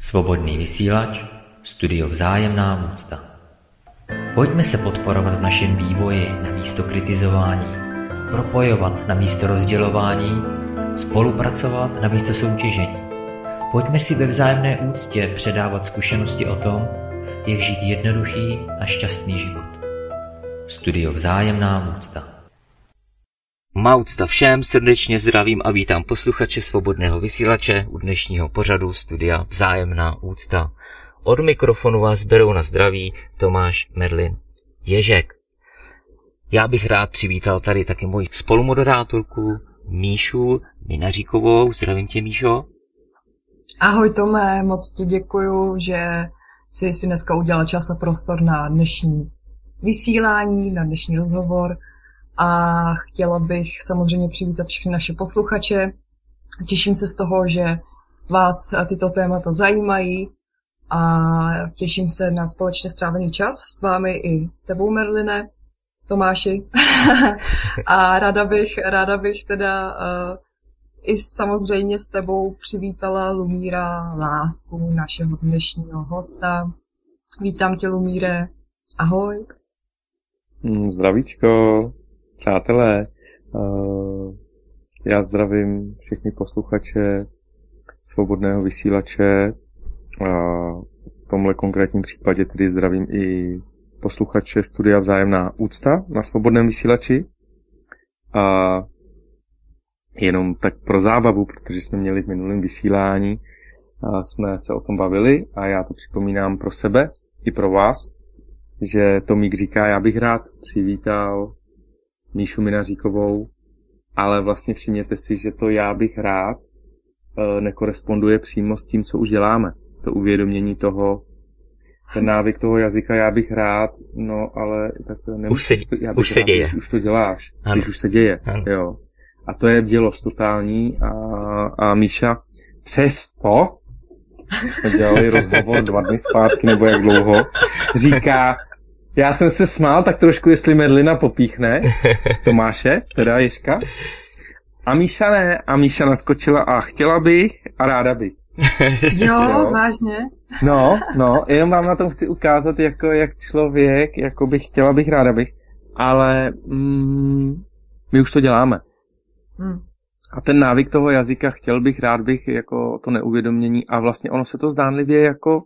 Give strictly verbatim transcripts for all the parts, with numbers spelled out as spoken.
Svobodný vysílač, studio Vzájemná úcta. Pojďme se podporovat v našem vývoji namísto kritizování, propojovat namísto rozdělování, spolupracovat namísto soutěžení. Pojďme si ve vzájemné úctě předávat zkušenosti o tom, jak žít jednoduchý a šťastný život. Studio Vzájemná úcta. Má úcta všem, srdečně zdravím a vítám posluchače Svobodného vysílače u dnešního pořadu studia Vzájemná úcta. Od mikrofonu vás berou na zdraví Tomáš Merlin Ježek. Já bych rád přivítal tady taky moji spolumoderátorku Míšu Minaříkovou. Zdravím tě, Míšo. Ahoj Tome, moc ti děkuju, že jsi si dneska udělal čas a prostor na dnešní vysílání, na dnešní rozhovor. A chtěla bych samozřejmě přivítat všechny naše posluchače. Těším se z toho, že vás tyto témata zajímají a těším se na společně strávený čas s vámi i s tebou, Merline, Tomáši. A ráda bych, ráda bych teda uh, i samozřejmě s tebou přivítala Lumíra Lásku, našeho dnešního hosta. Vítám tě, Lumíre. Ahoj. Zdravíčko. Přátelé, já zdravím všechny posluchače Svobodného vysílače. V tomhle konkrétním případě tedy zdravím i posluchače studia Vzájemná úcta na Svobodném vysílači. A jenom tak pro zábavu, protože jsme měli v minulém vysílání, a jsme se o tom bavili a já to připomínám pro sebe i pro vás, že Tomík říká, já bych rád přivítal Míšu Minaříkovou, ale vlastně všimněte si, že to já bych rád e, nekoresponduje přímo s tím, co už děláme. To uvědomění toho, ten návyk toho jazyka, já bych rád, no ale tak už se, já už se rád, děje. Když už to děláš, ano. Když už se děje, jo. A to je bdělost totální a, a Míša přesto, jsme dělali rozhovor dva dny zpátky, nebo jak dlouho, říká, já jsem se smál tak trošku, jestli Merlina popíchne Tomáše, teda Ježka. A Míša ne. A Míša naskočila a chtěla bych a ráda bych. Jo, jo, vážně. No, no, jenom vám na tom chci ukázat, jako jak člověk, jako bych chtěla bych, ráda bych, ale mm, my už to děláme. Hmm. A ten návyk toho jazyka, chtěl bych, rád bych, jako to neuvědomění a vlastně ono se to zdánlivě jako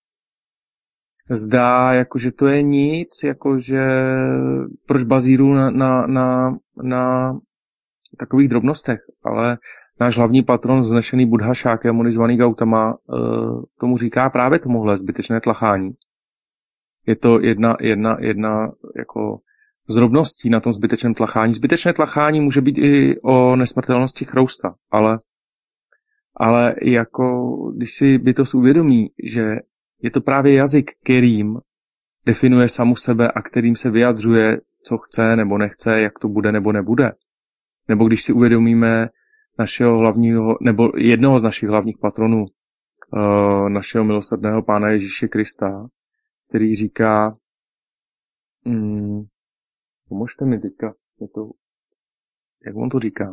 zdá, jako že to je nic, jako že proč bazíru na, na, na, na takových drobnostech, ale náš hlavní patron, vznešený Buddha Šákyamuni zvaný Gautama, tomu říká právě tomuhle zbytečné tlachání. Je to jedna, jedna, jedna jako z drobností na tom zbytečném tlachání. Zbytečné tlachání může být i o nesmrtelnosti chrousta, ale, ale jako když si bytost uvědomí, že je to právě jazyk, kterým definuje samu sebe a kterým se vyjadřuje, co chce nebo nechce, jak to bude nebo nebude. Nebo když si uvědomíme našeho hlavního, nebo jednoho z našich hlavních patronů, uh, našeho milosrdného Pána Ježíše Krista, který říká, mm, pomožte mi teďka, je to, jak on to říká?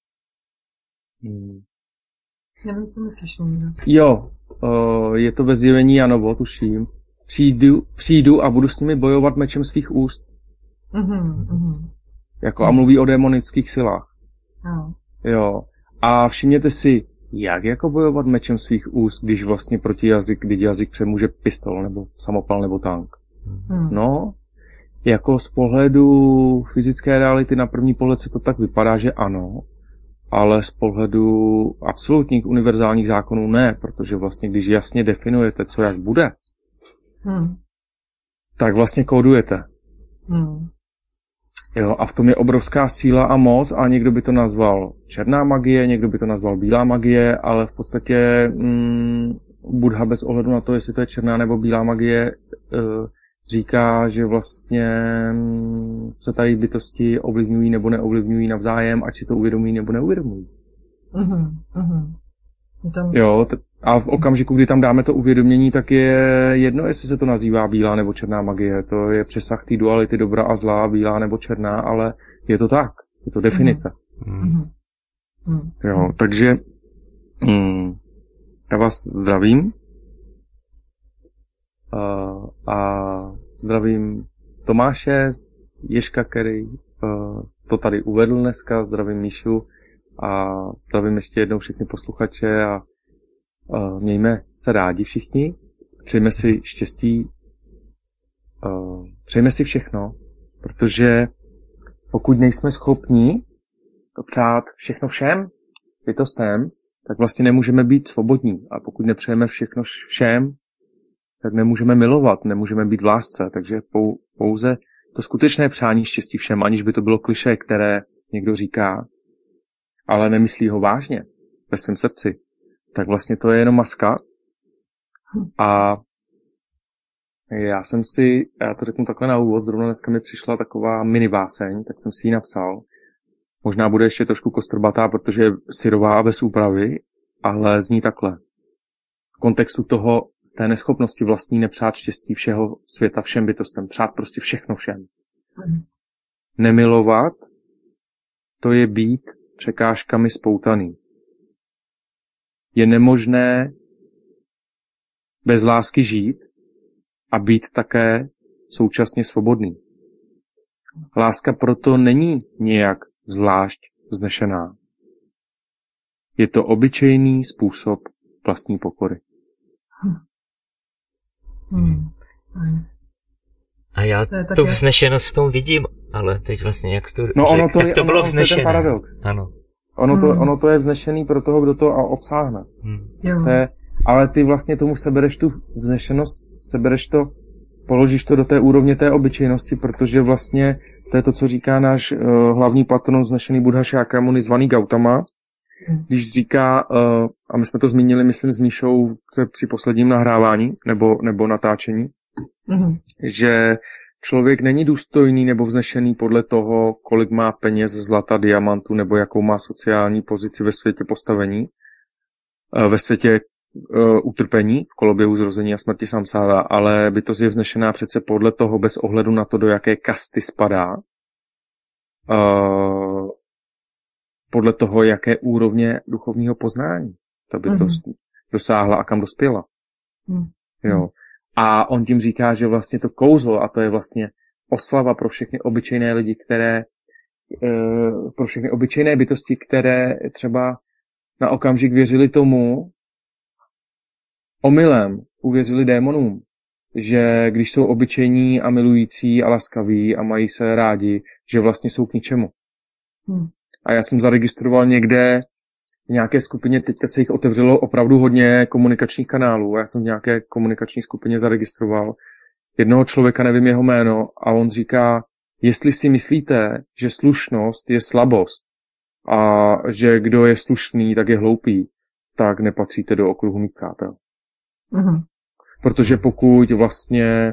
Mm. Nevím, co myslíš, Lumíra. Jo, uh, je to ve Zjevení Janovo, tuším. Přijdu, přijdu a budu s nimi bojovat mečem svých úst. Mhm, mhm. Jako a mluví o démonických silách. No. Jo. A všimněte si, jak jako bojovat mečem svých úst, když vlastně proti jazyk, když jazyk přemůže pistol, nebo samopal, nebo tank. Hmm. No, jako z pohledu fyzické reality na první pohled se to tak vypadá, že ano, ale z pohledu absolutních univerzálních zákonů ne, protože vlastně když jasně definujete, co jak bude, hmm. tak vlastně kódujete. Hmm. Jo, a v tom je obrovská síla a moc a někdo by to nazval černá magie, někdo by to nazval bílá magie, ale v podstatě mm, Buddha bez ohledu na to, jestli to je černá nebo bílá magie, uh, říká, že vlastně se tady bytosti ovlivňují nebo neovlivňují navzájem, ať si to uvědomují nebo neuvědomují. Uh-huh, uh-huh. Tam... Jo, t- a v okamžiku, kdy tam dáme to uvědomění, tak je jedno, jestli se to nazývá bílá nebo černá magie. To je přesah té duality dobra a zlá, bílá nebo černá, ale je to tak. Je to definice. Uh-huh. Uh-huh. Jo, takže mm, já vás zdravím. uh, a zdravím Tomáše, Ježka, který uh, to tady uvedl dneska, zdravím Míšu a zdravím ještě jednou všechny posluchače a uh, mějme se rádi všichni, přejme si štěstí, uh, přejme si všechno, protože pokud nejsme schopni přát všechno všem bytostem, tak vlastně nemůžeme být svobodní. A pokud nepřejeme všechno všem, tak nemůžeme milovat, nemůžeme být v lásce. Takže pouze to skutečné přání štěstí všem, aniž by to bylo klišé, které někdo říká, ale nemyslí ho vážně ve svém srdci, tak vlastně to je jenom maska. A já jsem si, já to řeknu takhle na úvod, zrovna dneska mi přišla taková mini báseň, tak jsem si ji napsal. Možná bude ještě trošku kostrbatá, protože je syrová a bez úpravy, ale zní takhle. V kontextu toho, z té neschopnosti vlastní nepřát štěstí všeho světa všem bytostem. Přát prostě všechno všem. Mm. Nemilovat, to je být překážkami spoutaný. Je nemožné bez lásky žít a být také současně svobodný. Láska proto není nějak zvlášť vznešená. Je to obyčejný způsob vlastní pokory. Hmm. Hmm. A já to tu vznešenost v tom vidím, ale teď vlastně jak to, no ono to jak je, to bylo ono, vznešené. To je ten paradox. Ano. Ono, to, hmm. ono to je vznešený pro toho, kdo to obsáhne. Hmm. To je, ale ty vlastně tomu sebereš tu vznešenost, sebereš to, položíš to do té úrovně té obyčejnosti, protože vlastně to je to, co říká náš uh, hlavní patron vznešený Buddha Šákyamuni zvaný Gautama, hmm. když říká, uh, a my jsme to zmínili, myslím, s Míšou při posledním nahrávání nebo, nebo natáčení, hmm. že člověk není důstojný nebo vznešený podle toho, kolik má peněz, zlata, diamantu nebo jakou má sociální pozici ve světě postavení, uh, ve světě uh, utrpení v koloběhu zrození a smrti samsára, ale bytost je vznešená přece podle toho, bez ohledu na to, do jaké kasty spadá, uh, podle toho, jaké úrovně duchovního poznání ta bytost mm-hmm. dosáhla a kam dospěla. Mm-hmm. Jo. A on tím říká, že vlastně to kouzlo, a to je vlastně oslava pro všechny obyčejné lidi, které uh, pro všechny obyčejné bytosti, které třeba na okamžik věřili tomu, omylem uvěřili démonům, že když jsou obyčejní a milující a laskaví a mají se rádi, že vlastně jsou k ničemu. Hmm. A já jsem zaregistroval někde v nějaké skupině, teďka se jich otevřelo opravdu hodně komunikačních kanálů. Já jsem v nějaké komunikační skupině zaregistroval jednoho člověka, nevím jeho jméno, a on říká, jestli si myslíte, že slušnost je slabost a že kdo je slušný, tak je hloupý, tak nepatříte do okruhu mých přátel. Mm-hmm. Protože pokud vlastně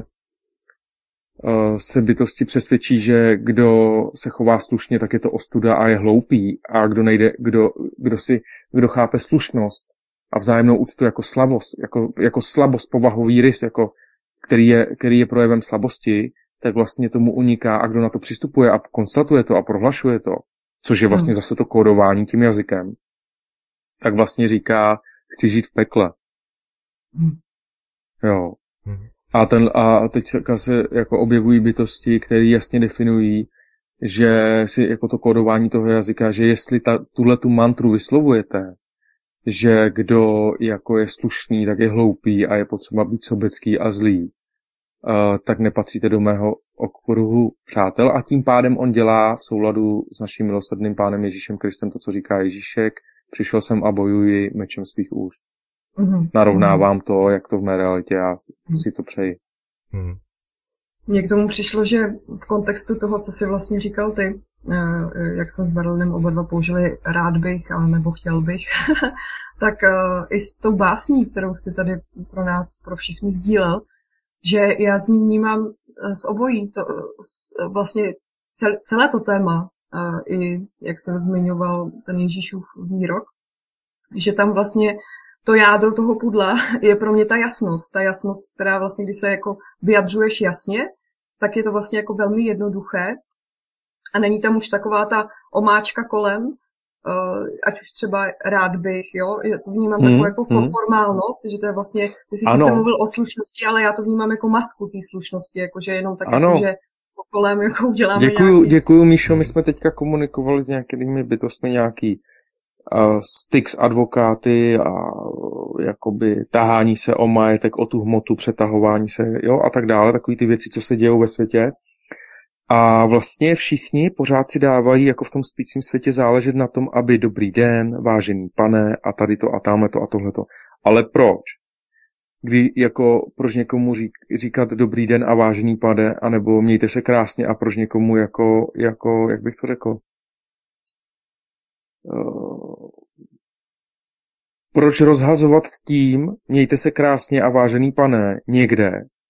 uh, se bytosti přesvědčí, že kdo se chová slušně, tak je to ostuda a je hloupý, a kdo nejde, kdo, kdo si, kdo chápe slušnost a vzájemnou úctu jako slabost, jako, jako slabost, povahový rys, jako, který, je, který je projevem slabosti, tak vlastně tomu uniká, a kdo na to přistupuje a konstatuje to a prohlašuje to, což je vlastně mm. zase to kódování tím jazykem, tak vlastně říká, chci žít v pekle. Hmm. Jo. Hmm. A, ten, a teď se jako objevují bytosti, které jasně definují, že si jako to kódování toho jazyka, že jestli ta, tuhle tu mantru vyslovujete, že kdo jako je slušný, tak je hloupý a je potřeba být sobecký a zlý, uh, tak nepatříte do mého okruhu přátel, a tím pádem on dělá v souladu s naším milosrdným pánem Ježíšem Kristem to, co říká Ježíšek, přišel jsem a bojuji mečem svých úst. Mm-hmm. Narovnávám to, jak to v mé realitě, já mm. si to přeji. Mm. Mně k tomu přišlo, že v kontextu toho, co jsi vlastně říkal ty, jak jsme s Berlinem oba dva použili rád bych, ale nebo chtěl bych, tak i s tou básní, kterou si tady pro nás, pro všechny sdílel, že já s ním vnímám z obojí, to, vlastně celé to téma, i jak jsem zmiňoval ten Ježíšův výrok, že tam vlastně to jádro toho pudla je pro mě ta jasnost. Ta jasnost, která vlastně, když se jako vyjadřuješ jasně, tak je to vlastně jako velmi jednoduché a není tam už taková ta omáčka kolem, uh, ať už třeba rád bych, jo, já to vnímám hmm, takovou jako hmm. formálnost, že to je vlastně, ty jsi ano. sice mluvil o slušnosti, ale já to vnímám jako masku té slušnosti, jakože jenom tak, ano. jako, že kolem jako uděláme děkuju, nějaký... Děkuju, Míšo, my jsme teďka komunikovali s nějakými bytostmi nějaký uh, styk s advokáty a uh, jakoby tahání se o majetek, o tu hmotu, přetahování se, jo, a tak dále, takový ty věci, co se dějou ve světě. A vlastně všichni pořád si dávají jako v tom spícím světě záležet na tom, aby dobrý den, vážený pane, a tady to a tamhle to a tohleto. Ale proč? Kdy jako proč někomu řík, říkat dobrý den a vážený pane, anebo mějte se krásně a proč někomu jako, jako jak bych to řekl? Uh, proč rozhazovat tím, mějte se krásně a vážený pane, někde,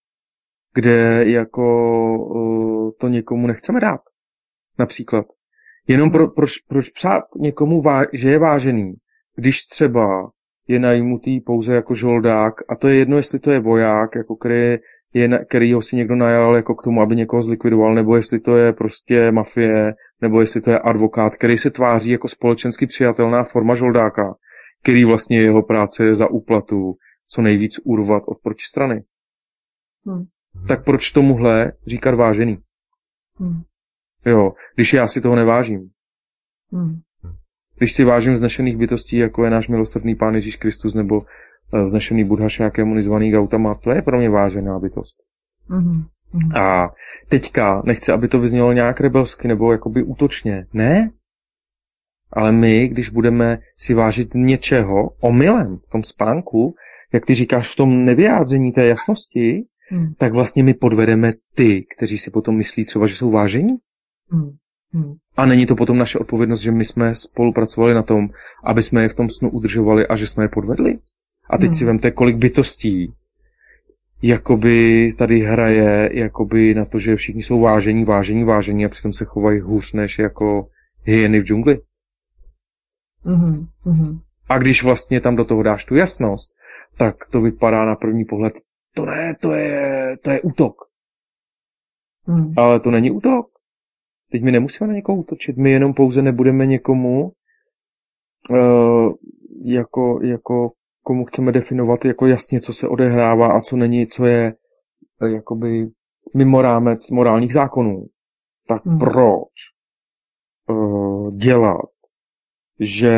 kde jako uh, to někomu nechceme dát. Například. Jenom pro, proč, proč psát někomu, vá, že je vážený, když třeba je najmutý pouze jako žoldák, a to je jedno, jestli to je voják, jako který, je, který ho si někdo najal jako k tomu, aby někoho zlikvidoval, nebo jestli to je prostě mafie, nebo jestli to je advokát, který se tváří jako společensky přijatelná forma žoldáka, který vlastně jeho práce je za úplatu co nejvíc urvat od protistrany. Hmm. Tak proč tomuhle říkat vážený? Hmm. Jo, když já si toho nevážím. Hmm. Když si vážím vznešených bytostí, jako je náš milosrdný Pán Ježíš Kristus, nebo vznešený Buddha Šákyamuni zvaný Gautama, to je pro mě vážená bytost. Mm-hmm. A teďka nechci, aby to vyznělo nějak rebelsky, nebo jakoby útočně. Ne? Ale my, když budeme si vážit něčeho omylem v tom spánku, jak ty říkáš v tom nevyjádření té jasnosti, mm. tak vlastně my podvedeme ty, kteří si potom myslí třeba, že jsou vážení. Mm. Hmm. A není to potom naše odpovědnost, že my jsme spolupracovali na tom, aby jsme je v tom snu udržovali a že jsme je podvedli? A teď hmm. si vemte, kolik bytostí jakoby tady hraje jakoby na to, že všichni jsou vážení, vážení, vážení a přitom se chovají hůř než jako hyeny v džungli. Hmm. Hmm. A když vlastně tam do toho dáš tu jasnost, tak to vypadá na první pohled, to ne, to je, to je útok. Hmm. Ale to není útok. Teď my nemusíme na někoho útočit, my jenom pouze nebudeme někomu uh, jako, jako komu chceme definovat jako jasně, co se odehrává a co není, co je uh, jakoby mimo rámec morálních zákonů. Tak hmm. proč uh, dělat, že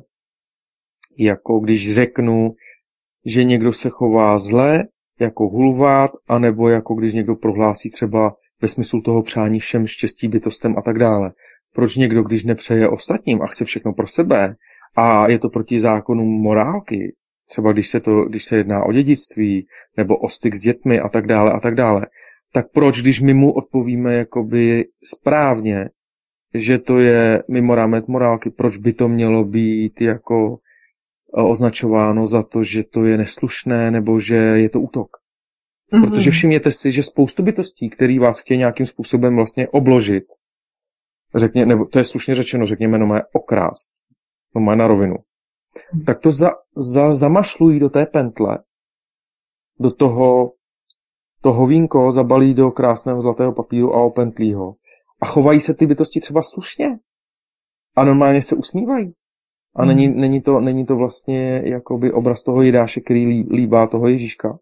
jako když řeknu, že někdo se chová zle, jako hulvát, anebo jako když někdo prohlásí třeba ve smyslu toho přání všem štěstí bytostem a tak dále. Proč někdo, když nepřeje ostatním a chce všechno pro sebe a je to proti zákonům morálky, třeba když se, to, když se jedná o dědictví nebo o styk s dětmi a tak dále a tak dále, tak proč, když my mu odpovíme jakoby správně, že to je mimo rámec morálky, proč by to mělo být jako označováno za to, že to je neslušné nebo že je to útok? Protože všimněte si, že spoustu bytostí, který vás chtějí nějakým způsobem vlastně obložit, řekně, nebo to je slušně řečeno, řekněme, no má okrást, no má na rovinu, tak to za, za, zamašlují do té pentle, do toho, to hovínko zabalí do krásného zlatého papíru a opentlí ho. A chovají se ty bytosti třeba slušně. A normálně se usmívají. A hmm. není, není, to, není to vlastně jakoby obraz toho Jidáše, který lí, líbá toho Ježíška.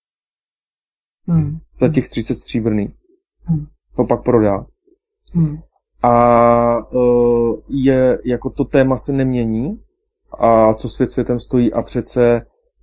Hmm. Za těch třicet stříbrných. Hmm. To pak prodá. Hmm. A uh, je, jako to téma se nemění. A co svět světem stojí. A přece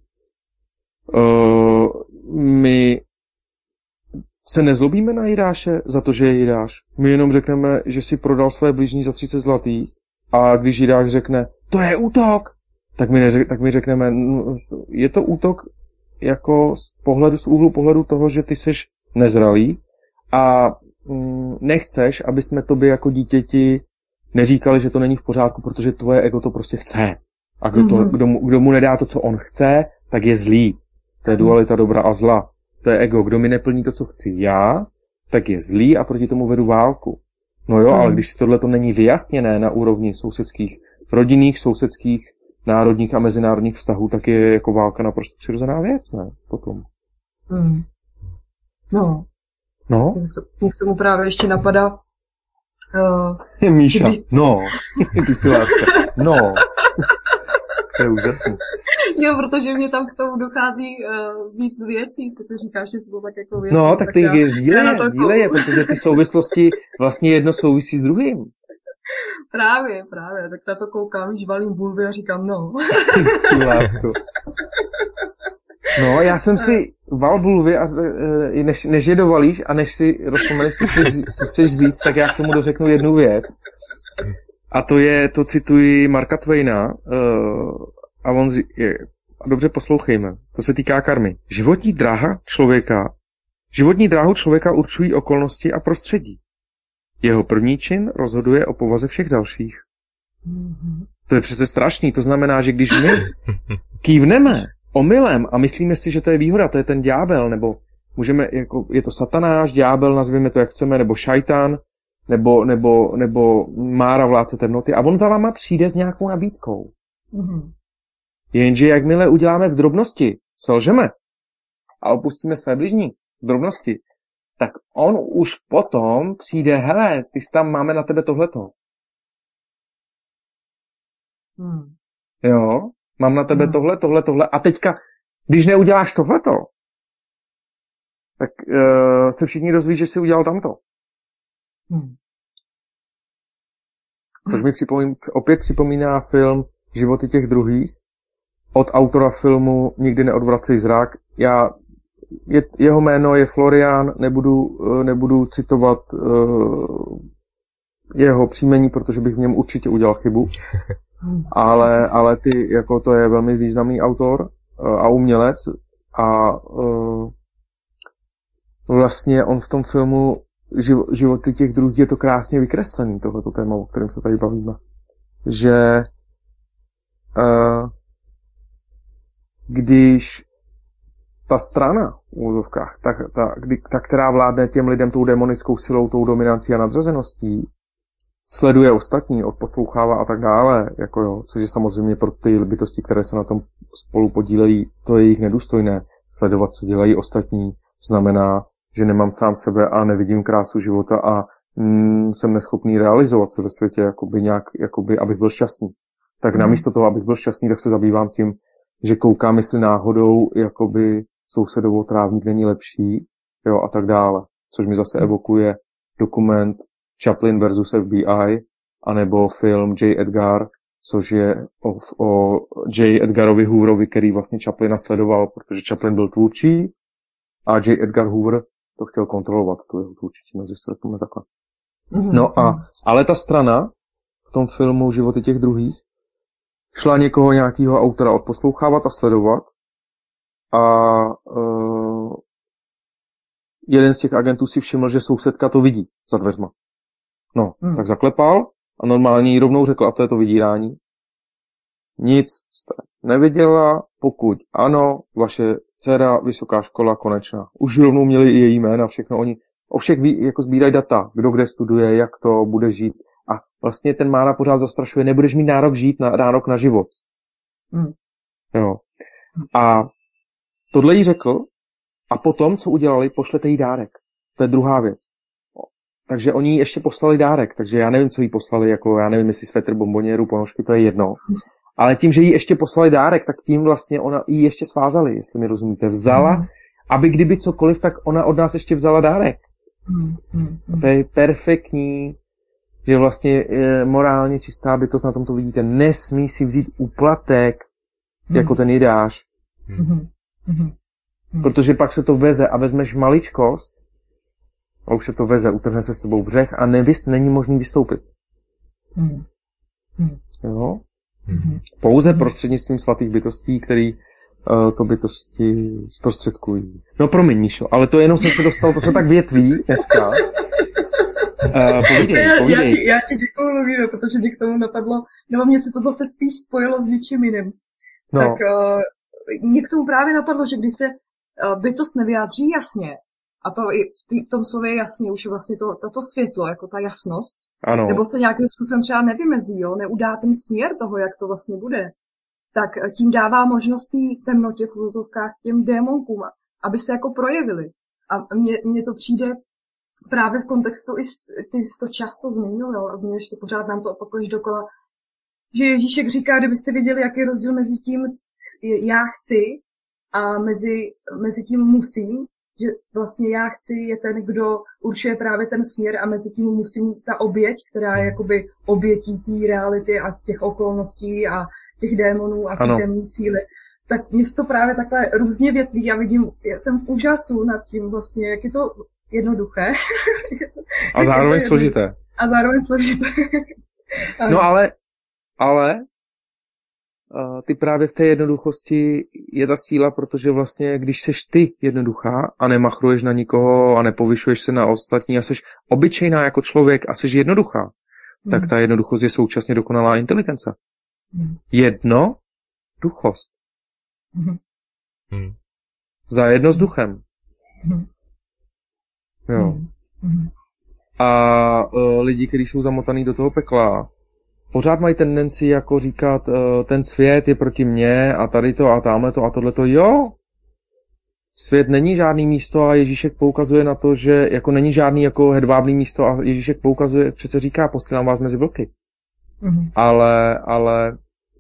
uh, my se nezlobíme na Jidáše za to, že je Jidáš. My jenom řekneme, že si prodal své blížní za třicet zlatých. A když Jidáš řekne, to je útok, tak my, neřek, tak my řekneme, je to útok jako z pohledu, z úhlu pohledu toho, že ty seš nezralý a mm, nechceš, aby jsme tobě jako dítěti neříkali, že to není v pořádku, protože tvoje ego to prostě chce. A kdo, to, mm-hmm. kdo, mu, kdo mu nedá to, co on chce, tak je zlý. To je dualita dobra a zla. To je ego. Kdo mi neplní to, co chci já, tak je zlý a proti tomu vedu válku. No jo, mm. ale když tohle to není vyjasněné na úrovni sousedských, rodinných, sousedských, národních a mezinárodních vztahů, tak je jako válka naprosto přirozená věc, ne? Potom. Mm. No. No? Mě k tomu právě ještě napadá, Uh, Míša, kdy... no, ty jsi láska, no. To je úžasný. Jo, protože mě tam k tomu dochází uh, víc věcí, si ty říkáš, že se to tak jako věcí. No, tak ty je sdílej, to... sdílej je, protože ty souvislosti vlastně jedno souvisí s druhým. Právě, právě, tak na to koukám, když valím bulvy a říkám no. Ty lásko. No, já jsem si val bulvy a než, než je dovalíš a než si rozpomeneš, co chceš, co chceš říct, tak já k tomu dořeknu jednu věc. A to je, to cituji Marka Twaina, uh, a on je, a dobře poslouchejme, to se týká karmy. Životní dráha člověka, životní dráhu člověka určují okolnosti a prostředí. Jeho první čin rozhoduje o povaze všech dalších. Mm-hmm. To je přece strašný, to znamená, že když my kývneme omylem a myslíme si, že to je výhoda, to je ten ďábel, nebo můžeme, jako, je to satanáš, ďábel, nazvěme to jak chceme, nebo šajtán, nebo, nebo, nebo Mára vládce temnoty a on za váma přijde s nějakou nabídkou. Mm-hmm. Jenže jakmile uděláme v drobnosti, selžeme a opustíme své bližní v drobnosti, tak on už potom přijde, hele, ty tam máme na tebe tohleto. Hmm. Jo, mám na tebe hmm. tohle, tohle, tohle. A teďka, když neuděláš tohleto, tak uh, se všichni dozví, že jsi udělal tamto. Hmm. Což mi připomín, opět připomíná film Životy těch druhých od autora filmu Nikdy neodvracej zrak. Já, je, jeho jméno je Florian, nebudu, nebudu citovat uh, jeho příjmení, protože bych v něm určitě udělal chybu. Ale, ale ty, jako to je velmi významný autor uh, a umělec a uh, vlastně on v tom filmu živ, Životy těch druhých je to krásně vykreslený, tohleto téma, o kterém se tady bavíme. Že uh, když ta strana v úvozovkách, ta, ta, kdy, ta, která vládne těm lidem tou demonickou silou, tou dominancí a nadřazeností, sleduje ostatní, odposlouchává a tak dále, jako jo, což je samozřejmě pro ty bytosti, které se na tom spolu podílejí, to je jejich nedůstojné. Sledovat, co dělají ostatní, znamená, že nemám sám sebe a nevidím krásu života a mm, jsem neschopný realizovat se ve světě, jakoby nějak, jakoby, abych byl šťastný. Tak mm. namísto toho, abych byl šťastný, tak se zabývám tím, že koukám, jestli náhodou, jakoby sousedovou trávník není lepší, jo, a tak dále. Což mi zase evokuje dokument Chaplin versus F B I, anebo film J. Edgar, což je o, o J. Edgarovi Hooverovi, který vlastně Chaplina sledoval, protože Chaplin byl tvůrčí a J. Edgar Hoover to chtěl kontrolovat, tu jeho tvůrčí činnost, že se řekneme takhle. No a, ale ta strana v tom filmu Životy těch druhých šla někoho nějakého autora odposlouchávat a sledovat a uh, jeden z těch agentů si všiml, že sousedka to vidí za dveřma. No, hmm. tak zaklepal a normálně jí rovnou řekl, a to je to vydírání. Nic jste neviděla, pokud ano, vaše dcera, vysoká škola, konečná. Už rovnou měli i její jména, všechno oni. O všech ví, jako sbírají data, kdo kde studuje, jak to bude žít. A vlastně ten Mára pořád zastrašuje, nebudeš mít nárok žít, na, nárok na život. Hmm. Jo. A tohle jí řekl a potom, co udělali, pošlete jí dárek. To je druhá věc. Takže oni jí ještě poslali dárek, takže já nevím, co jí poslali, jako já nevím, jestli svetr, bomboněru, ponožky, to je jedno. Ale tím, že jí ještě poslali dárek, tak tím vlastně ona jí ještě svázali, jestli mi rozumíte. Vzala, mm. aby kdyby cokoliv, tak ona od nás ještě vzala dárek. Mm. Mm. A to je perfektní, že vlastně je morálně čistá bytost, na tom to vidíte. Nesmí si vzít úplatek, mm. jako ten jídáš. Mm. Mm. Protože pak se to veze a vezmeš maličkost, a už se to veze, utrhne se s tebou břeh a nevys, není možný vystoupit. Mm. Mm. Jo? Mm. Pouze prostřednictvím svatých bytostí, který uh, to bytosti zprostředkují. No promiň, Míšo, ale to jenom jsem se dostal, to se tak větví dneska. Uh, povídej, povídej. Já ti, já ti děkuju, Luvíno, protože mě k tomu napadlo, nebo mě se to zase spíš spojilo s něčím jiným. No. Tak uh, mě k tomu právě napadlo, že když se uh, bytost nevyjádří jasně, a to i v, tý, v tom slově jasně už je vlastně to, to, to světlo, jako ta jasnost. Ano. Nebo se nějakým způsobem třeba nevymezí, jo, neudá ten směr toho, jak to vlastně bude. Tak tím dává možnost té temnotě v uvozovkách těm démonkům, aby se jako projevili. A mně, mně to přijde právě v kontextu, i ty jsi to často zmiňoval a zmiňuješ to pořád, nám to opakuješ dokola, že Ježíšek říká, kdybyste věděli, jaký je rozdíl mezi tím, já chci a mezi, mezi tím musím, že vlastně já chci je ten, kdo určuje právě ten směr a mezi tím musím ta oběť, která je jakoby obětí té reality a těch okolností a těch démonů a té temné síly. Tak mě to právě takhle různě větví a vidím, já jsem v úžasu nad tím vlastně, jak je to jednoduché. A zároveň složité. A zároveň složité. No ale, ale uh, ty právě v té jednoduchosti je ta síla, protože vlastně, když seš ty jednoduchá a nemachruješ na nikoho a nepovyšuješ se na ostatní a seš obyčejná jako člověk a seš jednoduchá, hmm. tak ta jednoduchost je současně dokonalá inteligence. Hmm. Jednoduchost. Hmm. Za jedno s duchem. Hmm. Jo. Hmm. A uh, lidi, kteří jsou zamotaný do toho pekla, pořád mají tendenci jako říkat, uh, ten svět je proti mně a tady to a tamhle to a tohleto. Jo, svět není žádný místo a Ježíšek poukazuje na to, že jako není žádný jako hedvábný místo a Ježíšek poukazuje, přece říká, posílám vás mezi vlky. Hmm. Ale, ale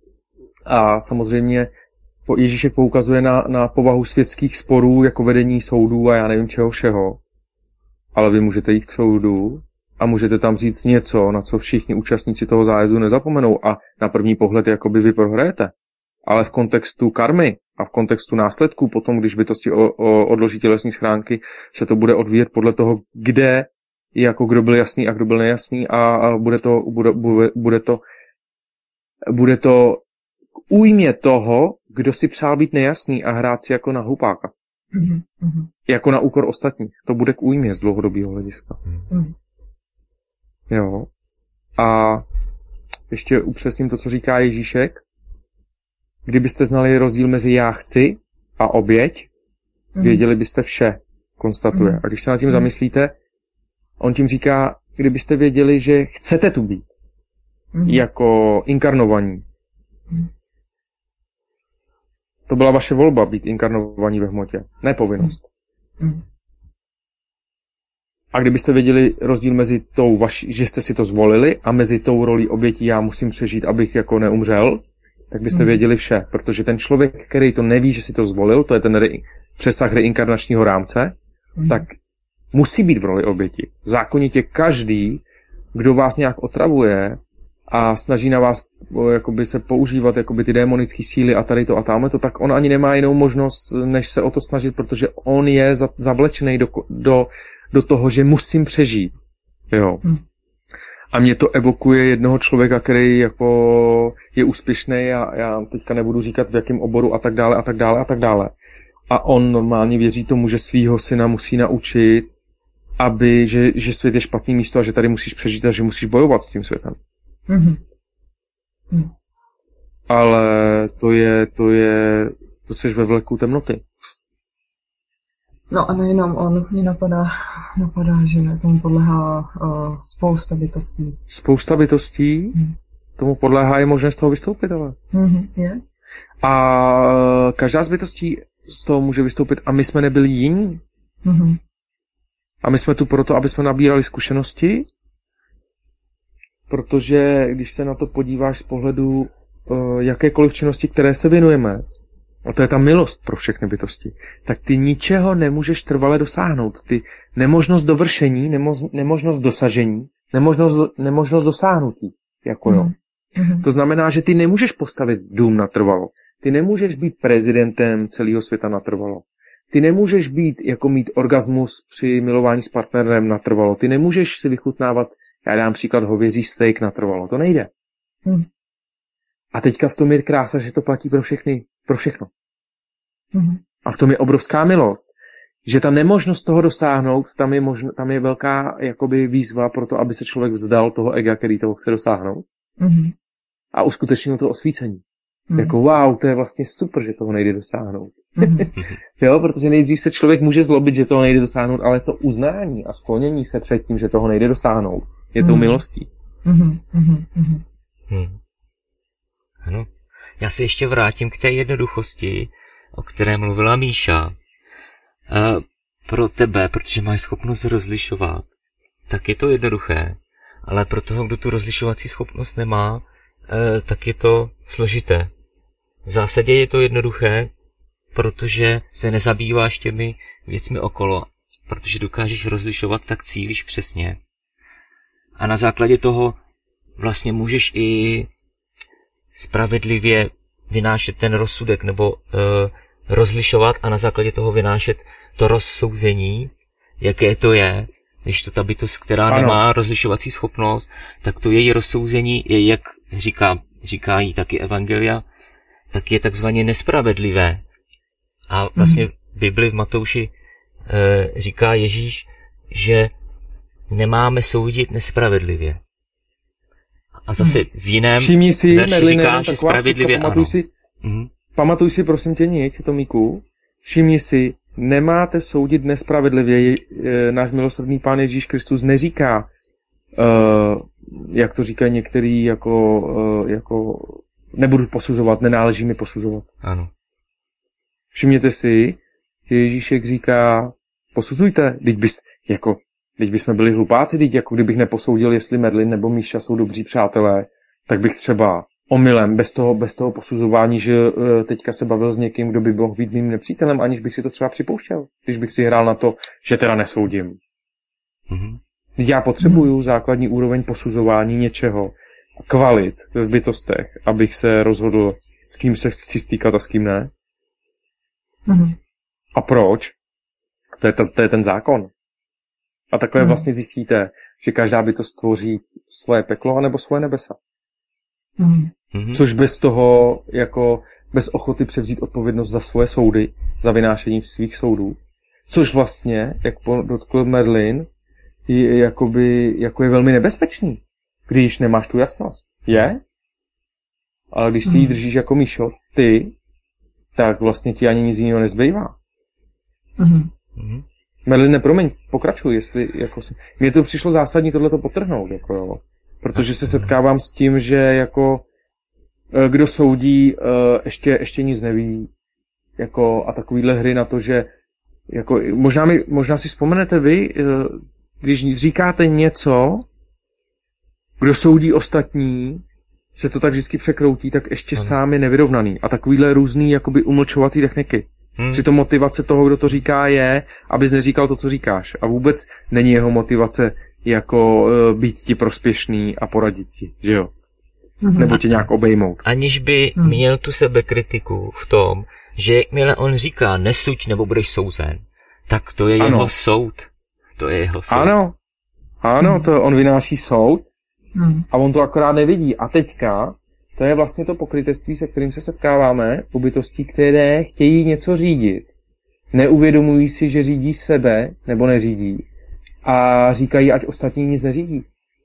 a samozřejmě Ježíšek poukazuje na, na povahu světských sporů jako vedení soudů a já nevím čeho všeho. Ale vy můžete jít k soudu a můžete tam říct něco, na co všichni účastníci toho zájezdu nezapomenou a na první pohled jakoby vy prohrajete. Ale v kontextu karmy a v kontextu následků potom, když bytosti o, o, odloží tělesní schránky, se to bude odvíjet podle toho, kde jako kdo byl jasný a kdo byl nejasný a, a bude to bude, bude, bude to bude to k újmě toho, kdo si přál být nejasný a hrát si jako na hlupáka. Mm-hmm. Jako na úkor ostatních. To bude k újmě z dlouhodobého hlediska. Mm. Jo. A ještě upřesním to, co říká Ježíšek. Kdybyste znali rozdíl mezi já chci a oběť, mm. věděli byste vše, konstatuje. Mm. A když se nad tím mm. zamyslíte, on tím říká, kdybyste věděli, že chcete tu být. Mm. Jako inkarnovaní. Mm. To byla vaše volba být inkarnovaní ve hmotě, ne povinnost. Mm. A kdybyste věděli rozdíl mezi tou, vaši, že jste si to zvolili a mezi tou rolí obětí já musím přežít, abych jako neumřel, tak byste mm. věděli vše. Protože ten člověk, který to neví, že si to zvolil, to je ten re, přesah reinkarnačního rámce, mm. tak musí být v roli oběti. Zákonitě každý, kdo vás nějak otravuje a snaží na vás jakoby se používat jakoby ty démonické síly a tady to a tamhle to, tak on ani nemá jinou možnost, než se o to snažit, protože on je zavlečený do, do, do toho, že musím přežít. Jo. Hmm. A mě to evokuje jednoho člověka, který jako je úspěšný a já teďka nebudu říkat v jakém oboru a tak dále a tak dále a tak dále. A on normálně věří tomu, že svýho syna musí naučit, aby, že, že svět je špatný místo a že tady musíš přežít a že musíš bojovat s tím světem. Mm-hmm. Mm. Ale to je, to je, to seš ve vleku temnoty. No a nejenom on, mě napadá, napadá, že tomu podléhá uh, spousta bytostí. Spousta bytostí? Mm. Tomu podléhá, je možné z toho vystoupit, ale. Mm-hmm, je. A každá z bytostí z toho může vystoupit a my jsme nebyli jiní. Mm-hmm. A my jsme tu proto, aby jsme nabírali zkušenosti, protože když se na to podíváš z pohledu uh, jakékoliv činnosti, které se věnujeme, a to je ta milost pro všechny bytosti, tak ty ničeho nemůžeš trvale dosáhnout. Ty nemožnost dovršení, nemož, nemožnost dosažení, nemožnost, nemožnost dosáhnutí. Jako jo. Mm-hmm. To znamená, že ty nemůžeš postavit dům natrvalo. Ty nemůžeš být prezidentem celého světa natrvalo. Ty nemůžeš být, jako mít orgasmus při milování s partnerem natrvalo. Ty nemůžeš si vychutnávat, já dám příklad, hovězí steak natrvalo. To nejde. Mm. A teďka v tom je krása, že to platí pro všechny, pro všechno. Mm. A v tom je obrovská milost, že ta nemožnost toho dosáhnout, tam je, možno, tam je velká jakoby výzva pro to, aby se člověk vzdal toho ega, který toho chce dosáhnout. Mm. A uskutečnil to osvícení. Mm. Jako wow, to je vlastně super, že toho nejde dosáhnout. Mm. Jo, protože nejdřív se člověk může zlobit, že toho nejde dosáhnout, ale to uznání a sklonění se před tím, že toho nejde dosáhnout, je mm. tou milostí. Mm. Mm. Mm. Hmm. Ano. Já se ještě vrátím k té jednoduchosti, o které mluvila Míša. Uh, pro tebe, protože máš schopnost rozlišovat, tak je to jednoduché, ale pro toho, kdo tu rozlišovací schopnost nemá, tak je to složité. V zásadě je to jednoduché, protože se nezabýváš těmi věcmi okolo, protože dokážeš rozlišovat, tak cílíš přesně. A na základě toho vlastně můžeš i spravedlivě vynášet ten rozsudek, nebo uh, rozlišovat a na základě toho vynášet to rozsouzení, jaké to je. Když to ta bytost, která ano. nemá rozlišovací schopnost, tak to její rozsouzení je, jak říká, říkají taky evangelia, tak je takzvaně nespravedlivé. A vlastně v Bibli v Matouši e, říká Ježíš, že nemáme soudit nespravedlivě. A zase v jiném Všimni si, verši říká, že spravedlivě ano. Pamatuj si, mm-hmm. pamatuj si prosím tě niť, Tomíku, všimni si, nemáte soudit nespravedlivě. Náš milosrdný Pán Ježíš Kristus neříká, uh, jak to říkají některý, jako, uh, jako nebudu posuzovat, nenáleží mi posuzovat. Ano. Všimněte si, že Ježíšek říká, posuzujte, teď bys, jako, teď bychom byli hlupáci, teď jako kdybych neposoudil, jestli Merlin nebo Míša jsou dobří přátelé, tak bych třeba omylem, bez toho, bez toho posuzování, že teďka se bavil s někým, kdo by mohl být mým nepřítelem, aniž bych si to třeba připouštěl, když bych si hrál na to, že teda nesoudím. Mm-hmm. Já potřebuju základní úroveň posuzování něčeho, kvalit v bytostech, abych se rozhodl, s kým se chci stýkat a s kým ne. Mm-hmm. A proč? To je, ta, to je ten zákon. A takhle mm-hmm. vlastně zjistíte, že každá bytost tvoří svoje peklo anebo svoje nebesa. Mm-hmm. Což bez toho, jako bez ochoty převzít odpovědnost za svoje soudy, za vynášení svých soudů, což vlastně, jak dotkl Merlin, je, jakoby, jako je velmi nebezpečný, když nemáš tu jasnost. Je? Ale když si ji držíš jako Míšo, ty, tak vlastně ti ani nic jiného nezbývá. Mm-hmm. Merlin, nepromiň, pokračuj, jestli, jako se... Mně to přišlo zásadní tohleto potrhnout, jako jo. Protože se setkávám s tím, že jako kdo soudí, ještě, ještě nic neví. Jako, a takovýhle hry na to, že jako, možná, mi, možná si vzpomenete vy, když říkáte něco, kdo soudí ostatní, se to tak vždycky překroutí, tak ještě hmm. sám je nevyrovnaný. A takovýhle různý jakoby umlčovací techniky. Hmm. Přitom motivace toho, kdo to říká, je, abys neříkal to, co říkáš. A vůbec není jeho motivace jako uh, být ti prospěšný a poradit ti, že jo? Mm-hmm. Nebo tě nějak obejmout. Aniž by mm. měl tu sebekritiku v tom, že jakmile on říká nesuď nebo budeš souzen, tak to je ano. jeho soud. To je jeho soud. Ano, ano, to on vynáší soud mm. a on to akorát nevidí. A teďka, to je vlastně to pokrytectví, se kterým se setkáváme u bytostí, které chtějí něco řídit. Neuvědomují si, že řídí sebe nebo neřídí. A říkají, ať ostatní nic neřídí.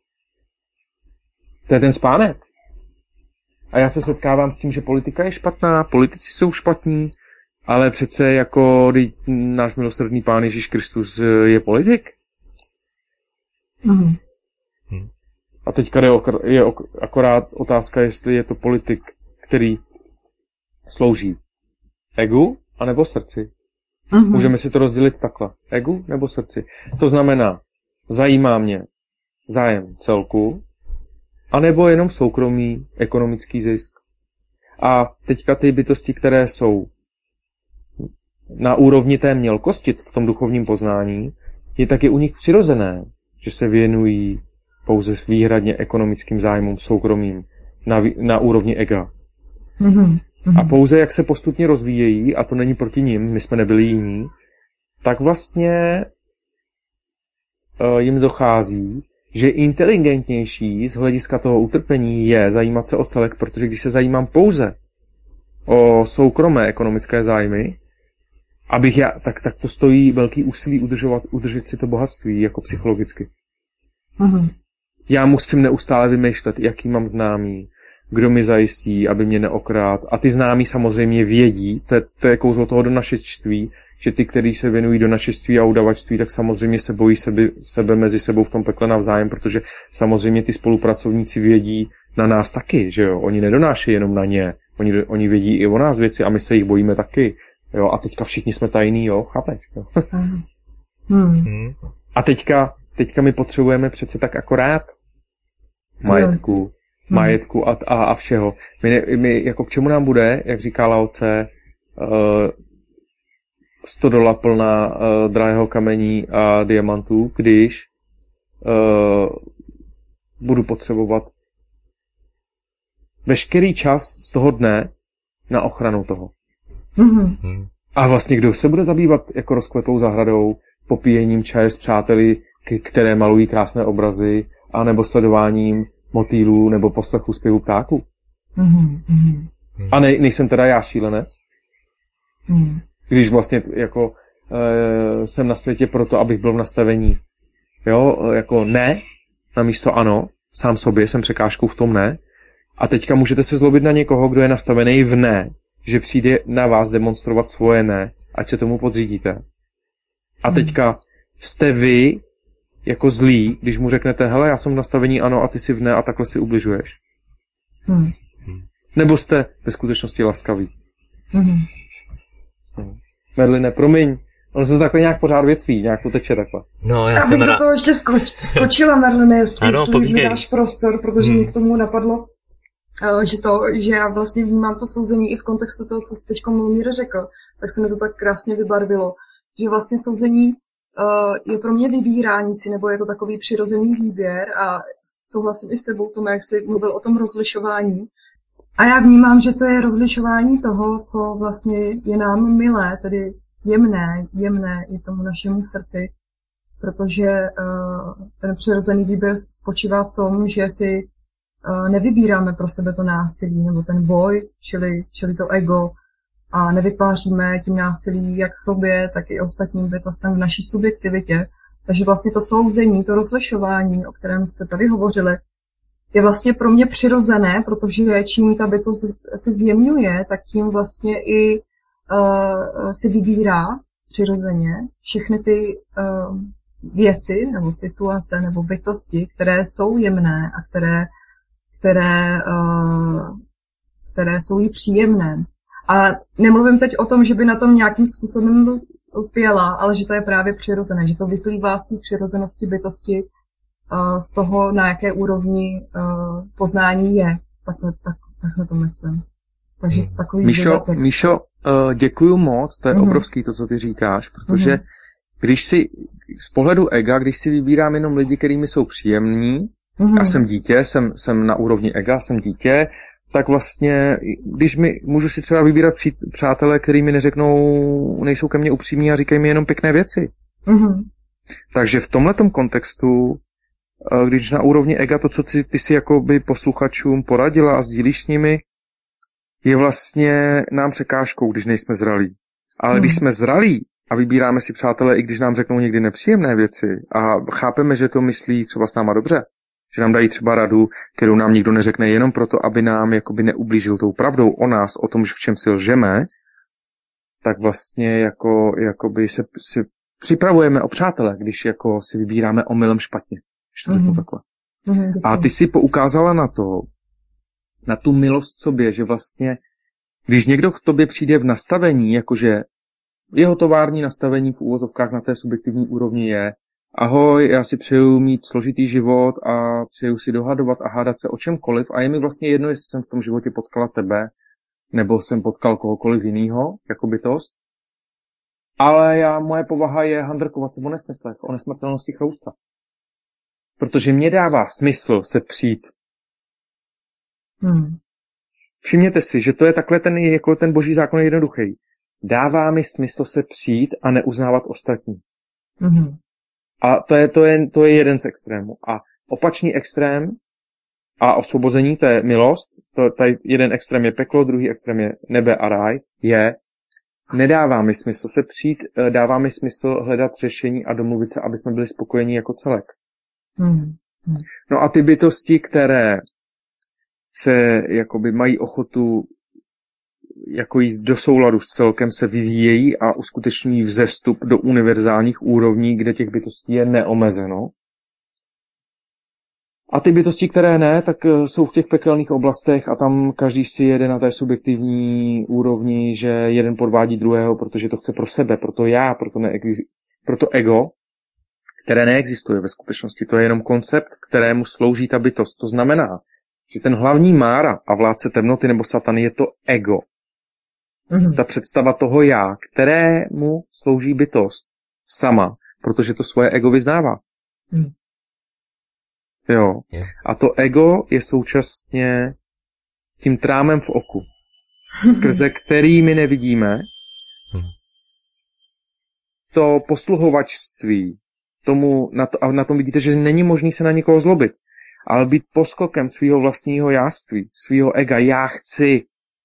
To je ten spánek. A já se setkávám s tím, že politika je špatná, politici jsou špatní, ale přece jako náš milosrdný Pán Ježíš Kristus je politik. Mm. A teďka je, okr- je ok- akorát otázka, jestli je to politik, který slouží egu anebo srdci. Mm-hmm. Můžeme si to rozdělit takhle. Egu nebo srdci. To znamená, zajímá mě zájem celku, anebo jenom soukromý ekonomický zisk. A teďka ty bytosti, které jsou na úrovni té mělkosti v tom duchovním poznání, je taky u nich přirozené, že se věnují pouze výhradně ekonomickým zájmům soukromým na, na úrovni ega. Mm-hmm. A pouze jak se postupně rozvíjejí, a to není proti nim, my jsme nebyli jiní, tak vlastně uh, jim dochází, že inteligentnější z hlediska toho utrpení je zajímat se o celek, protože když se zajímám pouze o soukromé ekonomické zájmy, abych já, tak, tak to stojí velký úsilí udržovat, udržet si to bohatství jako psychologicky. Mm-hmm. Já musím neustále vymýšlet, jaký mám známý, kdo mi zajistí, aby mě neokrát. A ty známí samozřejmě vědí, to je, to je kouzlo toho donašečství, že ty, kteří se věnují donašečství a udavačství, tak samozřejmě se bojí sebe, sebe mezi sebou v tom pekle navzájem, protože samozřejmě ty spolupracovníci vědí na nás taky, že jo. Oni nedonášejí jenom na ně, oni, oni vědí i o nás věci a my se jich bojíme taky. Jo, a teďka všichni jsme tajný, jo, chápeš? Jo? Hmm. Hmm. A teďka, teďka my potřebujeme přece tak akorát majetku, hmm. majetku a, a, a všeho. My, ne, my, jako k čemu nám bude, jak říká Lao Tse, uh, stodola plná uh, drahého kamení a diamantů, když uh, budu potřebovat veškerý čas z toho dne na ochranu toho. Mm-hmm. A vlastně kdo se bude zabývat jako rozkvetlou zahradou, popíjením čaje s přáteli, k- které malují krásné obrazy, anebo sledováním motýlů nebo poslechu zpěvu ptáků? Mm-hmm. A ne, nejsem teda já šílenec? Mm. Když vlastně jako e, jsem na světě proto, abych byl v nastavení jo, jako ne, namísto ano, sám sobě jsem překážkou v tom ne. A teďka můžete se zlobit na někoho, kdo je nastavený v ne, že přijde na vás demonstrovat svoje ne, ať se tomu podřídíte. A teďka jste vy jako zlí, když mu řeknete, hele, já jsem v nastavení ano a ty si v ne a takhle si ubližuješ. Hmm. Nebo jste ve skutečnosti laskaví. Hmm. Merline, promiň, ono se takhle nějak pořád větví, nějak to teče takhle. No, já já jsem bych rád. do toho ještě skoč, skočila, Merline, jestli, Ano, jestli mi dáš prostor, protože hmm. mi k tomu napadlo, že to, že já vlastně vnímám to souzení i v kontextu toho, co jsi teď Mlumír řekl, tak se mi to tak krásně vybarvilo, že vlastně souzení uh, je pro mě vybírání si, nebo je to takový přirozený výběr a souhlasím i s tebou, Tome, jak jsi mluvil o tom rozlišování. A já vnímám, že to je rozlišování toho, co vlastně je nám milé, tedy jemné, jemné i tomu našemu srdci, protože uh, ten přirozený výběr spočívá v tom, že si uh, nevybíráme pro sebe to násilí nebo ten boj, čili, čili to ego, a nevytváříme tím násilí jak sobě, tak i ostatním bytostem v naší subjektivitě. Takže vlastně to souzení, to rozlišování, o kterém jste tady hovořili, je vlastně pro mě přirozené, protože čím ta bytost se zjemňuje, tak tím vlastně i uh, si vybírá přirozeně všechny ty uh, věci nebo situace nebo bytosti, které jsou jemné a které, které, uh, které jsou jí příjemné. A nemluvím teď o tom, že by na tom nějakým způsobem lpěla, ale že to je právě přirozené, že to vyplývá z té přirozenosti bytosti, z toho, na jaké úrovni uh, poznání je. Takhle, tak, takhle to myslím. Takže to takový Míšo, Míšo, uh, děkuju moc, to je mm-hmm. obrovský to, co ty říkáš, protože mm-hmm. když si z pohledu ega, když si vybírám jenom lidi, kterými jsou příjemní, mm-hmm. já jsem dítě, jsem, jsem na úrovni ega, jsem dítě, tak vlastně, když mi, můžu si třeba vybírat přít, přátelé, který mi neřeknou, nejsou ke mně upřímní a říkají mi jenom pěkné věci. Mm-hmm. Takže v tomhletom kontextu, když na úrovni ega to, co ty, ty si jakoby posluchačům poradila a sdílíš s nimi, je vlastně nám překážkou, když nejsme zralí. Ale hmm. když jsme zralí a vybíráme si přátelé, i když nám řeknou někdy nepříjemné věci a chápeme, že to myslí třeba s náma dobře, že nám dají třeba radu, kterou nám nikdo neřekne jenom proto, aby nám jakoby neublížil tou pravdou o nás, o tom, v čem si lžeme, tak vlastně jako, jakoby se, se připravujeme o přátele, když jako si vybíráme omylem špatně. To mm-hmm. takhle. Mm-hmm, a ty si poukázala na to, na tu milost sobě, že vlastně, když někdo k tobě přijde v nastavení, jakože jeho tovární nastavení v úvozovkách na té subjektivní úrovni je, ahoj, já si přeju mít složitý život a přeju si dohadovat a hádat se o čemkoliv a je mi vlastně jedno, jestli jsem v tom životě potkala tebe, nebo jsem potkal kohokoliv jinýho, jako bytost. Ale já, moje povaha je handrkovat se o nesmyslech, o nesmrtelnosti chrousta. Protože mě dává smysl se přijít. Hmm. Všimněte si, že to je takhle ten, jako ten boží zákon je jednoduchý. Dává mi smysl se přijít a neuznávat ostatní. Hmm. A to je, to, je, to je jeden z extrémů. A opačný extrém a osvobození, to je milost, to, tady jeden extrém je peklo, druhý extrém je nebe a ráj, je nedává mi smysl se přijít, dává mi smysl hledat řešení a domluvit se, aby jsme byli spokojení jako celek. Hmm. No a ty bytosti, které se jakoby mají ochotu jako jít do souladu s celkem, se vyvíjejí a uskutečňují vzestup do univerzálních úrovní, kde těch bytostí je neomezeno. A ty bytosti, které ne, tak jsou v těch pekelných oblastech a tam každý si jede na té subjektivní úrovni, že jeden podvádí druhého, protože to chce pro sebe, proto já, proto, ne, proto ego, které neexistuje ve skutečnosti. To je jenom koncept, kterému slouží ta bytost. To znamená, že ten hlavní mára a vládce temnoty nebo satan je to ego. Mm-hmm. Ta představa toho já, kterému slouží bytost sama, protože to svoje ego vyznává. Mm. Jo. Yeah. A to ego je současně tím trámem v oku, skrze který my nevidíme to posluhovačství. Tomu, na, to, a na tom vidíte, že není možný se na někoho zlobit, ale být poskokem svého vlastního jáství, svého ega, já chci,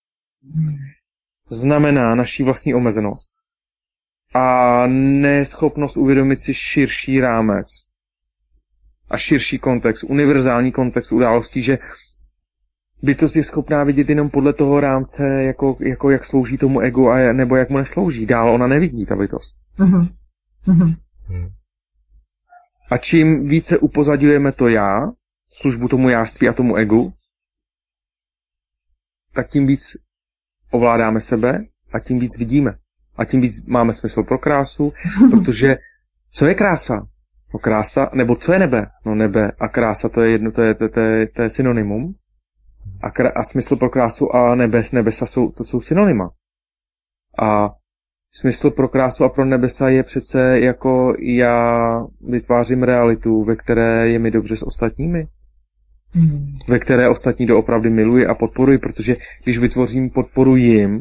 znamená naší vlastní omezenost a neschopnost uvědomit si širší rámec a širší kontext, univerzální kontext událostí, že bytost je schopná vidět jenom podle toho rámce, jako, jako jak slouží tomu egu, a nebo jak mu neslouží. Dál ona nevidí, ta bytost. Mm-hmm. Mm-hmm. A čím více upozadňujeme to já, službu tomu jáství a tomu egu, tak tím víc ovládáme sebe a tím víc vidíme. A tím víc máme smysl pro krásu, protože co je krása? No krása, nebo co je nebe? No nebe a krása, to je jedno, to je, to, to je, to je synonymum. A, kra, a smysl pro krásu a nebes, nebesa jsou, to jsou synonyma. A smysl pro krásu a pro nebesa je přece jako já vytvářím realitu, ve které je mi dobře s ostatními. Hmm. Ve které ostatní doopravdy miluji a podporuji, protože když vytvořím podporu jim,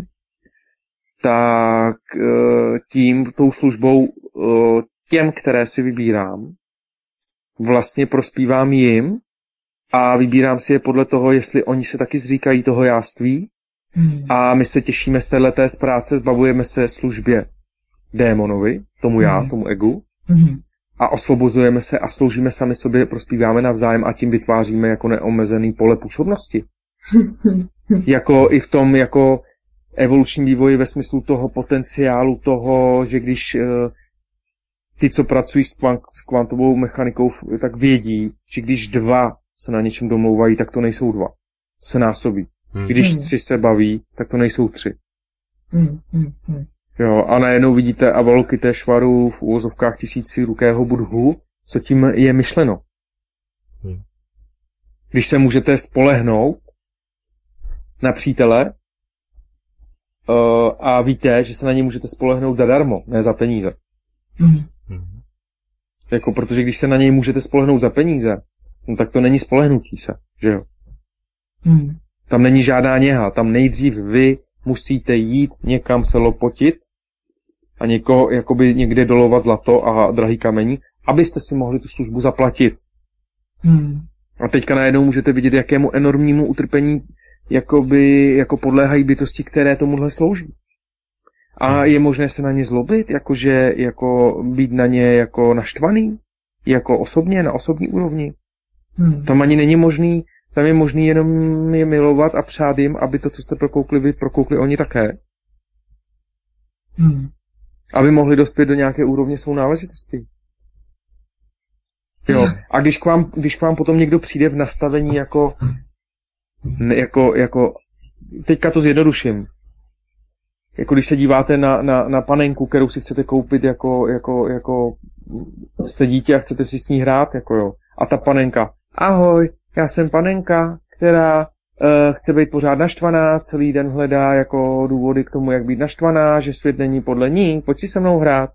tak tím, tou službou těm, které si vybírám, vlastně prospívám jim a vybírám si je podle toho, jestli oni se taky zříkají toho jáství hmm. a my se těšíme z téhleté z práce, zbavujeme se službě démonovi, tomu já, hmm. tomu egu hmm. a osvobozujeme se a sloužíme sami sobě, prospíváme navzájem a tím vytváříme jako neomezený pole působnosti. Jako i v tom jako evolučním vývoji ve smyslu toho potenciálu toho, že když uh, ty, co pracují s, kvant, s kvantovou mechanikou, tak vědí, že když dva se na něčem domlouvají, tak to nejsou dva. Se násobí. Hmm. Když hmm. tři se baví, tak to nejsou tři. Hmm. Hmm. Jo, a najednou vidíte Avalokiteshvaru v úvozovkách tisícirukého Budhu, co tím je myšleno. Hmm. Když se můžete spolehnout na přítele uh, a víte, že se na něj můžete spolehnout zadarmo, ne za peníze. Hmm. Jako, protože když se na něj můžete spolehnout za peníze, no tak to není spolehnutí se, že jo? Hmm. Tam není žádná něha, tam nejdřív vy musíte jít někam se lopotit a někoho jakoby někde dolovat zlato a drahý kamení, abyste si mohli tu službu zaplatit. Hmm. A teďka najednou můžete vidět, jakému enormnímu utrpení jakoby, jako podléhají bytosti, které tomuhle slouží. A je možné se na ně zlobit, jakože jako být na ně jako naštvaný, jako osobně, na osobní úrovni. Hmm. Tam ani není možný, tam je možný jenom je milovat a přát jim, aby to, co jste prokoukli, vy prokoukli oni také. Hmm. Aby mohli dospět do nějaké úrovně svou náležitosti. Jo. A když k vám, když k vám potom někdo přijde v nastavení jako, jako, jako, teďka to zjednoduším, jako když se díváte na, na, na panenku, kterou si chcete koupit jako, jako, jako jste dítě a chcete si s ní hrát, jako jo. A ta panenka, ahoj, já jsem panenka, která uh, chce být pořád naštvaná, celý den hledá jako důvody k tomu, jak být naštvaná, že svět není podle ní, pojď si se mnou hrát.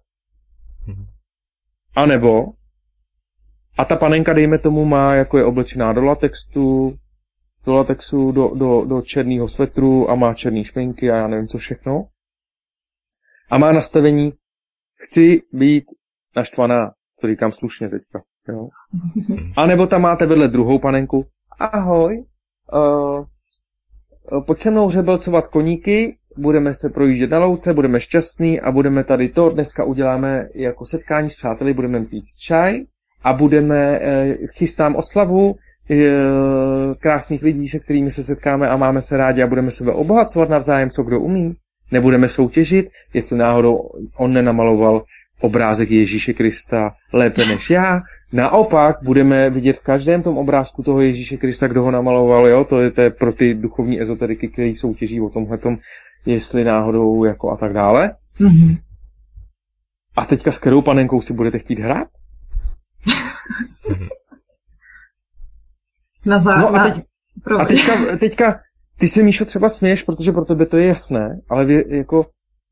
A nebo, a ta panenka, dejme tomu, má, jako je oblečená do latexu, do latexu, do, do, do černého svetru a má černý šminky a já nevím co všechno. A má nastavení, chci být naštvaná, to říkám slušně teďka. Jo. A nebo tam máte vedle druhou panenku, ahoj, uh, pojď se mnou hřebelcovat koníky, budeme se projíždět na louce, budeme šťastný a budeme tady to, dneska uděláme jako setkání s přáteli, budeme pít čaj a budeme, uh, chystám oslavu uh, krásných lidí, se kterými se setkáme a máme se rádi a budeme sebe obohacovat navzájem, co kdo umí. Nebudeme soutěžit, jestli náhodou on nenamaloval obrázek Ježíše Krista lépe než já. Naopak budeme vidět v každém tom obrázku toho Ježíše Krista, kdo ho namaloval, jo, to je, to je pro ty duchovní ezoteriky, kteří soutěží o tomhletom, jestli náhodou jako a tak dále. Mm-hmm. A teďka s kterou panenkou si budete chtít hrát? Na zá... No a, teď, na... a teďka, teďka, ty se, Míšo, třeba směješ, protože pro tebe to je jasné, ale vy, jako,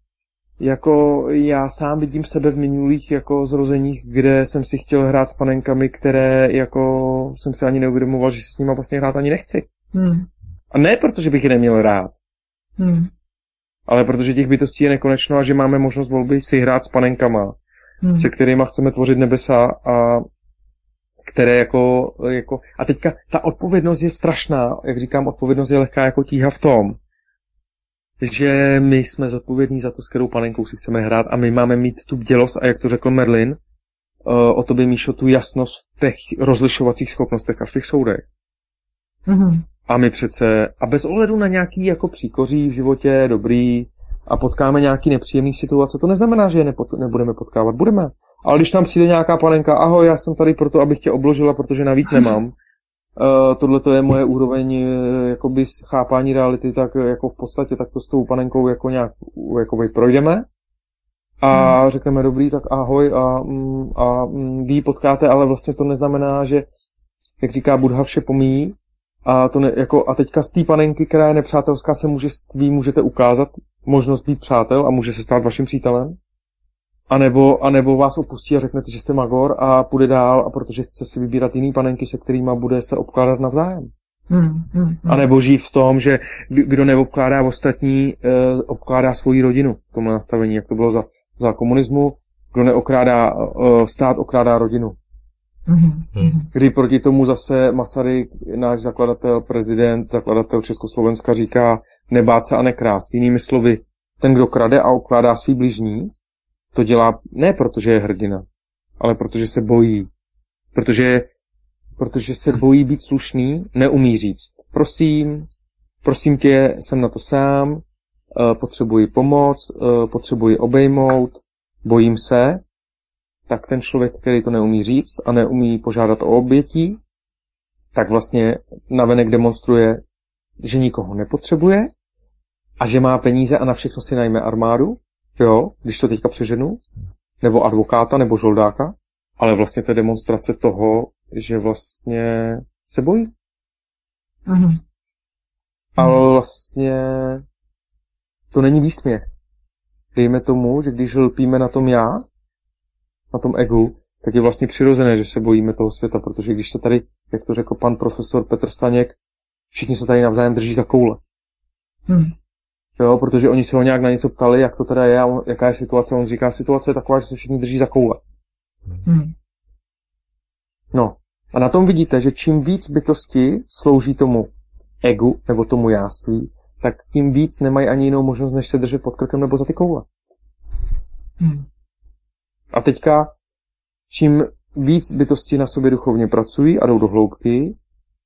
jako já sám vidím sebe v minulých jako zrozeních, kde jsem si chtěl hrát s panenkami, které jako jsem si ani neuvědomoval, že si s nima vlastně hrát ani nechci. Hmm. A ne protože bych je neměl rád, hmm. ale protože těch bytostí je nekonečno a že máme možnost volby si hrát s panenkama, hmm. se kterýma chceme tvořit nebesa a které jako, jako... A teďka ta odpovědnost je strašná, jak říkám, odpovědnost je lehká jako tíha v tom, že my jsme zodpovědní za to, s kterou panenkou si chceme hrát a my máme mít tu bdělost a jak to řekl Merlin, o tobě, Míšo, tu jasnost v těch rozlišovacích schopnostech a v těch soudech. Mm-hmm. A my přece, a bez ohledu na nějaký jako příkoří v životě, dobrý, a potkáme nějaký nepříjemný situace, to neznamená, že je nepot, nebudeme potkávat, budeme. Ale když tam přijde nějaká panenka, ahoj, já jsem tady proto, abych tě obložila, protože navíc nemám, uh, tohle to je moje úroveň uh, jakoby chápání reality, tak jako v podstatě tak to s tou panenkou jako nějak jakoby projdeme a hmm. řekneme dobrý, tak ahoj a, a, a vy ji potkáte, ale vlastně to neznamená, že, jak říká Buddha, vše pomíjí. A, to ne, jako, a teďka z té panenky, která je nepřátelská, se může, vy můžete ukázat možnost být přátel a může se stát vaším přítelem. A nebo, a nebo vás opustí a řeknete, že jste magor a půjde dál, a protože chce si vybírat jiný panenky, se kterýma bude se obkládat navzájem. Hmm, hmm, hmm. A nebo žít v tom, že kdo neobkládá ostatní, eh, obkládá svoji rodinu v tomhle nastavení, jak to bylo za, za komunismu. Kdo neokrádá eh, stát, okrádá rodinu. Mm-hmm. Kdy proti tomu zase Masaryk, náš zakladatel, prezident, zakladatel Československa, říká nebát se a nekrást. Jinými slovy, ten, kdo krade a okládá svý bližní, to dělá ne protože je hrdina, ale protože se bojí. Protože, protože se bojí být slušný, neumí říct prosím, prosím tě, jsem na to sám, potřebuji pomoc, potřebuji obejmout, bojím se. Tak ten člověk, který to neumí říct a neumí požádat o obětí, tak vlastně navenek demonstruje, že nikoho nepotřebuje a že má peníze a na všechno si najme armádu, jo, když to teďka přeženu, nebo advokáta, nebo žoldáka, ale vlastně to je demonstrace toho, že vlastně se bojí. Mm-hmm. Ale vlastně to není výsměch. Dejme tomu, že když lpíme na tom já, na tom egu, tak je vlastně přirozené, že se bojíme toho světa, protože když se tady, jak to řekl pan profesor Petr Staněk, všichni se tady navzájem drží za koule. Hmm. Jo, protože oni se ho nějak na něco ptali, jak to teda je, jaká je situace, on říká, situace je taková, že se všichni drží za koule. Hmm. No, a na tom vidíte, že čím víc bytosti slouží tomu egu, nebo tomu jáství, tak tím víc nemají ani jinou možnost, než se držet pod krkem nebo za ty koule. Hmm. A teďka, čím víc bytosti na sobě duchovně pracují a jdou do hloubky,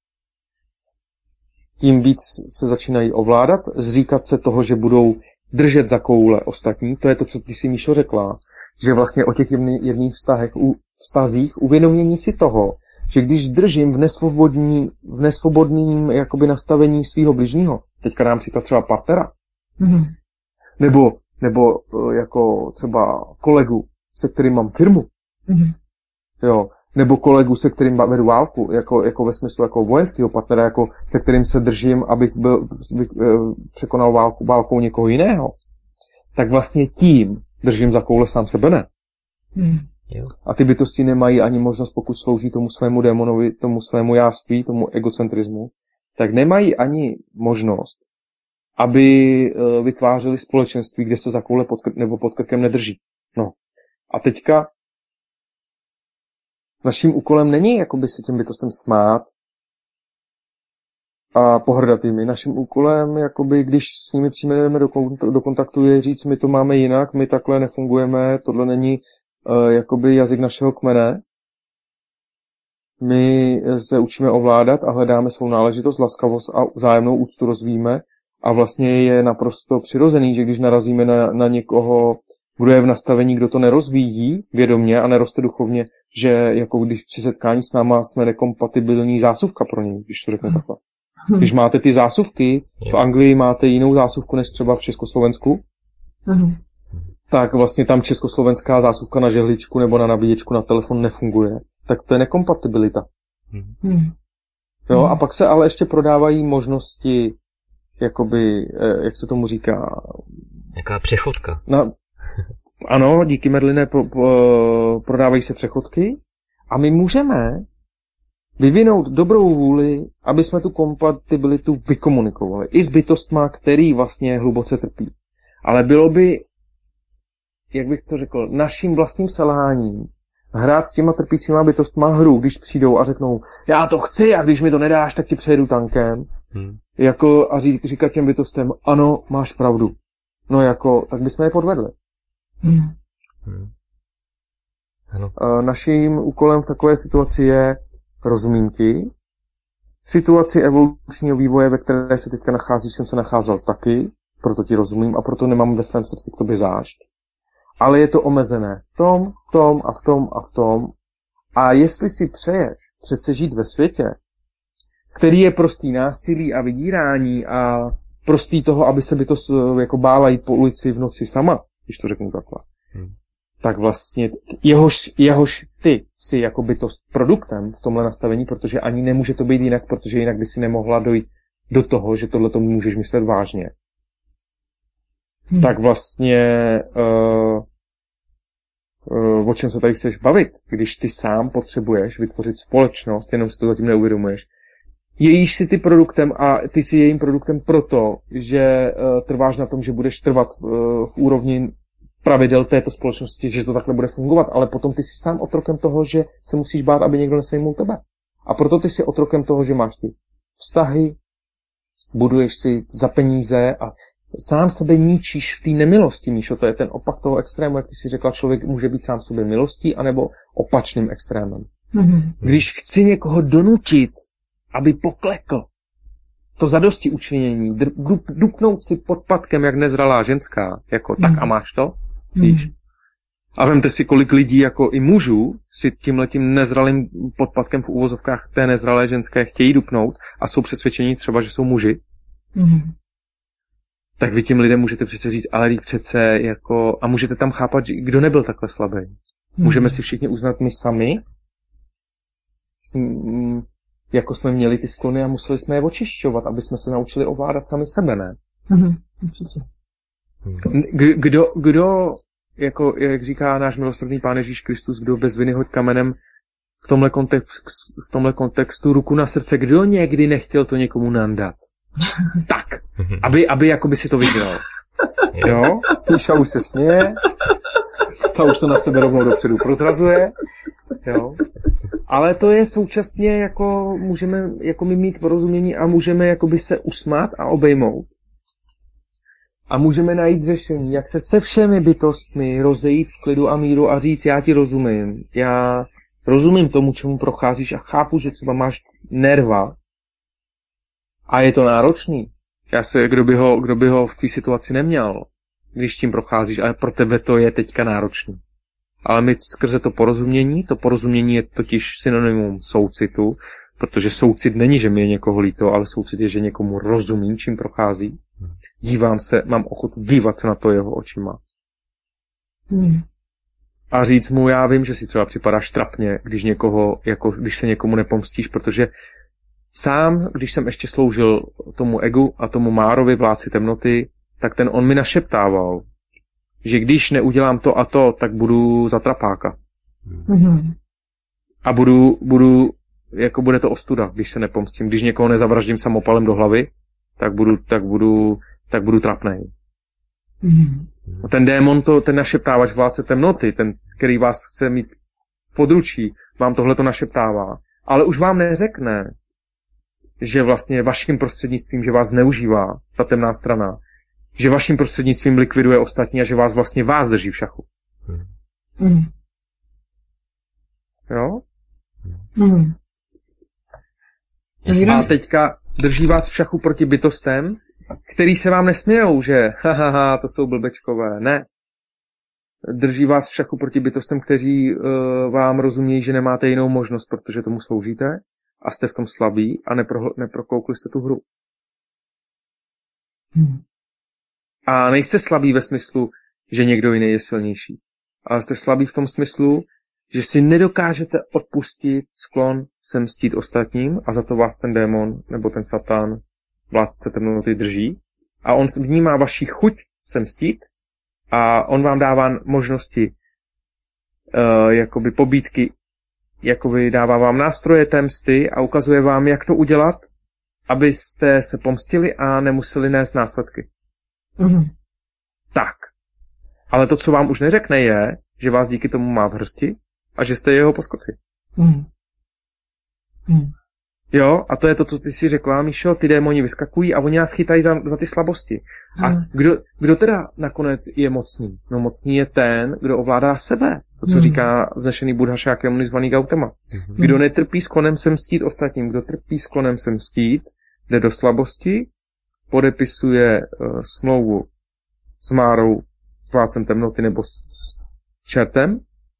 tím víc se začínají ovládat, zříkat se toho, že budou držet za koule ostatní. To je to, co ty si, Míšo, řekla, že vlastně o těch jedných vztahech, vztazích uvědomění si toho, že když držím v, nesvobodní, v nesvobodným jakoby nastavení svého bližního, teďka dám příklad třeba partnera, mm-hmm. nebo, nebo jako třeba kolegu, se kterým mám firmu, mm-hmm. jo, nebo kolegu, se kterým vedu válku, jako, jako ve smyslu jako vojenského partnera, jako se kterým se držím, abych byl, bych, eh, překonal válku, válkou někoho jiného, tak vlastně tím držím za koule sám sebe, ne? Mm. A ty bytosti nemají ani možnost, pokud slouží tomu svému démonovi, tomu svému jáství, tomu egocentrismu, tak nemají ani možnost, aby eh, vytvářeli společenství, kde se za koule pod kr- nebo pod krkem nedrží. No. A teďka naším úkolem není jakoby se těm bytostem smát a pohrdat jimi. Naším úkolem, jakoby, když s nimi přijdeme do, kont- do kontaktu, je říct, my to máme jinak, my takhle nefungujeme, tohle není uh, jakoby jazyk našeho kmene. My se učíme ovládat a hledáme svou náležitost, laskavost a vzájemnou úctu rozvíjíme a vlastně je naprosto přirozený, že když narazíme na, na někoho, kdo je v nastavení, kdo to nerozvíjí vědomě a neroste duchovně, že jako když při setkání s náma jsme nekompatibilní zásuvka pro něj, když to řeknu takhle. Když máte ty zásuvky, v Anglii máte jinou zásuvku než třeba v Československu, mm. tak vlastně tam československá zásuvka na žehličku nebo na nabíječku na telefon nefunguje. Tak to je nekompatibilita. Mm. Jo, Hmm. a pak se ale ještě prodávají možnosti, jakoby, jak se tomu říká... Jaká přechodka. Na, ano, díky Merliné po, po, prodávají se přechodky a my můžeme vyvinout dobrou vůli, aby jsme tu kompatibilitu vykomunikovali. I s bytostma, který vlastně hluboce trpí. Ale bylo by, jak bych to řekl, naším vlastním selháním hrát s těma trpícíma bytostma hru, když přijdou a řeknou, já to chci a když mi to nedáš, tak ti přejedu tankem. Hmm. Jako, a ří, říkat těm bytostem, ano, máš pravdu. No jako, tak bychom je podvedli. Hmm. Hmm. Ano. Naším úkolem v takové situaci je rozumím ti. Situaci evolučního vývoje, ve které se teďka nacházíš, jsem se nacházel taky, proto ti rozumím a proto nemám ve svém srdci k tobě zášť. Ale je to omezené v tom, v tom a v tom a v tom. A jestli si přeješ přece žít ve světě, který je prostý násilí a vydírání a prostý toho, aby se by to jako bála jít po ulici v noci sama, když to řeknu takhle, hmm. tak vlastně jehož, jehož ty si jako bytost produktem v tomhle nastavení, protože ani nemůže to být jinak, protože jinak by si nemohla dojít do toho, že tohle to můžeš myslet vážně. Hmm. Tak vlastně uh, uh, o čem se tady chceš bavit, když ty sám potřebuješ vytvořit společnost, jenom si to zatím neuvědomuješ, jejíž si ty produktem a ty si jejím produktem proto, že uh, trváš na tom, že budeš trvat uh, v úrovni pravidel této společnosti, že to takhle bude fungovat, ale potom ty jsi sám otrokem toho, že se musíš bát, aby někdo nesejmul tebe. A proto ty jsi otrokem toho, že máš ty vztahy, buduješ si za peníze a sám sebe ničíš v té nemilosti, Míšo, to je ten opak toho extrému, jak ty si řekla, člověk může být sám sobě milostí, anebo opačným extrémem. Mm-hmm. Když chci někoho donutit, aby poklekl, to zadosti učinění, dup, dupnout si pod patkem, jak nezralá ženská, jako mm-hmm. tak a máš to, víš? Mm-hmm. A vemte si, kolik lidí, jako i mužů, si tímhletím nezralým podpatkem v úvozovkách té nezralé ženské chtějí dupnout a jsou přesvědčení třeba, že jsou muži. Mm-hmm. Tak vy těm lidem můžete přece říct, ale lík přece jako, a můžete tam chápat, že kdo nebyl takhle slabý. Mm-hmm. Můžeme si všichni uznat my sami, jako jsme měli ty sklony a museli jsme je očišťovat, aby jsme se naučili ovládat sami sebe, ne? Mm-hmm. K- kdo, kdo, jako, jak říká náš milosrdný Pán Ježíš Kristus, kdo bez viny hoď kamenem v tomhle, kontext, v tomhle kontextu ruku na srdce, kdo někdy nechtěl to někomu nandat? Tak, aby, aby jakoby si to vyžral. Jo? Míša už se směje, ta už to na sebe rovnou dopředu prozrazuje. Jo? Ale to je současně jako můžeme jako my mít porozumění a můžeme jakoby se usmát a obejmout. A můžeme najít řešení, jak se se všemi bytostmi rozejít v klidu a míru a říct, já ti rozumím. Já rozumím tomu, čemu procházíš a chápu, že třeba máš nerva a je to náročný. Já se, kdo by ho, kdo by ho v té situaci neměl, když tím procházíš, ale pro tebe to je teďka náročný. Ale my skrze to porozumění, to porozumění je totiž synonymum soucitu, protože soucit není, že mi je někoho líto, ale soucit je, že někomu rozumím, čím prochází. Dívám se, mám ochotu dívat se na to jeho očima. Hmm. A říct mu, já vím, že si třeba připadáš trapně, když někoho, jako když se někomu nepomstíš, protože sám, když jsem ještě sloužil tomu egu a tomu Márovi, vládci temnoty, tak ten on mi našeptával, že když neudělám to a to, tak budu za trapáka. Mm-hmm. A budu, budu, jako bude to ostuda, když se nepomstím. Když někoho nezavraždím samopalem do hlavy, tak budu, tak budu, tak budu trapnej. Mm-hmm. A ten démon, to, ten našeptávač vládce temnoty, ten, který vás chce mít v područí, vám tohleto našeptává. Ale už vám neřekne, že vlastně vaším prostřednictvím, že vás zneužívá ta temná strana, že vaším prostřednictvím likviduje ostatní a že vás vlastně vás drží v šachu. Mm. Jo? Mm. A teďka drží vás v šachu proti bytostem, který se vám nesmějou, že hahaha, to jsou blbečkové. Ne. Drží vás v šachu proti bytostem, kteří uh, vám rozumějí, že nemáte jinou možnost, protože tomu sloužíte a jste v tom slabí a nepro, neprokoukli jste tu hru. Mm. A nejste slabí ve smyslu, že někdo jiný je silnější. Ale jste slabí v tom smyslu, že si nedokážete odpustit sklon se mstít ostatním a za to vás ten démon nebo ten satán, vládce temnoty, drží. A on vnímá vaši chuť se mstít a on vám dává možnosti, uh, jakoby pobídky, jakoby dává vám nástroje té msty a ukazuje vám, jak to udělat, abyste se pomstili a nemuseli nést následky. Mm. Tak. Ale to, co vám už neřekne, je, že vás díky tomu má v hrsti a že jste jeho poskoci. Mm. Mm. Jo, a to je to, co ty si řekla, Míšo, ty démoni vyskakují a oni nás chytají za, za ty slabosti. A Mm. kdo, kdo teda nakonec je mocný? No mocný je ten, kdo ovládá sebe. To, co Mm. říká vznešený Buddha Šákyamuni zvaný Gautama. Kdo netrpí sklonem se mstít ostatním, kdo trpí sklonem se mstít, jde do slabosti, podepisuje uh, smlouvu s Márou, s vládcem temnoty nebo s čertem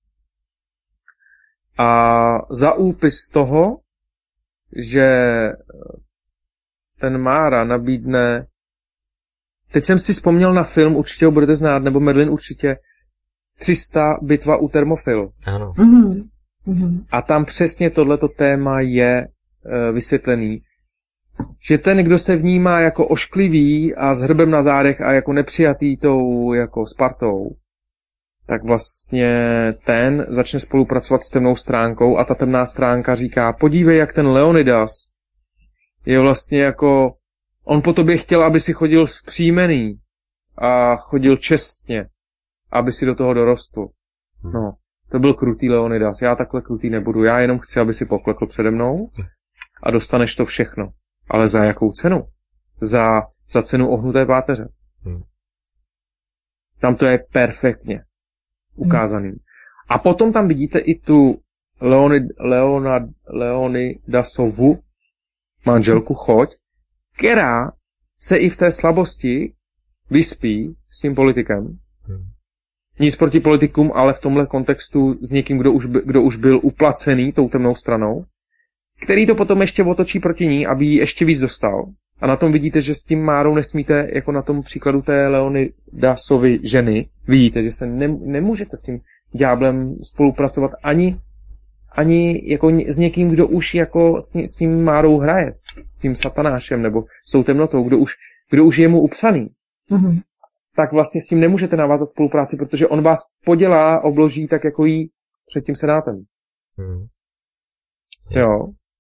a za úpis toho, že ten Mára nabídne, teď jsem si vzpomněl na film, určitě ho budete znát, nebo Merlin určitě, tři sta bitva u Thermopyl. Ano. Mm. Mm. A tam přesně tohleto téma je e, vysvětlený. Že ten, kdo se vnímá jako ošklivý a s hrbem na zádech a jako nepřijatý tou jako Spartou, tak vlastně ten začne spolupracovat s temnou stránkou a ta temná stránka říká, podívej, jak ten Leonidas je vlastně jako, on po tobě chtěl, aby si chodil vzpřímený a chodil čestně, aby si do toho dorostl. No, to byl krutý Leonidas, já takhle krutý nebudu, já jenom chci, aby si poklekl přede mnou a dostaneš to všechno. Ale za jakou cenu? Za, za cenu ohnuté páteře. Hmm. Tam to je perfektně ukázaný. A potom tam vidíte i tu Leonid, Leonad, Leonidasovu manželku Choď, která se i v té slabosti vyspí s tím politikem. Hmm. Nic proti politikům, ale v tomhle kontextu s někým, kdo už, kdo už byl uplacený tou temnou stranou, který to potom ještě otočí proti ní, aby ji ještě víc dostal. A na tom vidíte, že s tím Márou nesmíte, jako na tom příkladu té Leonidasovy ženy, vidíte, že se ne, nemůžete s tím ďáblem spolupracovat ani, ani jako s někým, kdo už jako s, ní, s tím Márou hraje, s tím satanášem nebo s tou temnotou, kdo už, kdo už je mu upsaný. Mm. Tak vlastně s tím nemůžete navázat spolupráci, protože on vás podělá, obloží tak jako jí před tím senátem. Hmm. Jo.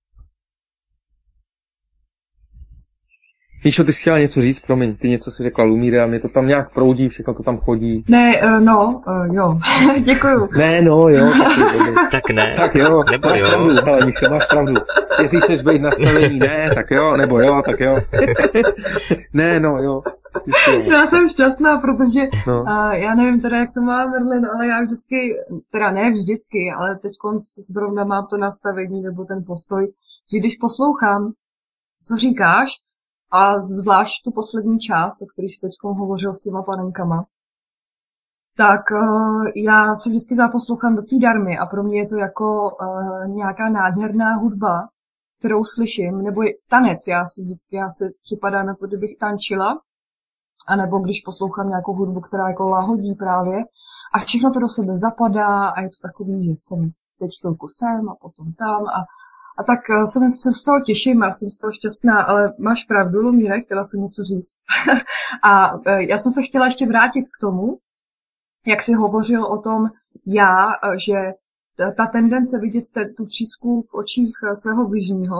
Míšo, ty jsi chtěla něco říct? Promiň, ty něco si řekla Lumíre a mě to tam nějak proudí, všechno to tam chodí. Ne, uh, no, uh, jo, děkuju. Ne, no, jo. Tak, Tak ne. tak jo, Nebo máš jo. pravdu, ale Míšo, máš pravdu. Jestli chceš být nastavení, ne, tak jo, nebo jo, tak jo. Ne, no, jo. Já jsem šťastná, protože No. uh, já nevím teda, jak to má Merlin, ale já vždycky, teda ne vždycky, ale teď zrovna mám to nastavení nebo ten postoj, že když poslouchám, co říkáš, a zvlášť tu poslední část, o který jsi teď hovořil s těma panenkama, tak uh, já se vždycky zaposlouchám do té darmy a pro mě je to jako uh, nějaká nádherná hudba, kterou slyším, nebo tanec, já si vždycky, já se připadám, jako kdybych tančila, anebo když poslouchám nějakou hudbu, která jako lahodí právě a všechno to do sebe zapadá a je to takový, že jsem teď chvilku sem a potom tam a A tak jsem se z toho těším a jsem z toho šťastná, ale máš pravdu, Lumíre, chtěla jsem něco říct. A já jsem se chtěla ještě vrátit k tomu, jak jsi hovořil o tom já, že ta tendence vidět tu třísku v očích svého bližního.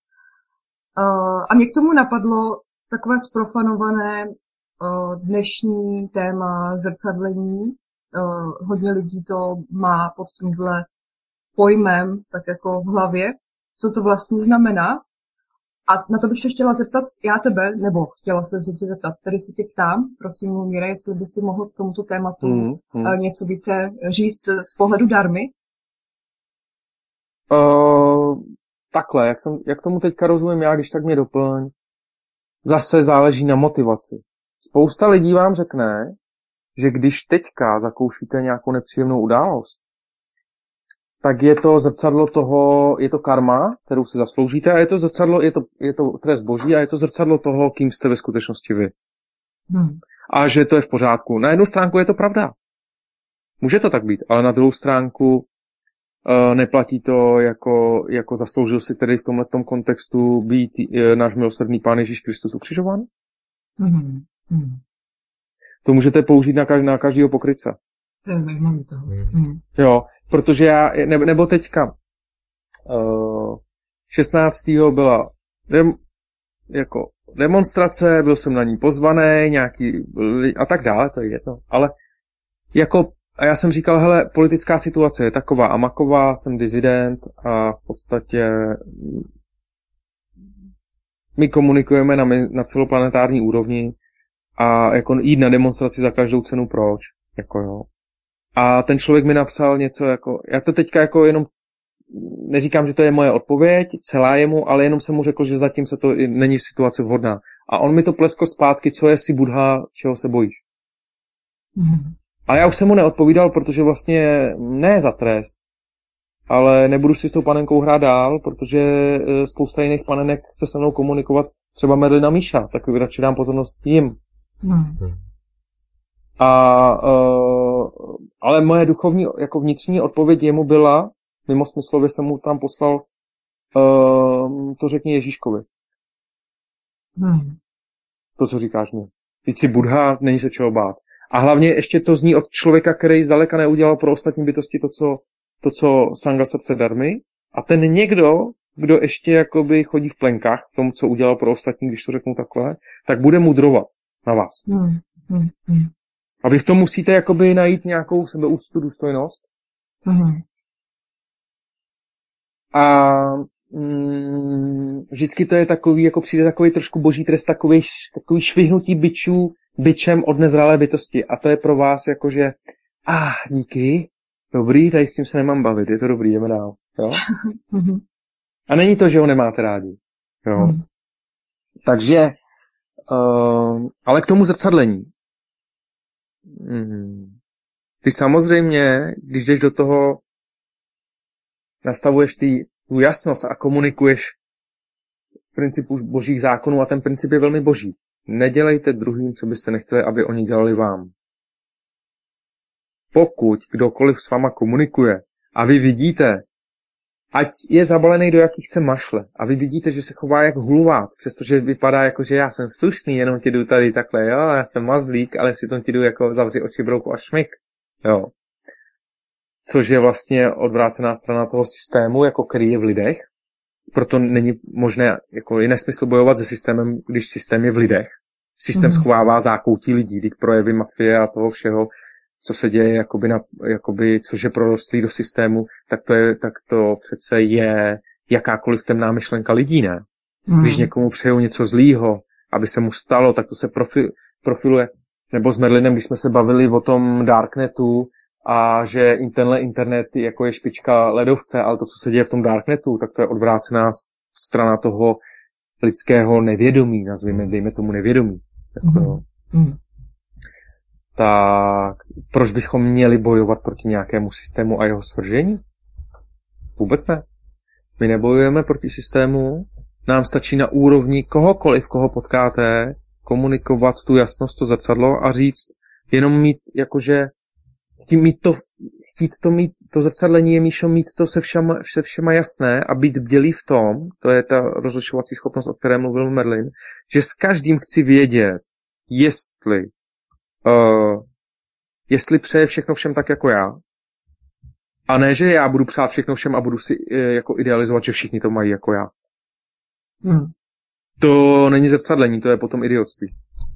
A mě k tomu napadlo takové zprofanované dnešní téma zrcadlení. Hodně lidí to má pod tímhle pojmem, tak jako v hlavě, co to vlastně znamená. A na to bych se chtěla zeptat já tebe, nebo chtěla se tě zeptat, tady se tě ptám, prosím, Lumíre, jestli by si mohl k tomuto tématu mm, mm. něco více říct z pohledu darmy. Uh, takhle, jak, jsem, jak tomu teďka rozumím já, když tak mě doplň, zase záleží na motivaci. Spousta lidí vám řekne, že když teďka zakoušíte nějakou nepříjemnou událost, tak je to zrcadlo toho, je to karma, kterou si zasloužíte, a je to zrcadlo, je to, je to trest boží a je to zrcadlo toho, kým jste ve skutečnosti vy. Hmm. A že to je v pořádku. Na jednu stránku je to pravda. Může to tak být, ale na druhou stránku Uh, neplatí to jako, jako zasloužil si tedy v tomhletom kontextu být uh, náš milosrdný Pán Ježíš Kristus ukřižován? Mm. Mm. To můžete použít na, každý, na každýho pokrytce. To je zajímavé toho. Mm. Jo, protože já, ne, nebo teďka uh, šestnáctého byla dem, jako demonstrace, byl jsem na ní pozvaný, nějaký a tak dále, to je jedno, ale jako a já jsem říkal, hele, politická situace je taková a maková, jsem dizident a v podstatě my komunikujeme na, na celoplanetární úrovni a jako jít na demonstraci za každou cenu proč, jako jo. A ten člověk mi napsal něco jako, já to teďka jako jenom neříkám, že to je moje odpověď, celá jemu, ale jenom jsem mu řekl, že zatím se to není situace vhodná. A on mi to pleskl zpátky, co je si Buddha, čeho se bojíš. Mm. A já už jsem mu neodpovídal, protože vlastně ne za trest, ale nebudu si s tou panenkou hrát dál, protože spousta jiných panenek chce se mnou komunikovat, třeba Merlina Míša, tak radši dám pozornost jim. Mm. A, uh, ale moje duchovní, jako vnitřní odpověď jemu byla, mimo smyslově jsem mu tam poslal, uh, to řekni Ježíškovi. Hmm. To, co říkáš mi. Víc si Buddha, není se čeho bát. A hlavně ještě to zní od člověka, který zdaleka neudělal pro ostatní bytosti to, co, to, co Sangha srdce darmy. A ten někdo, kdo ještě jakoby chodí v plenkách v tom, co udělal pro ostatní, když to řeknu takhle, tak bude mudrovat na vás. Hmm. Hmm. Hmm. A vy v tom musíte jakoby najít nějakou sebeúctu, důstojnost. Hmm. A mm, vždycky to je takový, jako přijde takový trošku boží trest, takový, takový švihnutí bičů, bičem od nezralé bytosti. A to je pro vás jakože, ah, díky, dobrý, tady s tím se nemám bavit, je to dobrý, jdeme dál. Jo? A není to, že ho nemáte rádi. Jo? Takže, uh, ale k tomu zrcadlení. Mm. Ty samozřejmě, když jdeš do toho, nastavuješ ty, tu jasnost a komunikuješ z principu božích zákonů a ten princip je velmi boží. Nedělejte druhým, co byste nechtěli, aby oni dělali vám. Pokud kdokoliv s váma komunikuje a vy vidíte, ať je zabalený do jakých chce mašle a vy vidíte, že se chová jak hulvát, přestože vypadá jako, že já jsem slušný, jenom ti jdu tady takhle, jo, já jsem mazlík, ale přitom ti jdu jako zavři oči, brouku a šmyk, jo. Což je vlastně odvrácená strana toho systému, jako který je v lidech. Proto není možné, jako je nesmysl bojovat se systémem, když systém je v lidech. Systém mm. schovává zákoutí lidí, ty projevy mafie a toho všeho, co se děje, jakoby na, jakoby, což je prorostlý do systému, tak to, je, tak to přece je jakákoliv temná myšlenka lidí, ne? Mm. Když někomu přejou něco zlýho, aby se mu stalo, tak to se profil, profiluje. Nebo s Merlinem, když jsme se bavili o tom Darknetu, a že tenhle internet jako je špička ledovce, ale to, co se děje v tom Darknetu, tak to je odvrácená strana toho lidského nevědomí, nazvíme, dejme tomu nevědomí. Jako, mm. Tak proč bychom měli bojovat proti nějakému systému a jeho svržení? Vůbec ne. My nebojujeme proti systému, nám stačí na úrovni kohokoliv, koho potkáte, komunikovat tu jasnost, to zrcadlo a říct, jenom mít jakože Chtít, mít to, chtít to mít, to zrcadlení je, Míšo, mít to se všema, se všema jasné a být bdělý v tom, to je ta rozlišovací schopnost, o které mluvil Merlin, že s každým chci vědět, jestli, uh, jestli přeje všechno všem tak jako já, a ne, že já budu přát všechno všem a budu si uh, jako idealizovat, že všichni to mají jako já. Hmm. To není zrcadlení, to je potom idiotství.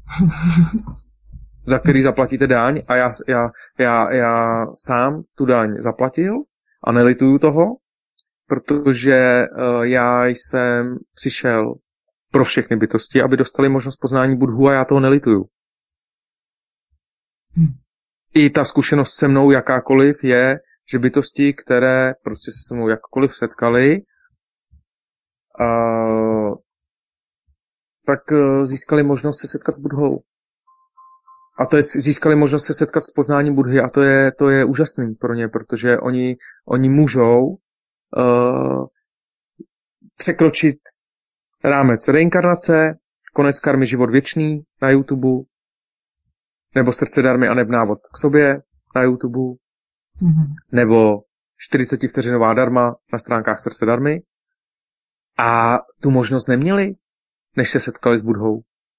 Za který zaplatíte daň a já, já, já, já sám tu daň zaplatil a nelituju toho, protože uh, já jsem přišel pro všechny bytosti, aby dostali možnost poznání Buddhu a já toho nelituju. Hmm. I ta zkušenost se mnou jakákoliv je, že bytosti, které prostě se se mnou jakkoliv setkali, uh, tak uh, získali možnost se setkat s Buddhou. A to je, získali možnost se setkat s poznáním Buddhy a to je, to je úžasný pro ně, protože oni, oni můžou uh, překročit rámec reinkarnace, konec karmy, život věčný na YouTube, nebo srdce darmy a nebnávod k sobě na YouTube, mm-hmm. nebo čtyřicetivteřinová darma na stránkách Srdce darmy a tu možnost neměli, než se setkali s Budhou.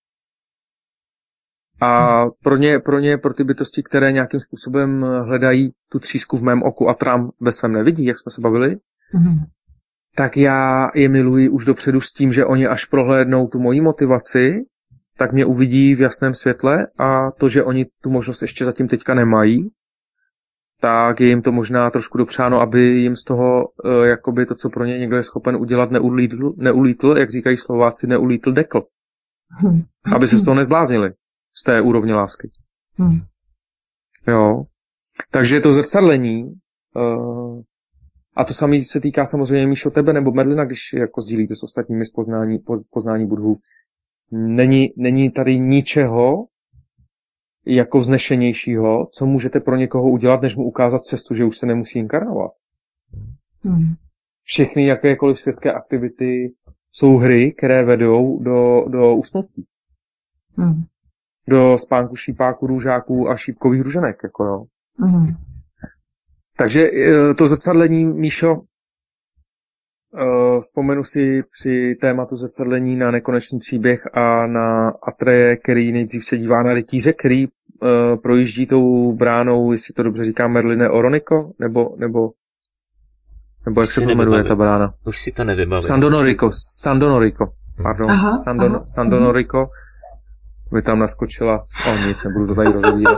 A pro ně, pro ně, pro ty bytosti, které nějakým způsobem hledají tu třísku v mém oku a trám ve svém nevidí, jak jsme se bavili, mm-hmm. tak já je miluji už dopředu s tím, že oni až prohlédnou tu moji motivaci, tak mě uvidí v jasném světle a to, že oni tu možnost ještě zatím teďka nemají, tak je jim to možná trošku dopřáno, aby jim z toho, uh, jakoby to, co pro ně někdo je schopen udělat, neulítl, neulítl jak říkají Slováci, neulítl dekl. Hmm. Aby se z toho nezbláznili, z té úrovně lásky. Hmm. Jo. Takže to zrcadlení, uh, a to samé se týká samozřejmě, Míšo, tebe nebo Merlina, když jako sdílíte s ostatními z poznání, poznání Budhu, není, není tady ničeho, jako vznešenějšího, co můžete pro někoho udělat, než mu ukázat cestu, že už se nemusí inkarnovat. Hmm. Všechny jakékoliv světské aktivity jsou hry, které vedou do, do usnutí. Hmm. Do spánku šípáků, růžáků a šípkových růženek. Jako jo. Hmm. Takže to zrcadlení, Míšo, vzpomenu si při tématu zrcadlení na nekonečný příběh a na Atreje, který nejdřív se dívá na rytíře, který uh, projíždí tou bránou, jestli to dobře říká, Merline Oroniko, nebo, nebo, nebo jak Už se to jmenuje ta brána? Už si to nevybavím. Sandonoriko, Sandonoriko, pardon, aha, Sandon, aha, Sandonoriko. Mi tam naskočila, o nic, nebudu to tady rozebírat.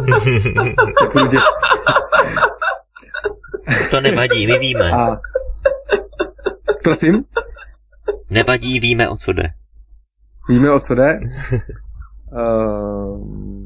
To nevadí, my víme. A... Prosím? Nevadí, víme, o co jde. Víme, o co jde? uh...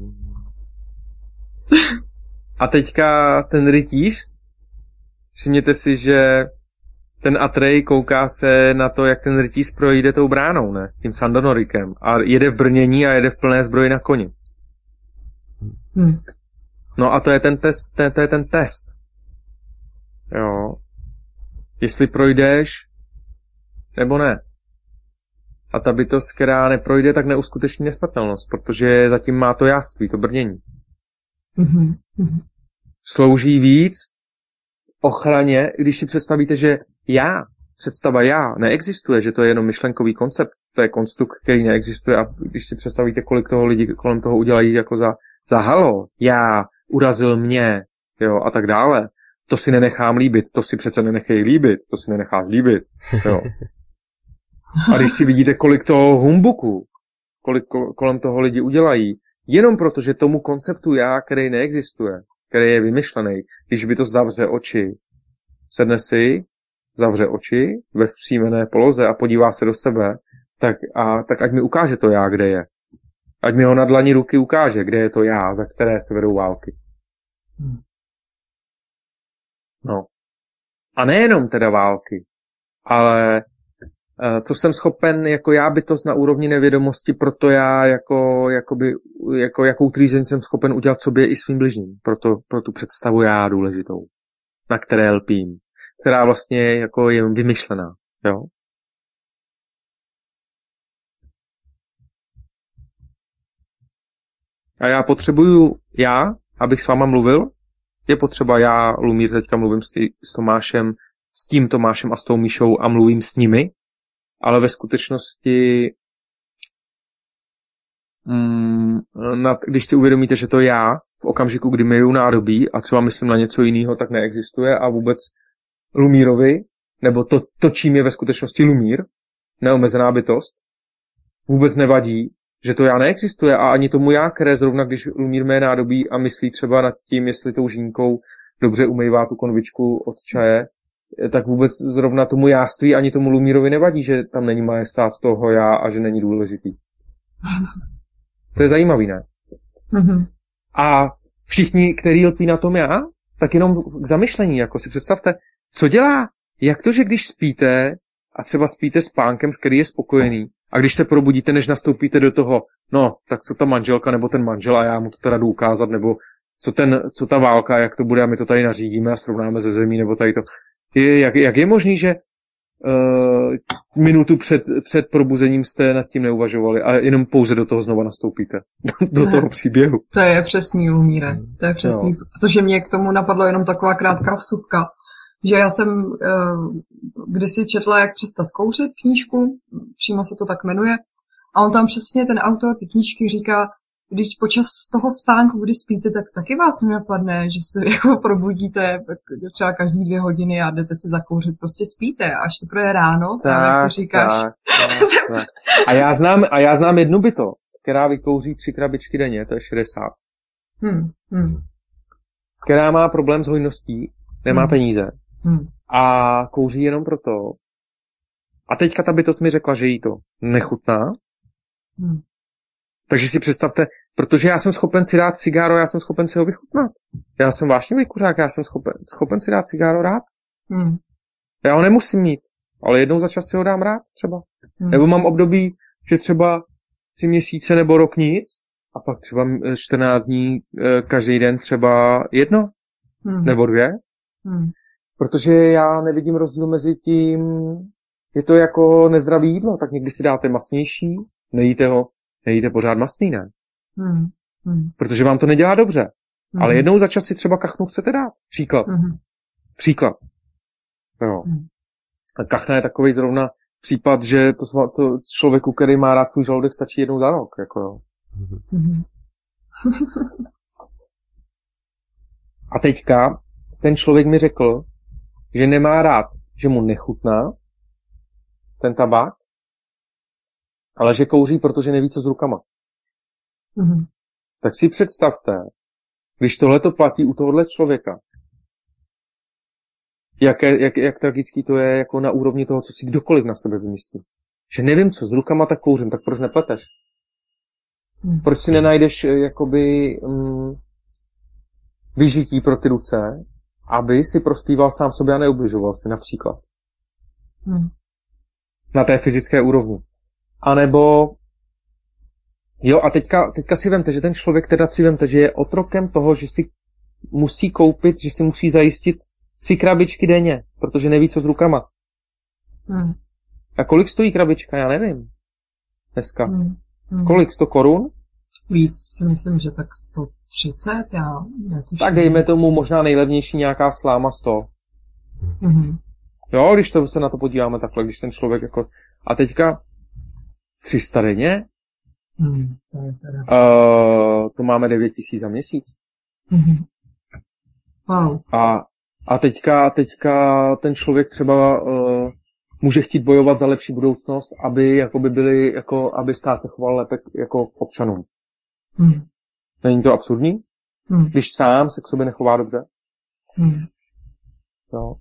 A teďka ten rytíř, všimněte si, že ten Atrej kouká se na to, jak ten rytíř projde tou bránou, ne? S tím Sandonorikem. A jede v brnění a jede v plné zbroji na koni. Hmm. No a to je ten test, to, to je ten test. Jo. Jestli projdeš, nebo ne. A ta bytost, která neprojde, tak neuskuteční nesmrtelnost, protože zatím má to jáství, to brnění. Mm-hmm. Slouží víc ochraně, když si představíte, že já, představa já, neexistuje, že to je jenom myšlenkový koncept, to je konstrukt, který neexistuje a když si představíte, kolik toho lidi kolem toho udělají jako za, za halo, já, urazil mě, jo, a tak dále, to si nenechám líbit, to si přece nenechej líbit, to si nenecháš líbit, jo. A když si vidíte, kolik toho humbuku, kolik kolem toho lidi udělají, jenom proto, že tomu konceptu já, který neexistuje, který je vymyšlený, když by to zavře oči, sedne si, zavře oči ve vzpřímené poloze a podívá se do sebe, tak, a, tak ať mi ukáže to já, kde je. Ať mi ho na dlani ruky ukáže, kde je to já, za které se vedou války. No. A nejenom teda války, ale co jsem schopen, jako já bytost na úrovni nevědomosti, proto já jako, jakoby, jako jakou trýzeň jsem schopen udělat sobě i svým bližním, proto, pro tu představu já důležitou, na které lpím, která vlastně jako je vymyšlená, jo. A já potřebuju já, abych s váma mluvil, je potřeba já, Lumír, teďka mluvím s, tý, s Tomášem, s tím Tomášem a s tou Míšou a mluvím s nimi, ale ve skutečnosti, mm, nad, když si uvědomíte, že to já v okamžiku, kdy miju nádobí a třeba myslím na něco jiného, tak neexistuje a vůbec Lumírovi, nebo to, to čím je ve skutečnosti Lumír, neomezená bytost, vůbec nevadí, že to já neexistuje a ani tomu já, které zrovna, když Lumír mé nádobí a myslí třeba nad tím, jestli tou žínkou dobře umývá tu konvičku od čaje, tak vůbec zrovna tomu jáství ani tomu Lumírovi nevadí, že tam není majestát toho já a že není důležitý. To je zajímavý, ne? Mm-hmm. A všichni, který lpí na tom já, tak jenom k zamyšlení, jako si představte, co dělá? Jak to, že když spíte a třeba spíte s pánkem, který je spokojený, a když se probudíte, než nastoupíte do toho, no, tak co ta manželka nebo ten manžel a já mu to teda jdu ukázat, nebo co, ten, co ta válka, jak to bude a my to tady nařídíme a srovnáme ze zemí, nebo tady to. Je, jak, jak je možný, že uh, minutu před, před probuzením jste nad tím neuvažovali a jenom pouze do toho znova nastoupíte? do ne, toho příběhu. To je přesný, Lumíre. To je přesný, no. Protože mě k tomu napadlo jenom taková krátká vsuvka, že já jsem uh, kdysi četla, jak přestat kouřit knížku, přímo se to tak jmenuje, a on tam přesně, ten autor ty knížky říká, když počas toho spánku, kdy spíte, tak taky vás nenapadne, že se jako probudíte třeba každý dvě hodiny a jdete si zakouřit, prostě spíte, až teprve ráno, tak, jak to říkáš. Tak, tak, tak. A, já znám, a já znám jednu bytost, která vykouří tři krabičky denně, to je šedesát. Hmm, hmm. Která má problém s hojností, nemá hmm. peníze hmm. a kouří jenom proto. A teďka ta bytost mi řekla, že jí to nechutná. Hmm. Takže si představte, protože já jsem schopen si dát cigáro, já jsem schopen si ho vychutnat. Já jsem vášnivý kuřák, já jsem schopen, schopen si dát cigáro rád. Hmm. Já ho nemusím mít, ale jednou za čas si ho dám rád třeba. Hmm. Nebo mám období, že třeba tři měsíce nebo rok nic a pak třeba čtrnáct dní každý den třeba jedno hmm. nebo dvě. Hmm. Protože já nevidím rozdíl mezi tím, je to jako nezdravý jídlo, tak někdy si dáte masnější, nejíte ho, nejíte pořád masný, ne? Hmm. Hmm. Protože vám to nedělá dobře. Hmm. Ale jednou za čas si třeba kachnu chcete dát. Příklad. Hmm. Příklad. Jo. Hmm. Kachna je takovej zrovna případ, že to, to člověku, který má rád svůj žaludek, stačí jednou za rok. Jako jo. Hmm. A teďka ten člověk mi řekl, že nemá rád, že mu nechutná ten tabák, ale že kouří, protože neví, co s rukama. Mm-hmm. Tak si představte, když tohleto platí u tohohle člověka, jak, jak, jak tragický to je jako na úrovni toho, co si kdokoliv na sebe vymyslí. Že nevím, co s rukama, tak kouřím, tak proč nepleteš? Mm. Proč si nenajdeš jakoby mm, vyžití pro ty ruce, aby si prospíval sám sobě a neubližoval si například. Mm. Na té fyzické úrovni. A nebo jo, a teďka, teďka si vemte, že ten člověk teda si vemte, že je otrokem toho, že si musí koupit, že si musí zajistit tři krabičky denně, protože neví, co s rukama. Hmm. A kolik stojí krabička? Já nevím. Dneska. Hmm. Hmm. Kolik? sto korun? Víc, si myslím, že tak sto třicet, já netuším. Tak dejme tomu možná nejlevnější nějaká sláma sto. Hmm. Jo, když to se na to podíváme takhle, když ten člověk jako... A teďka tři sta denně? Hmm. To, je teda... uh, to máme devět tisíc za měsíc. Hmm. Wow. A, a teďka, teďka ten člověk třeba uh, může chtít bojovat za lepší budoucnost, aby jakoby byli, jako, aby stát se choval lépe jako občanům. Hmm. Není to absurdní? Hmm. Když sám se k sobě nechová dobře? Hmm. Jo.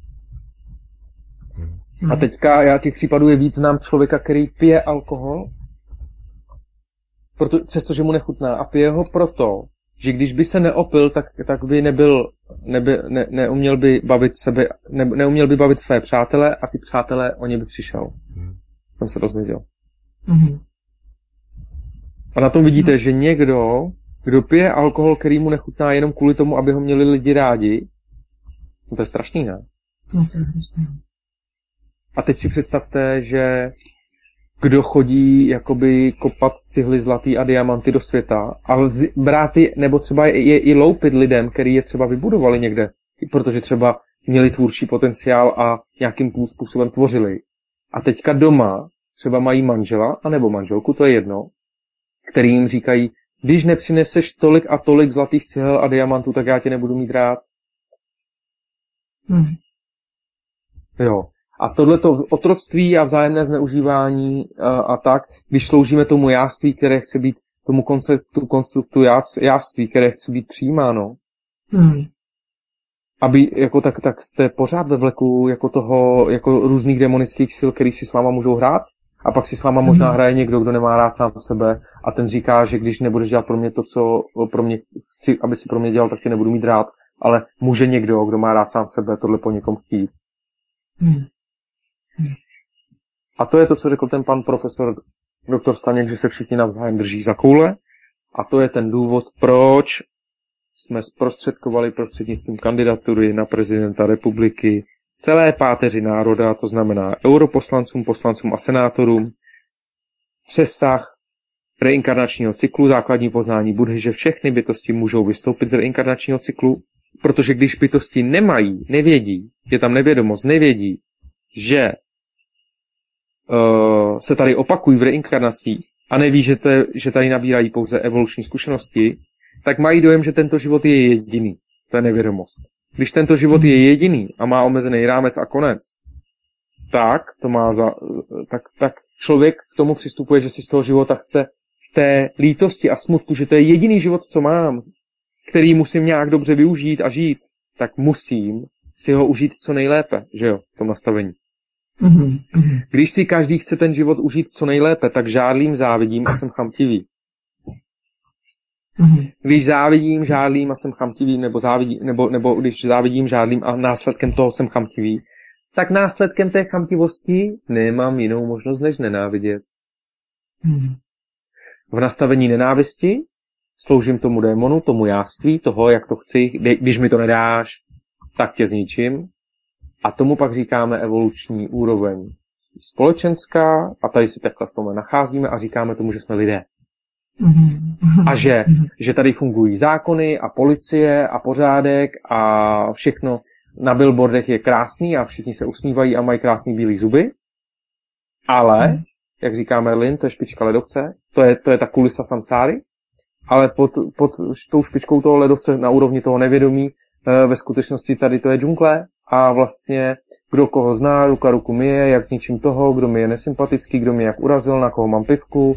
A teďka, já těch případů je víc, znám člověka, který pije alkohol, proto, přestože mu nechutná, a pije ho proto, že když by se neopil, tak, tak by nebyl, neby, ne, neuměl by bavit sebe, ne, neuměl by bavit své přátele a ty přátelé o ně by přišel. Hmm. Jsem se dozvěděl. Hmm. A na tom vidíte, hmm. že někdo, kdo pije alkohol, který mu nechutná jenom kvůli tomu, aby ho měli lidi rádi, no to je strašný, ne? Hmm. A teď si představte, že kdo chodí jakoby kopat cihly zlatý a diamanty do světa a brát je, nebo třeba je, je i loupit lidem, který je třeba vybudovali někde, protože třeba měli tvůrčí potenciál a nějakým způsobem tvořili. A teďka doma třeba mají manžela, anebo manželku, to je jedno, který jim říkají, když nepřineseš tolik a tolik zlatých cihel a diamantů, tak já tě nebudu mít rád. Hmm. Jo. A tohleto otroctví a vzájemné zneužívání a, a tak, když sloužíme tomu jáství, které chce být, tomu konceptu, konstruktu jáství, které chce být přijímáno, hmm. aby jako tak, tak jste pořád ve vleku jako toho, jako různých demonických sil, který si s váma můžou hrát, a pak si s váma možná hraje někdo, kdo nemá rád sám sebe a ten říká, že když nebudeš dělat pro mě to, co pro mě chci, aby si pro mě dělal, tak tě nebudu mít rád, ale může někdo, kdo má rád sám sebe, tohle po někom chtít. Hmm. A to je to, co řekl ten pan profesor doktor Staněk, že se všichni navzájem drží za koule. A to je ten důvod, proč jsme zprostředkovali prostřednictvím kandidatury na prezidenta republiky celé páteři národa, to znamená europoslancům, poslancům a senátorům, přesah reinkarnačního cyklu, základní poznání Buddhy, že všechny bytosti můžou vystoupit z reinkarnačního cyklu Protože když bytosti nemají, nevědí, je tam nevědomost, nevědí, že uh, se tady opakují v reinkarnacích a neví, že, to je, že tady nabírají pouze evoluční zkušenosti, tak mají dojem, že tento život je jediný. To je nevědomost. Když tento život je jediný a má omezený rámec a konec, tak, to má za, tak, tak člověk k tomu přistupuje, že si z toho života chce v té lítosti a smutku, že to je jediný život, co mám, který musím nějak dobře využít a žít, tak musím si ho užít co nejlépe, že jo, v tom nastavení. Mm-hmm. Když si každý chce ten život užít co nejlépe, tak žádlím, závidím a jsem chamtivý. Mm-hmm. Když závidím, žádlím a jsem chamtivý, nebo, závidím, nebo, nebo když závidím, žádlím a následkem toho jsem chamtivý, tak následkem té chamtivosti nemám jinou možnost, než nenávidět. Mm-hmm. V nastavení nenávisti sloužím tomu démonu, tomu jáství, toho, jak to chci, když mi to nedáš, tak tě zničím. A tomu pak říkáme evoluční úroveň společenská a tady si takhle v tomhle nacházíme a říkáme tomu, že jsme lidé. Mm-hmm. A že, že tady fungují zákony a policie a pořádek a všechno na billboardech je krásný a všichni se usmívají a mají krásný bílý zuby. Ale, jak říká Merlin, to je špička ledovce, to je, to je ta kulisa samsáry, ale pod, pod tou špičkou toho ledovce na úrovni toho nevědomí ve skutečnosti tady to je džungle a vlastně kdo koho zná, ruka ruku myje, jak zničím toho, kdo mi je nesympatický, kdo mě jak urazil, na koho mám pivku,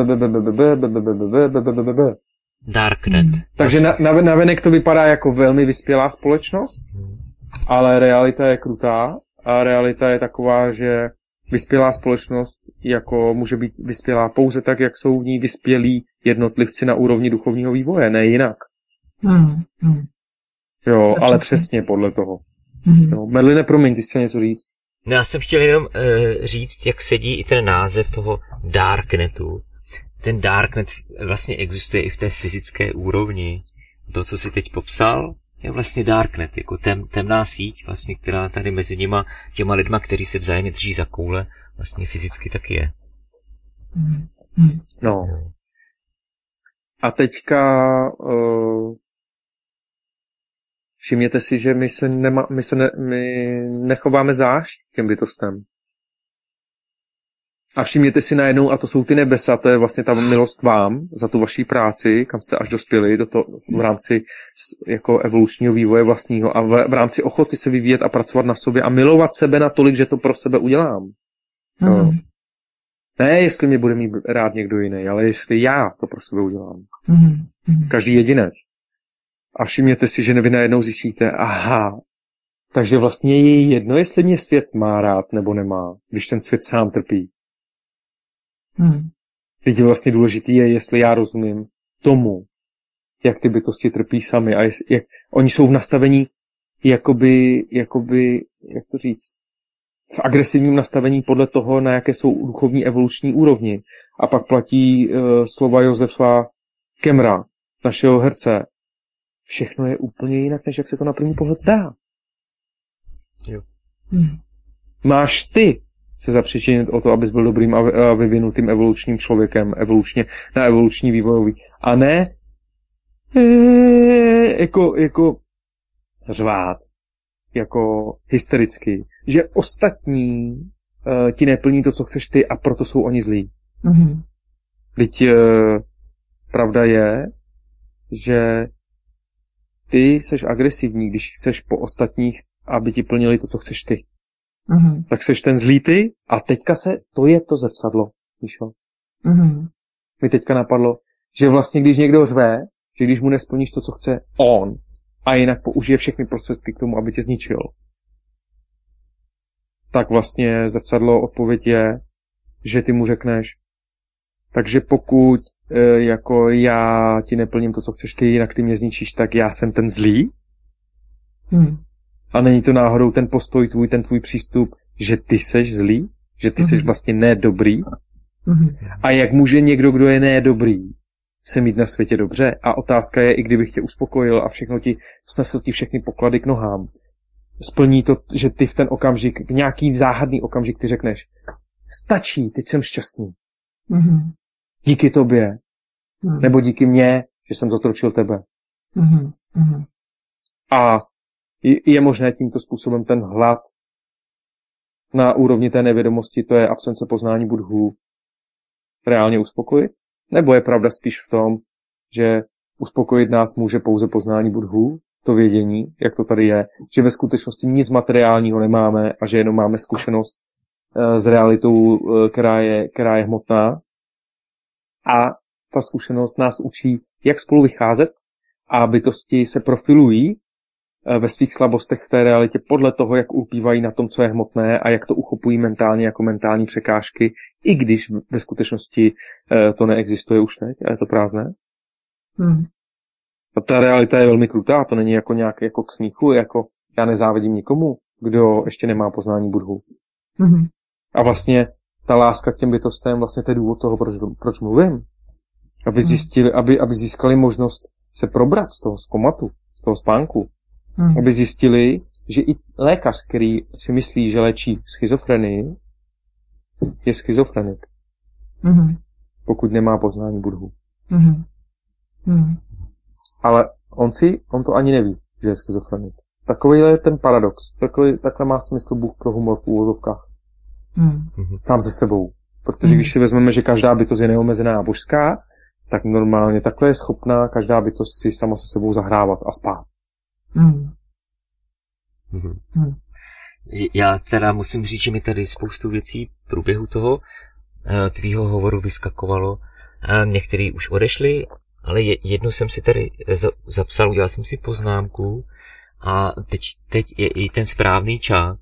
Darknet. Takže na, na, navenek to vypadá jako velmi vyspělá společnost, ale realita je krutá a realita je taková, že vyspělá společnost jako může být vyspělá pouze tak, jak jsou v ní vyspělí jednotlivci na úrovni duchovního vývoje, ne jinak. Mm, mm. Jo, tak ale přesně. přesně podle toho. Mm. Jo, Merline, promiň, ty jsi chtěl něco říct? No já jsem chtěl jenom uh, říct, jak sedí i ten název toho Darknetu. Ten Darknet vlastně existuje i v té fyzické úrovni. To, co jsi teď popsal, je vlastně Darknet, jako tem, temná síť, vlastně, která tady mezi nima, těma lidma, kteří se vzájemně drží za koule, vlastně fyzicky taky je. Mm. Mm. No. A teďka uh, všimněte si, že my se, nema, my se ne, my nechováme zášť těm bytostem. A všimněte si najednou, a to jsou ty nebesa, to je vlastně ta milost vám za tu vaší práci, kam jste až dospěli do to, v rámci jako evolučního vývoje vlastního a v, v rámci ochoty se vyvíjet a pracovat na sobě a milovat sebe natolik, že to pro sebe udělám. Mm. Jo. Ne, jestli mě bude mít rád někdo jiný, ale jestli já to pro sebe udělám. Mm. Mm. Každý jedinec. A všimněte si, že vy najednou zjistíte, aha, takže vlastně je jedno, jestli mě svět má rád nebo nemá, když ten svět sám trpí. Mm. Teď vlastně důležitý je, jestli já rozumím tomu, jak ty bytosti trpí sami a jest, jak oni jsou v nastavení jakoby, jakoby, jak to říct, v agresivním nastavení podle toho, na jaké jsou duchovní evoluční úrovni. A pak platí uh, slova Josefa Kemra, našeho herce. Všechno je úplně jinak, než jak se to na první pohled zdá. Jo. Mm. Máš ty se zapříčinit o to, abys byl dobrým a vyvinutým evolučním člověkem, evolučně, na evoluční vývojový. A ne ee, jako, jako řvát, jako hystericky, že ostatní uh, ti neplní to, co chceš ty a proto jsou oni zlí. Mm. Vždyť uh, pravda je, že ty seš agresivní, když chceš po ostatních, aby ti plnili to, co chceš ty. Mm. Tak seš ten zlý ty a teďka se, to je to zrcadlo, Míšo. Mm. Mi teďka napadlo, že vlastně když někdo řve, že když mu nesplníš to, co chce on, a jinak použije všechny prostředky k tomu, aby tě zničil, tak vlastně zrcadlo odpověď je, že ty mu řekneš, takže pokud e, jako já ti neplním to, co chceš ty, jinak ty mě zničíš, tak já jsem ten zlý? Mm. A není to náhodou ten postoj tvůj, ten tvůj přístup, že ty seš zlý? Že ty mm. seš vlastně nedobrý? Mm. A jak může někdo, kdo je nedobrý, se mít na světě dobře? A otázka je, i kdybych tě uspokojil a všechno ti, snesl ti všechny poklady k nohám, splní to, že ty v ten okamžik, v nějaký záhadný okamžik ty řekneš, stačí, teď jsem šťastný. Mm. Díky tobě. Mm. Nebo díky mně, že jsem zotročil tebe. Mm. Mm. A je možné tímto způsobem ten hlad na úrovni té nevědomosti, to je absence poznání Budhů, reálně uspokojit? Nebo je pravda spíš v tom, že uspokojit nás může pouze poznání Budhů, to vědění, jak to tady je, že ve skutečnosti nic materiálního nemáme a že jenom máme zkušenost s realitou, která je, která je hmotná. A ta zkušenost nás učí, jak spolu vycházet a bytosti se profilují ve svých slabostech v té realitě podle toho, jak ulpívají na tom, co je hmotné a jak to uchopují mentálně jako mentální překážky, i když ve skutečnosti to neexistuje už teď a je to prázdné. Hmm. A ta realita je velmi krutá, to není jako nějak jako k smíchu, jako já nezávidím nikomu, kdo ještě nemá poznání Budhu. Hmm. A vlastně ta láska k těm bytostem, vlastně to je důvod toho, proč, proč mluvím. Aby zjistili, aby, aby získali možnost se probrat z toho zkomatu, z toho spánku. Hmm. Aby zjistili, že i lékař, který si myslí, že léčí schizofrenii, je schizofrenik. Hmm. Pokud nemá poznání Budhu. Hmm. Hmm. Ale on si, on to ani neví, že je schizofrenik. Takový je ten paradox. Takový, takhle má smysl Bůh pro humor v úvozovkách. Hmm. Sám se sebou. Protože když si vezmeme, že každá bytost je neomezená a božská, tak normálně takhle je schopná každá bytost si sama se sebou zahrávat a spát. Hmm. Hmm. Já teda musím říct, že mi tady spoustu věcí v průběhu toho tvýho hovoru vyskakovalo. Některý už odešli, ale jednu jsem si tady zapsal, udělal jsem si poznámku a teď, teď je i ten správný čas.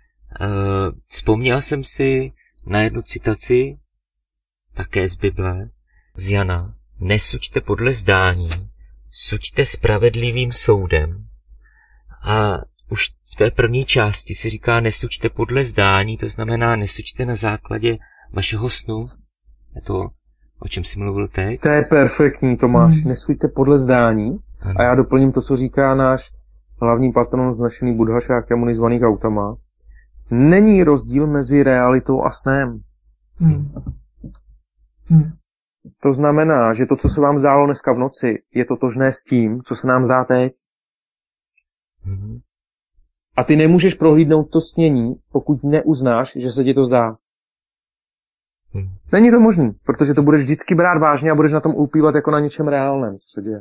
Vzpomněl jsem si na jednu citaci, také z Bible, z Jana. Nesuďte podle zdání, suďte spravedlivým soudem. A už v té první části si říká nesuďte podle zdání, to znamená nesuďte na základě vašeho snu. Je to, o čem jsi mluvil teď? To je perfektní, Tomáš. Hmm. Nesuďte podle zdání. Ano. A já doplním to, co říká náš hlavní patron znašený Buddha Šákyamuni zvaný Gautama. Není rozdíl mezi realitou a snem. Hmm. Hmm. To znamená, že to, co se vám zdálo dneska v noci, je totožné s tím, co se nám zdá teď. Hmm. A ty nemůžeš prohlídnout to snění, pokud neuznáš, že se ti to zdá. Hmm. Není to možný, protože to budeš vždycky brát vážně a budeš na tom ulpívat jako na něčem reálném, co se děje.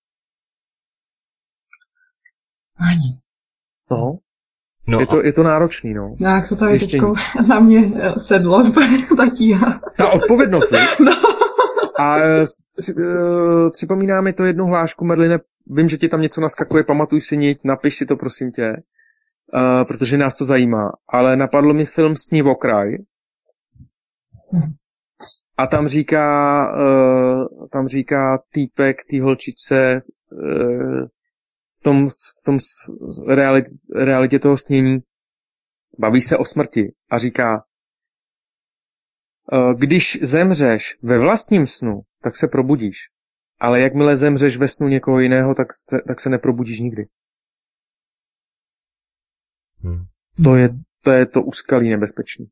Ani. No. No je, to, je to náročný, no. No, jak to tady teďko na mě sedlo, ta tíha. Ta odpovědnost, no. A uh, připomíná mi to jednu hlášku, Merline, vím, že ti tam něco naskakuje, pamatuj si niť, napiš si to, prosím tě, uh, protože nás to zajímá. Ale napadl mi film Sní v okraj. Hmm. A tam říká, uh, tam říká týpek té holčičce uh, v tom, v tom realit, realitě toho snění, baví se o smrti a říká, uh, když zemřeš ve vlastním snu, tak se probudíš. Ale jakmile zemřeš ve snu někoho jiného, tak se, tak se neprobudíš nikdy. Hmm. To je, to je to úskalí nebezpečný.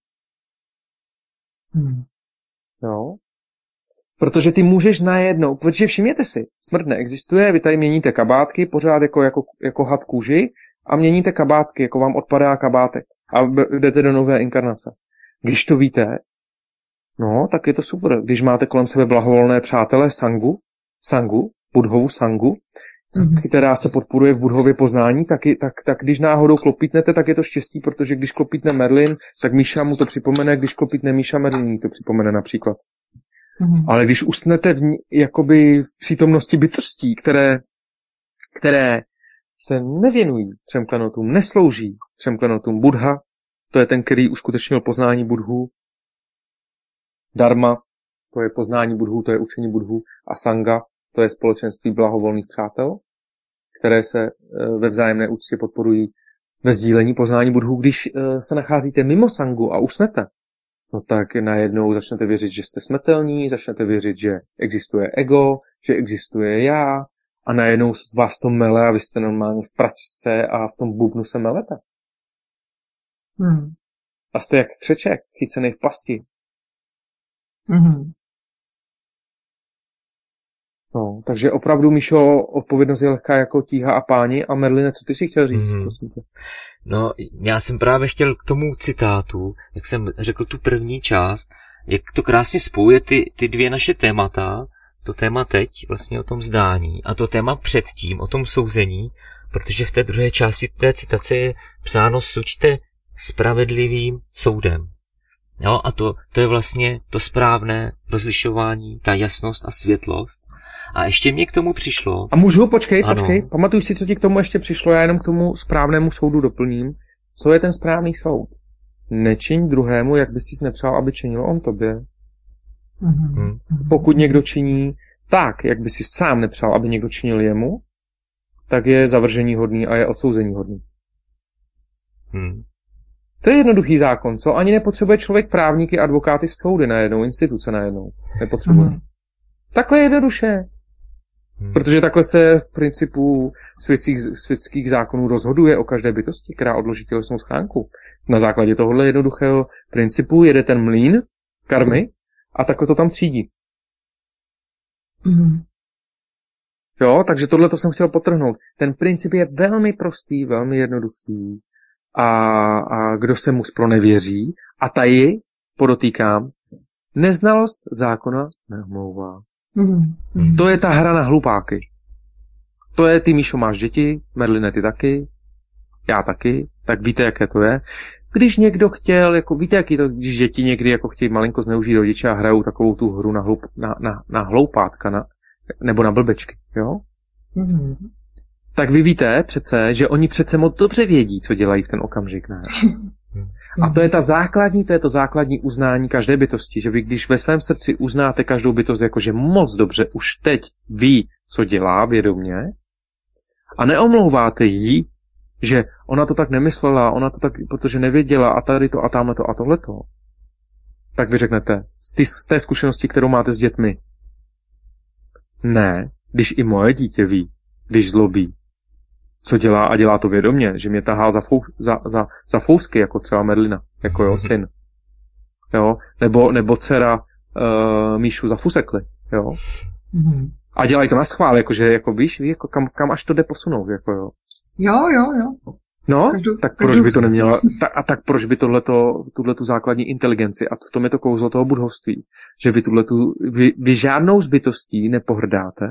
Hmm. Jo? Protože ty můžeš najednou, protože všimněte si, smrt neexistuje, vy tady měníte kabátky, pořád jako, jako, jako had kůži a měníte kabátky, jako vám odpadá kabátek a jdete do nové inkarnace. Když to víte, no, tak je to super. Když máte kolem sebe blahovolné přátelé sangu, sangu, Budhovu sangu, mm-hmm. která se podporuje v Budhově poznání, tak, je, tak, tak když náhodou klopítnete, tak je to štěstí, protože když klopítne Merlin, tak Míša mu to připomene, když klopítne Míša, Merlin to připomene například. Mm-hmm. Ale když usnete v, jakoby v přítomnosti bytostí, které, které se nevěnují třem klenotům, neslouží třem klenotům, Buddha, to je ten, který uskutečnil poznání Budhů, Dharma, to je poznání Budhů, to je učení Budhů, a Sanga, to je společenství blahovolných přátel, které se ve vzájemné úctě podporují ve sdílení poznání Budhů. Když se nacházíte mimo Sangu a usnete, no tak najednou začnete věřit, že jste smrtelní, začnete věřit, že existuje ego, že existuje já, a najednou vás to mele a vy jste normálně v pračce a v tom bubnu se melete. Hmm. A jste jak křeček, chycený v pasti. Hmm. No, takže opravdu, Míšo, odpovědnost je lehká jako tíha a páni. A Merline, co ty si chtěl říct, mm. prosím tě? No, já jsem právě chtěl k tomu citátu, jak jsem řekl tu první část, jak to krásně spojuje ty, ty dvě naše témata, to téma teď vlastně o tom zdání a to téma předtím o tom souzení, protože v té druhé části té citace je psáno suďte spravedlivým soudem. Jo, a to, to je vlastně to správné rozlišování, ta jasnost a světlost. A ještě mě k tomu přišlo... A můžu? Počkej, ano. počkej. Pamatuj si, co ti k tomu ještě přišlo, já jenom k tomu správnému soudu doplním. Co je ten správný soud? Nečiň druhému, jak bys si nepřál, aby činil on tobě. Mm-hmm. Pokud někdo činí tak, jak by si sám nepřál, aby někdo činil jemu, tak je zavržení hodný a je odsouzení hodný. Hmm. To je jednoduchý zákon, co? Ani nepotřebuje člověk právníky, advokáty, soudy najednou, instituce najednou. Nepotřebuje. Mm. Takhle je jednoduše. Hmm. Protože takhle se v principu světských, světských zákonů rozhoduje o každé bytosti, která odloží tělesnou schránku. Na základě tohohle jednoduchého principu jede ten mlýn karmy a takhle to tam třídí. Mm. Jo, takže tohle to jsem chtěl podtrhnout. Ten princip je velmi prostý, velmi jednoduchý. A, a kdo se mu zpronevěří, a tady, podotýkám, neznalost zákona neomlouvá. Mm. To je ta hra na hlupáky. To je, ty, Míšo, máš děti, Merline, ty taky, já taky, tak víte, jaké to je. Když někdo chtěl, jako víte, jaký to, když děti někdy jako chtějí malinko zneužít rodiče a hrajou takovou tu hru na, hlup, na, na, na hloupátka, na, nebo na blbečky, jo? Mm. Tak vy víte přece, že oni přece moc dobře vědí, co dělají v ten okamžik, ne? A to je ta základní, to je to základní uznání každé bytosti, že vy, když ve svém srdci uznáte každou bytost jako, že moc dobře už teď ví, co dělá vědomě, a neomlouváte jí, že ona to tak nemyslela, ona to tak, protože nevěděla a tady to a tamhle to a tohleto, tak vy řeknete z, tý, z té zkušenosti, kterou máte s dětmi, ne, když i moje dítě ví, když zlobí, co dělá a dělá to vědomě, že mě tahá za, fou, za, za, za fousky, jako třeba Merlina, jako jo, syn. Jo, nebo, nebo dcera uh, Míšu za fusekly, jo. Mm. A dělají to na schvál, jakože, jako víš, ví, jako kam, kam až to jde posunout, jako jo. Jo, jo, jo. No, každou, tak každou proč by to neměla, ta, a tak proč by tohleto, tuhletu základní inteligenci, a v tom je to kouzlo toho budhovství, že vy tuhletu, vy, vy žádnou zbytostí nepohrdáte,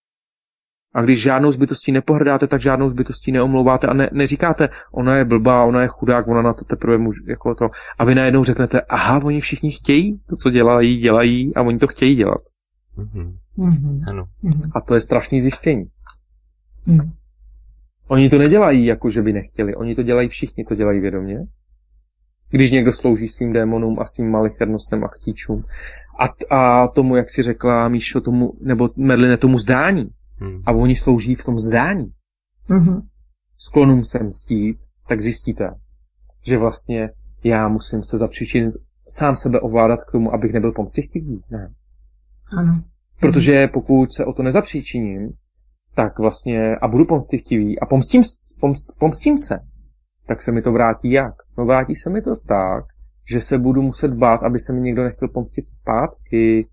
a když žádnou zbytostí nepohrdáte, tak žádnou zbytostí neomlouváte a ne, neříkáte, ona je blbá, ona je chudák, ona na to teprve může, jako to. A vy najednou řeknete, aha, oni všichni chtějí to, co dělají, dělají a oni to chtějí dělat. Mm-hmm. Mm-hmm. Ano. A to je strašný zjištění. Mm. Oni to nedělají, jako že by nechtěli. Oni to dělají všichni, to dělají vědomě. Když někdo slouží svým démonům a svým malichernostem a chtíčům. A, a tomu, jak si řekla Míšo, tomu, nebo Merline, tomu zdání. Hmm. A oni slouží v tom zdání. Mm-hmm. Sklonům se mstít, tak zjistíte, že vlastně já musím se zapříčinit sám sebe ovládat k tomu, abych nebyl pomstychtivý. Ne. Ano. Protože pokud se o to nezapříčiním, tak vlastně a budu pomstychtivý a pomstím, pomst, pomstím se, tak se mi to vrátí jak? No vrátí se mi to tak, že se budu muset bát, aby se mi někdo nechtěl pomstit zpátky.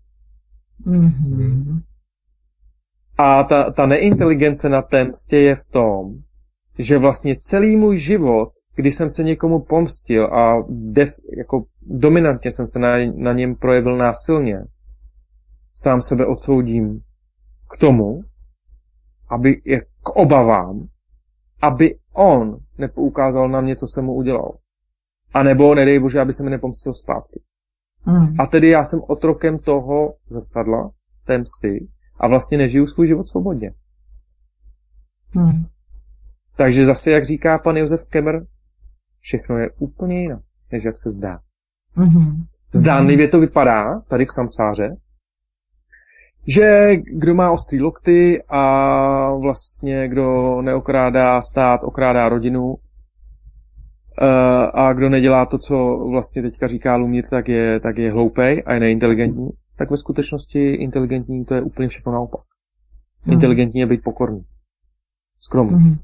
Mm-hmm. A ta, ta neinteligence na té mstě je v tom, že vlastně celý můj život, kdy jsem se někomu pomstil a def, jako dominantně jsem se na, na něm projevil násilně, sám sebe odsoudím k tomu, aby je k obavám, aby on nepoukázal na mě, co jsem mu udělal. A nebo, nedej bože, aby se mi nepomstil zpátky. Mm. A tedy já jsem otrokem toho zrcadla, té msty, a vlastně nežiju svůj život svobodně. Mm. Takže zase, jak říká pan Josef Kemmer, všechno je úplně jinak, než jak se zdá. Mm-hmm. Zdánlivě to vypadá, tady v samsáře, že kdo má ostrý lokty a vlastně kdo neokrádá stát, okrádá rodinu a kdo nedělá to, co vlastně teďka říká Lumír, tak je, tak je hloupej a je neinteligentní, tak ve skutečnosti inteligentní to je úplně všechno naopak. Mm. Inteligentní je být pokorný. Skromný. Mm.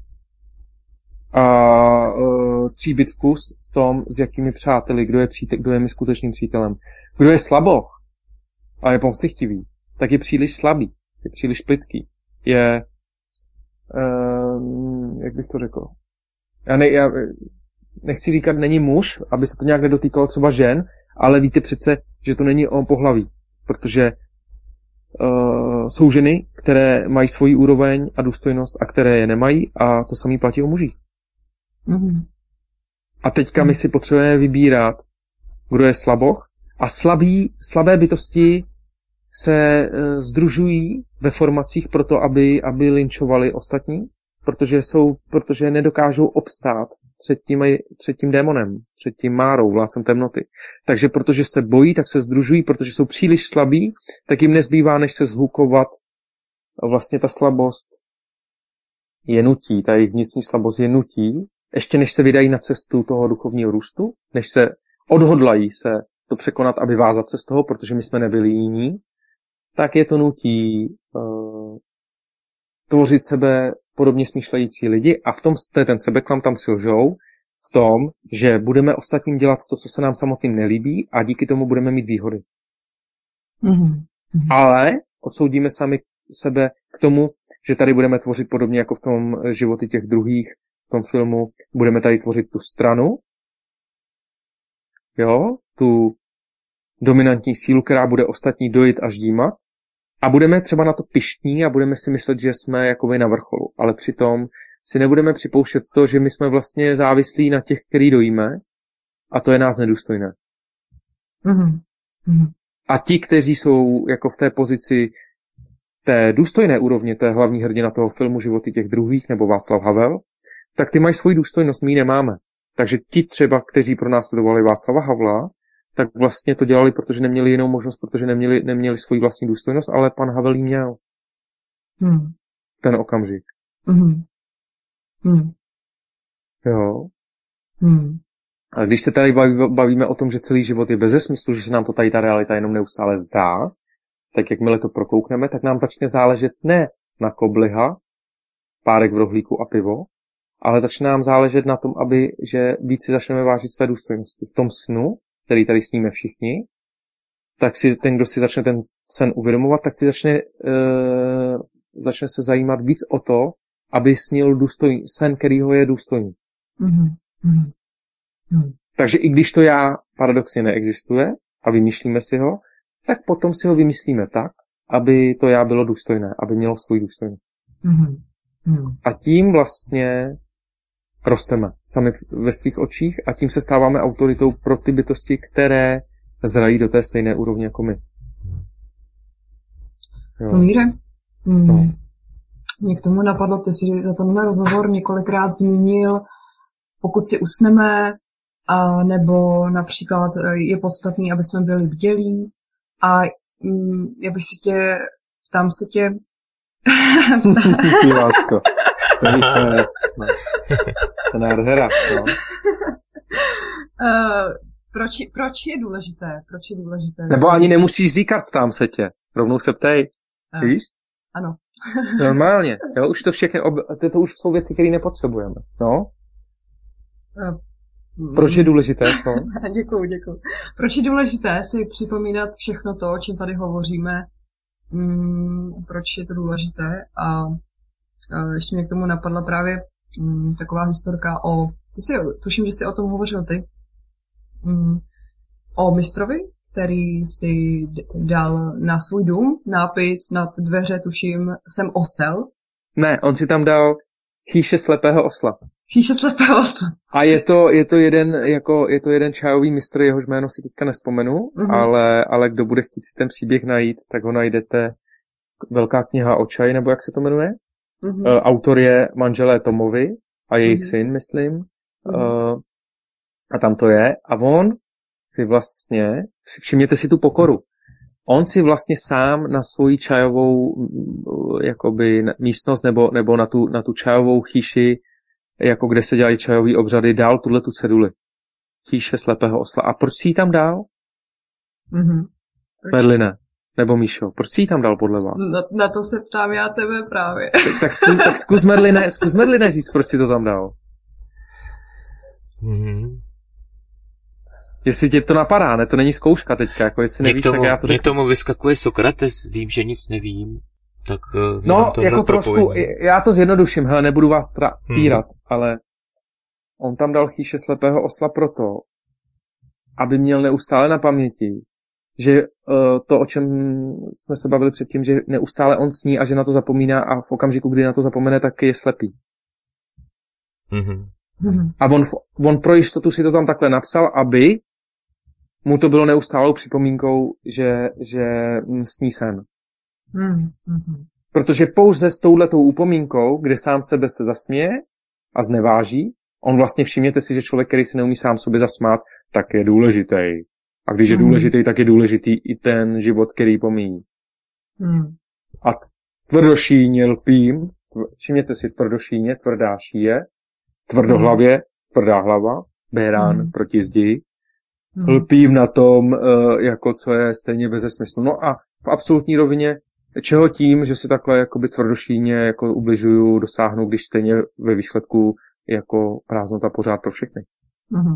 A uh, tříbit vkus v tom, s jakými přáteli, kdo je, přítel, kdo je mi skutečným přítelem. Kdo je slaboch a je pomstychtivý, tak je příliš slabý. je příliš plytký. Je, um, jak bych to řekl, já, ne, já nechci říkat není muž, aby se to nějak nedotýkalo třeba žen, ale víte přece, že to není o pohlaví, protože uh, jsou ženy, které mají svoji úroveň a důstojnost a které je nemají a to samý platí o mužích. Mm-hmm. A teďka my si potřebujeme vybírat, kdo je slaboch a slabí, slabé bytosti se uh, sdružují ve formacích proto, aby, aby linčovali ostatní, protože jsou, protože nedokážou obstát před tím, před tím démonem, před tím Márou, vládcem temnoty. Takže protože se bojí, tak se sdružují, protože jsou příliš slabí, tak jim nezbývá, než se zhlukovat. Vlastně ta slabost je nutí, ta jejich vnitřní slabost je nutí, ještě než se vydají na cestu toho duchovního růstu, než se odhodlají se to překonat a vyvázat se z toho, protože my jsme nebyli jiní, tak je to nutí uh, tvořit sebe podobně smýšlející lidi a v tom, to je ten sebeklam, tam si lžou, v tom, že budeme ostatním dělat to, co se nám samotným nelíbí a díky tomu budeme mít výhody. Mm-hmm. Ale odsoudíme sami sebe k tomu, že tady budeme tvořit podobně jako v tom životě těch druhých, v tom filmu, budeme tady tvořit tu stranu, jo, tu dominantní sílu, která bude ostatní dojít a ždímat. A budeme třeba na to pyšní a budeme si myslet, že jsme jakoby na vrcholu. Ale přitom si nebudeme připouštět to, že my jsme vlastně závislí na těch, který dojíme a to je nás nedůstojné. Mm-hmm. A ti, kteří jsou jako v té pozici té důstojné úrovně, to je hlavní hrdina toho filmu Životy těch druhých, nebo Václav Havel, tak ty mají svoji důstojnost, my ji nemáme. Takže ti třeba, kteří pronásledovali Václava Havla, tak vlastně to dělali, protože neměli jinou možnost, protože neměli, neměli svoji vlastní důstojnost, ale pan Havel jí měl. Hmm. V ten okamžik. Hmm. Hmm. Jo. Hmm. A když se tady bavíme o tom, že celý život je beze smyslu, že se nám to tady ta realita jenom neustále zdá, tak jakmile to prokoukneme, tak nám začne záležet ne na kobliha, párek v rohlíku a pivo, ale začne nám záležet na tom, aby, že víc si začneme vážit své důstojnosti. V tom snu, který tady sníme všichni, tak si ten, kdo si začne ten sen uvědomovat, tak si začne, e, začne se zajímat víc o to, aby snil důstojný, sen, kterýho je důstojný. Mm-hmm. Mm-hmm. Takže i když to já paradoxně neexistuje a vymýšlíme si ho, tak potom si ho vymyslíme tak, aby to já bylo důstojné, aby mělo svůj důstojnost. Mm-hmm. A tím vlastně rosteme sami ve svých očích a tím se stáváme autoritou pro ty bytosti, které zrají do té stejné úrovně jako my. Jo. Míre, mm. no. Mě k tomu napadlo, ty jsi za tenhle rozhovor několikrát zmínil, pokud si usneme, a nebo například je podstatný, aby jsme byli bdělí a mm, já bych si tě, tam se tě... Ty lásko. Tady se... No. To je nádhera, no. Uh, proč, proč je důležité? Proč je důležité? Nebo ani nemusíš říkat, ptám se tě. Rovnou se ptej. Uh, Víš? Ano. Normálně. Jo, už to všechny, ob... to, to už jsou věci, které nepotřebujeme. No? Uh, Proč je důležité, co? Děkuju, děkuju. Proč je důležité si připomínat všechno to, o čem tady hovoříme? Mm, proč je to důležité? A uh, ještě mě k tomu napadla právě mm, taková historka o... Ty jsi, tuším, že jsi o tom hovořil ty. Mm, o mistrovi, který si dal na svůj dům nápis nad dveře, tuším, jsem osel. Ne, on si tam dal chýše slepého osla. Chýše slepého osla. A je to, je to jeden, jako, je to jeden čajový mistr, jehož jméno si teďka nespomenu, mm-hmm. ale, ale kdo bude chtít si ten příběh najít, tak ho najdete Velká kniha o čaji, nebo jak se to jmenuje? Mm-hmm. Uh, autor je manželé Tomovi a jejich mm-hmm. syn, myslím. Mm-hmm. Uh, a tam to je. A on si vlastně, všimněte si tu pokoru, on si vlastně sám na svoji čajovou jakoby místnost nebo, nebo na, tu, na tu čajovou chýši, jako kde se dělají čajový obřady, dal tuhle tu ceduli. Chýše slepého osla. A proč si ji tam dal? Mm-hmm. Merline. Nebo Míšo, proč si ji tam dal podle vás? Na, na to se ptám já tebe právě. Tak, tak, zkus, tak zkus, Merline, zkus Merline říct, proč si to tam dal. Mm-hmm. Jestli tě to napadá, ne? To není zkouška teďka, jako jestli nevíš, tomu, tak já to řeknu. Mě tomu vyskakuje Sokrates, vím, že nic nevím. Tak, no, jako trošku, propojení. Já to zjednoduším, hele, nebudu vás tra- týrat, hmm. ale on tam dal chýše slepého osla proto, aby měl neustále na paměti, že uh, to, o čem jsme se bavili předtím, že neustále on sní a že na to zapomíná a v okamžiku, kdy na to zapomene, tak je slepý. Mm-hmm. A on, on pro jistotu si to tam takhle napsal, aby mu to bylo neustálou připomínkou, že, že sní sen. Mm-hmm. Protože pouze s touhletou upomínkou, kde sám sebe se zasměje a zneváží, on vlastně všimněte si, že člověk, který si neumí sám sobě zasmát, tak je důležitý. A když je mm. důležitý, tak je důležitý i ten život, který pomíjí. Mm. A tvrdošíně lpím, všimněte si, tvrdošíně, tvrdá šíje, tvrdohlavě, mm. tvrdá hlava, bérán mm. proti zdi, mm. lpím na tom, jako co je stejně beze smyslu. No a v absolutní rovině, čeho tím, že si takhle jakoby tvrdošíně jako ubližuju, dosáhnu, když stejně ve výsledku jako prázdnota pořád pro všechny. Mm.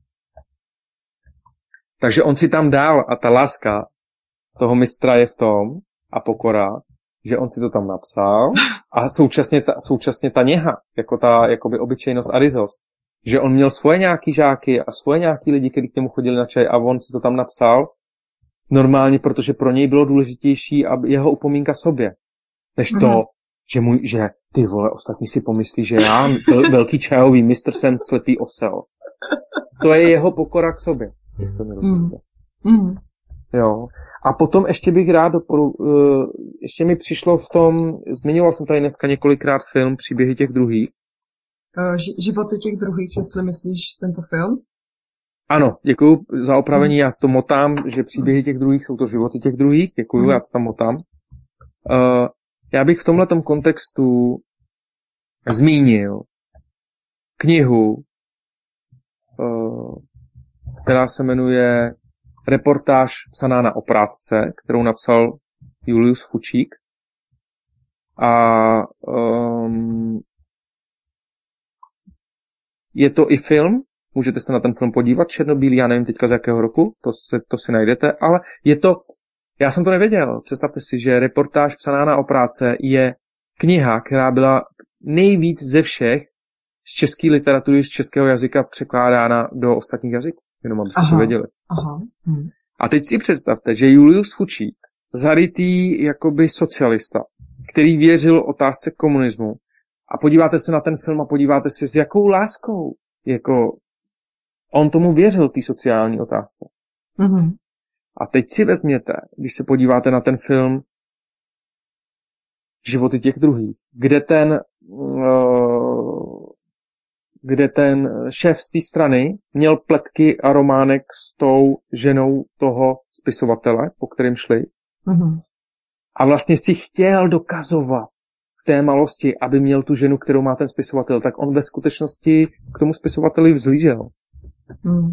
Takže on si tam dal a ta láska toho mistra je v tom a pokora, že on si to tam napsal a současně ta, současně ta něha, jako ta jakoby obyčejnost a ryzost, že on měl svoje nějaký žáky a svoje nějaký lidi, kteří k němu chodili na čaj a on si to tam napsal normálně, protože pro něj bylo důležitější aby jeho upomínka sobě, než to, mm. že, můj, že ty vole, ostatní si pomyslí, že já vel, velký čajový mistr jsem slepý osel. To je jeho pokora k sobě. Mm. Mm. Jo. A potom ještě bych rád doporu, uh, ještě mi přišlo v tom, zmiňoval jsem tady dneska několikrát film Příběhy těch druhých. Uh, životy těch druhých, jestli myslíš tento film? Ano, děkuju za opravení, mm. já to motám, že Příběhy těch druhých jsou to životy těch druhých, děkuju, mm. já to tam motám. Uh, já bych v tomhletom kontextu zmínil knihu, uh, která se jmenuje Reportáž psaná na oprátce, kterou napsal Julius Fučík. A um, je to i film, můžete se na ten film podívat, černobílý, já nevím teďka z jakého roku, to, se, to si najdete, ale je to, já jsem to nevěděl, představte si, že Reportáž psaná na oprátce je kniha, která byla nejvíc ze všech z české literatury, z českého jazyka překládána do ostatních jazyků. Jenom abyste to věděli. Aha. Hm. A teď si představte, že Julius Fučík, zarytý jakoby socialista, který věřil otázce komunismu, a podíváte se na ten film a podíváte se, s jakou láskou jako on tomu věřil, té sociální otázce. Mm-hmm. A teď si vezměte, když se podíváte na ten film Životy těch druhých, kde ten uh, kde ten šéf z té strany měl pletky a románek s tou ženou toho spisovatele, po kterým šli. Mm-hmm. A vlastně si chtěl dokazovat v té malosti, aby měl tu ženu, kterou má ten spisovatel, tak on ve skutečnosti k tomu spisovateli vzlížel. Mm.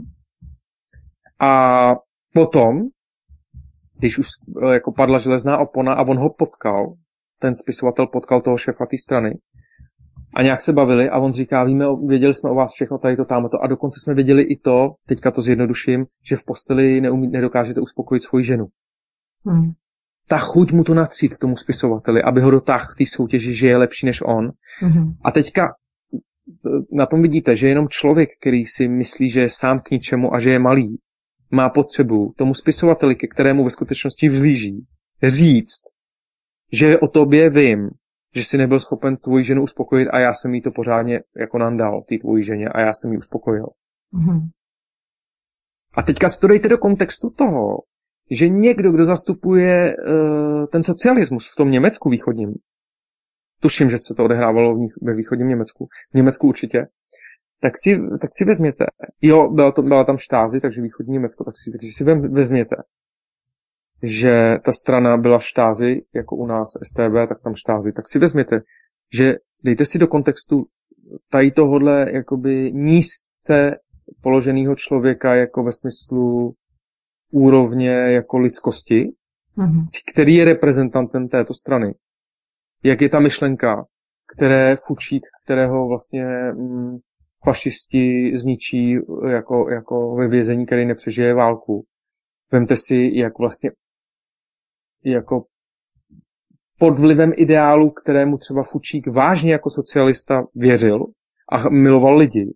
A potom, když už jako padla železná opona a on ho potkal, ten spisovatel potkal toho šéfa té strany, a nějak se bavili a on říká, víme, věděli jsme o vás všechno, tady to, támto. A dokonce jsme věděli i to, teďka to zjednoduším, že v posteli neumí, nedokážete uspokojit svoji ženu. Hmm. Ta chuť mu to natřít tomu spisovateli, aby ho dotáhl v té soutěži, že je lepší než on. Hmm. A teďka na tom vidíte, že jenom člověk, který si myslí, že je sám k ničemu a že je malý, má potřebu tomu spisovateli, ke kterému ve skutečnosti vzlíží, říct, že o tobě vím, že jsi nebyl schopen tvoji ženu uspokojit a já jsem jí to pořádně jako nandal, ty tvoji ženě, a já jsem jí uspokojil. Mm-hmm. A teďka si to dejte do kontextu toho, že někdo, kdo zastupuje uh, ten socialismus v tom Německu východním, tuším, že se to odehrávalo v, ve východním Německu, v Německu určitě, tak si, tak si vezměte, jo, byla, to, byla tam Štázi, takže východní Německo, tak si, takže si vezměte, že ta strana byla Štázi, jako u nás S T B, tak tam Štázi, tak si vezměte, že dejte si do kontextu tady tohodle jakoby nízce položeného člověka jako ve smyslu úrovně jako lidskosti, mm-hmm. který je reprezentantem této strany. Jak je ta myšlenka, které Fučík, kterého vlastně mm, fašisti zničí jako, jako ve vězení, který nepřežije válku. Vemte si, jak vlastně jako pod vlivem ideálu, kterému třeba Fučík vážně jako socialista věřil a miloval lidi,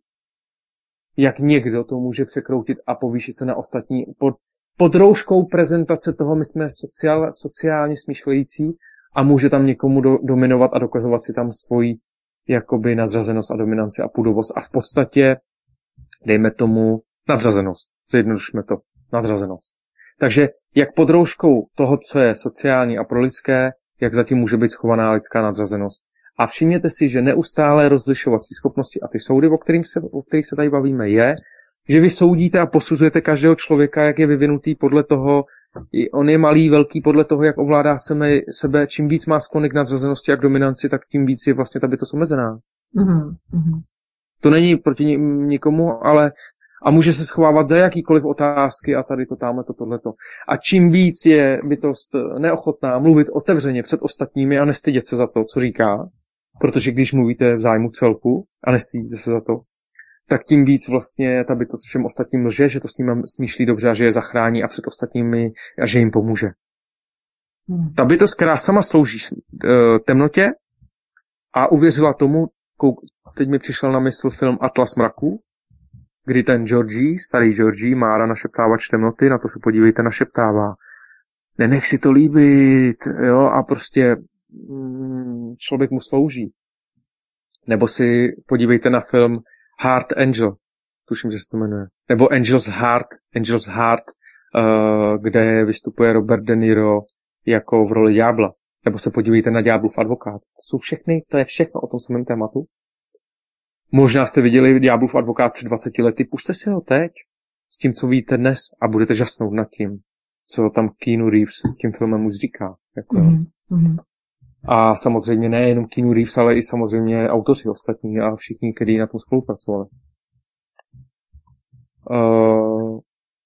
jak někdo to může překroutit a povýšit se na ostatní pod, pod rouškou prezentace toho, my jsme sociál, sociálně smýšlející a může tam někomu do, dominovat a dokazovat si tam svoji jakoby nadřazenost a dominanci a půdovost a v podstatě dejme tomu nadřazenost. Zjednodušme to. Nadřazenost. Takže jak pod rouškou toho, co je sociální a prolidské, jak zatím může být schovaná lidská nadřazenost. A všimněte si, že neustále rozlišovací schopnosti a ty soudy, o kterých se, o kterých se tady bavíme, je, že vy soudíte a posuzujete každého člověka, jak je vyvinutý podle toho, on je malý, velký, podle toho, jak ovládá sebe, sebe čím víc má sklony k nadřazenosti a k dominanci, tak tím víc je vlastně ta bytost omezená. Mm-hmm. To není proti nikomu, ale a může se schovávat za jakýkoliv otázky a tady to, tamhle to, tohleto. A čím víc je bytost neochotná mluvit otevřeně před ostatními a nestydět se za to, co říká, protože když mluvíte v zájmu celku a nestydíte se za to, tak tím víc vlastně ta bytost všem ostatním lže, že to s ním smýšlí dobře a že je zachrání a před ostatními a že jim pomůže. Hmm. Ta bytost, která sama slouží temnotě a uvěřila tomu, teď mi přišel na mysl film Atlas mraků, kdy ten Georgie, starý Georgie, Mára našeptávač temnoty, na to se podívejte, našeptává. Nenech si to líbit, jo, a prostě mm, člověk mu slouží. Nebo si podívejte na film Heart Angel, tuším, že se to jmenuje. Nebo Angel's Heart, Angel's Heart, uh, kde vystupuje Robert De Niro jako v roli ďábla. Nebo se podívejte na Ďáblův advokát. To jsou všechny, to je všechno o tom samém tématu. Možná jste viděli Ďáblův advokát před dvaceti lety, puste si ho teď s tím, co víte dnes a budete žasnout nad tím, co tam Keanu Reeves tím filmem už říká. Jako, mm-hmm. A samozřejmě nejenom Keanu Reeves, ale i samozřejmě autoři ostatní a všichni, kteří na tom spolupracovali. Uh,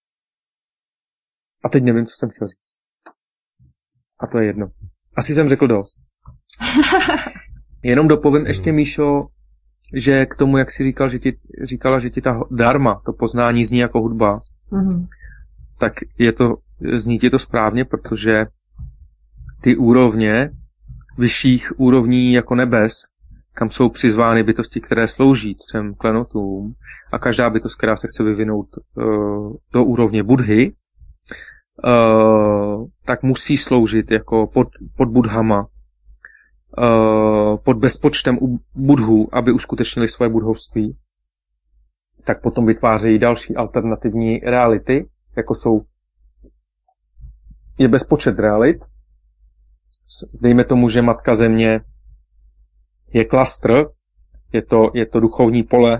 a teď nevím, co jsem chtěl říct. A to je jedno. Asi jsem řekl dost. Jenom dopovím ještě, Míšo, že k tomu, jak jsi říkal, že ti, říkala, že ti ta dharma, to poznání zní jako hudba, mm-hmm. tak je to, zní ti to správně, protože ty úrovně, vyšších úrovní jako nebes, kam jsou přizvány bytosti, které slouží třem klenotům a každá bytost, která se chce vyvinout uh, do úrovně Budhy, uh, tak musí sloužit jako pod, pod budhama, Uh, pod bezpočtem u budhů, aby uskutečnili svoje budhovství, tak potom vytvářejí další alternativní reality, jako jsou je bezpočet realit. Dejme tomu, že Matka Země je klastr, je to, je to duchovní pole,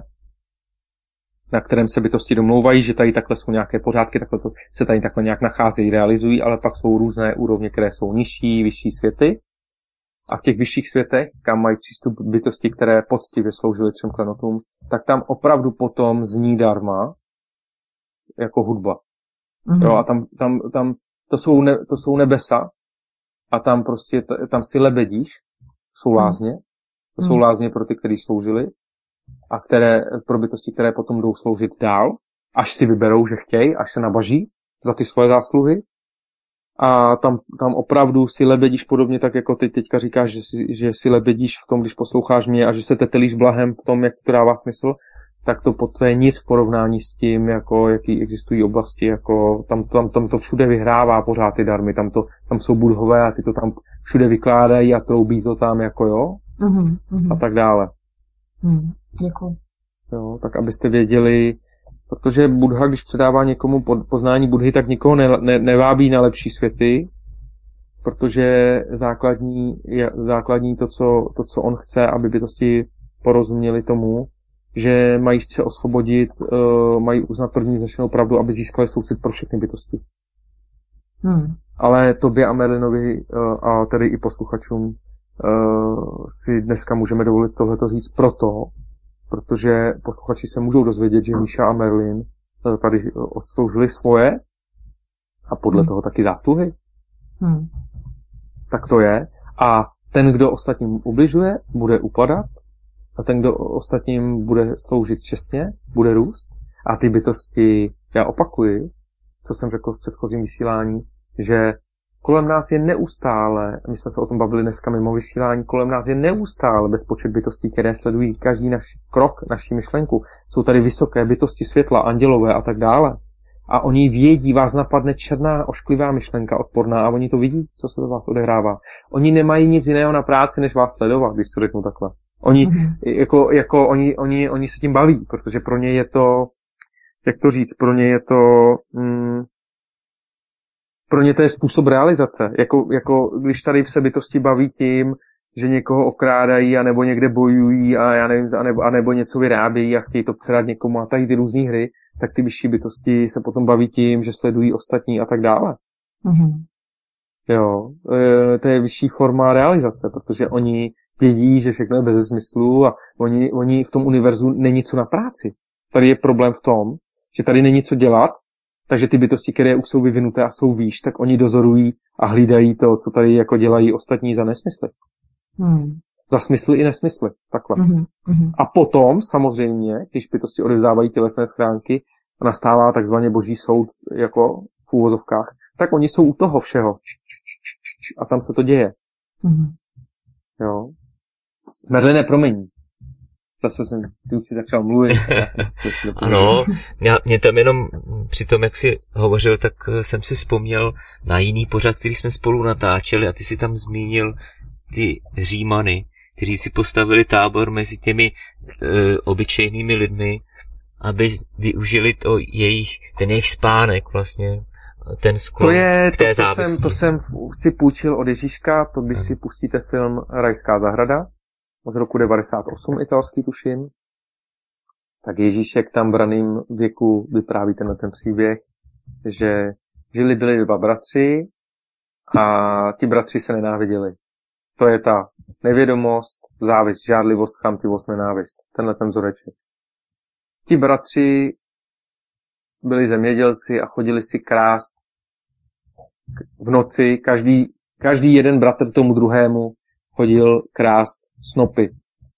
na kterém se bytosti domlouvají, že tady takhle jsou nějaké pořádky, takhle to, se tady takhle nějak nacházejí, realizují, ale pak jsou různé úrovně, které jsou nižší, vyšší světy. A v těch vyšších světech, kam mají přístup bytosti, které poctivě sloužily třem klenotům, tak tam opravdu potom zní dharma jako hudba. Mm-hmm. Jo, a tam, tam, tam to, jsou ne, to jsou nebesa a tam prostě, tam si lebedíš, jsou lázně, to mm-hmm. jsou lázně pro ty, kteří sloužili a které, pro bytosti, které potom jdou sloužit dál, až si vyberou, že chtějí, až se nabaží za ty svoje zásluhy. A tam, tam opravdu si lebedíš podobně tak, jako ty teďka říkáš, že si, že si lebedíš v tom, když posloucháš mě a že se tetelíš blahem v tom, jak ti to dává smysl, tak to, to je nic v porovnání s tím, jako, jaký existují oblasti, jako tam, tam, tam to všude vyhrává pořád ty darmy, tam, to, tam jsou budhové a ty to tam všude vykládají a troubí to tam, jako jo, mm-hmm, mm-hmm. a tak dále. Mm, děkuji. Jo, tak abyste věděli, protože Buddha, když předává někomu poznání Budhy, tak nikoho ne, ne, nevábí na lepší světy, protože základní, je, základní to, co, to, co on chce, aby bytosti porozuměli tomu, že mají se osvobodit, uh, mají uznat první vznešenou pravdu, aby získali soucit pro všechny bytosti. Hmm. Ale tobě a Merlinovi uh, a tedy i posluchačům uh, si dneska můžeme dovolit tohleto říct proto, protože posluchači se můžou dozvědět, že Míša a Merlin tady odsloužili svoje a podle hmm. toho taky zásluhy. Hmm. Tak to je. A ten, kdo ostatním ubližuje, bude upadat a ten, kdo ostatním bude sloužit čestně, bude růst. A ty bytosti, já opakuji, co jsem řekl v předchozím vysílání, že kolem nás je neustále, my jsme se o tom bavili dneska mimo vysílání, kolem nás je neustále bezpočet bytostí, které sledují každý náš krok, naši myšlenku. Jsou tady vysoké bytosti světla, andělové a tak dále. A oni vědí, vás napadne černá, ošklivá myšlenka odporná a oni to vidí, co se ve vás odehrává. Oni nemají nic jiného na práci, než vás sledovat, když to řeknu takhle. Oni, mm-hmm. jako, jako, oni, oni, oni se tím baví, protože pro ně je to, jak to říct, pro ně je to, mm, pro ně to je způsob realizace. Jako, jako když tady se bytosti baví tím, že někoho okrádají, anebo někde bojují a já nevím, anebo, anebo něco vyrábějí a chtějí to předat někomu a tady ty různý hry, tak ty vyšší bytosti se potom baví tím, že sledují ostatní a tak dále. Mm-hmm. Jo, e, to je vyšší forma realizace, protože oni vědí, že všechno je bez smyslu a oni, oni v tom univerzu není co na práci. Tady je problém v tom, že tady není co dělat, takže ty bytosti, které už jsou vyvinuté a jsou výš, tak oni dozorují a hlídají to, co tady jako dělají ostatní za nesmysly. Hmm. Za smysly i nesmysly. Takhle. Hmm. Hmm. A potom, samozřejmě, když bytosti odevzdávají tělesné schránky a nastává takzvaně boží soud jako v úvozovkách, tak oni jsou u toho všeho. A tam se to děje. Hmm. Jo. Merline, promiň. Zase jsem, ty už si začal mluvit. Ano, já, mě tam jenom při tom, jak jsi hovořil, tak jsem si vzpomněl na jiný pořad, který jsme spolu natáčeli a ty si tam zmínil ty Římany, kteří si postavili tábor mezi těmi e, obyčejnými lidmi, aby využili to jejich, ten jejich spánek vlastně, ten sklon to je, k té to, to, jsem, to jsem si půjčil od Ježíška, to když si pustíte film Rajská zahrada z roku devadesát osm italský, tuším, tak Ježíšek tam v raném věku vypráví tenhle ten příběh, že žili byli dva bratři a ti bratři se nenáviděli. To je ta nevědomost, závist, žádlivost, chamtivost, nenávist. Tenhle ten vzoreček. Ti bratři byli zemědělci a chodili si krást v noci. Každý, každý jeden bratr tomu druhému chodil krást snopy.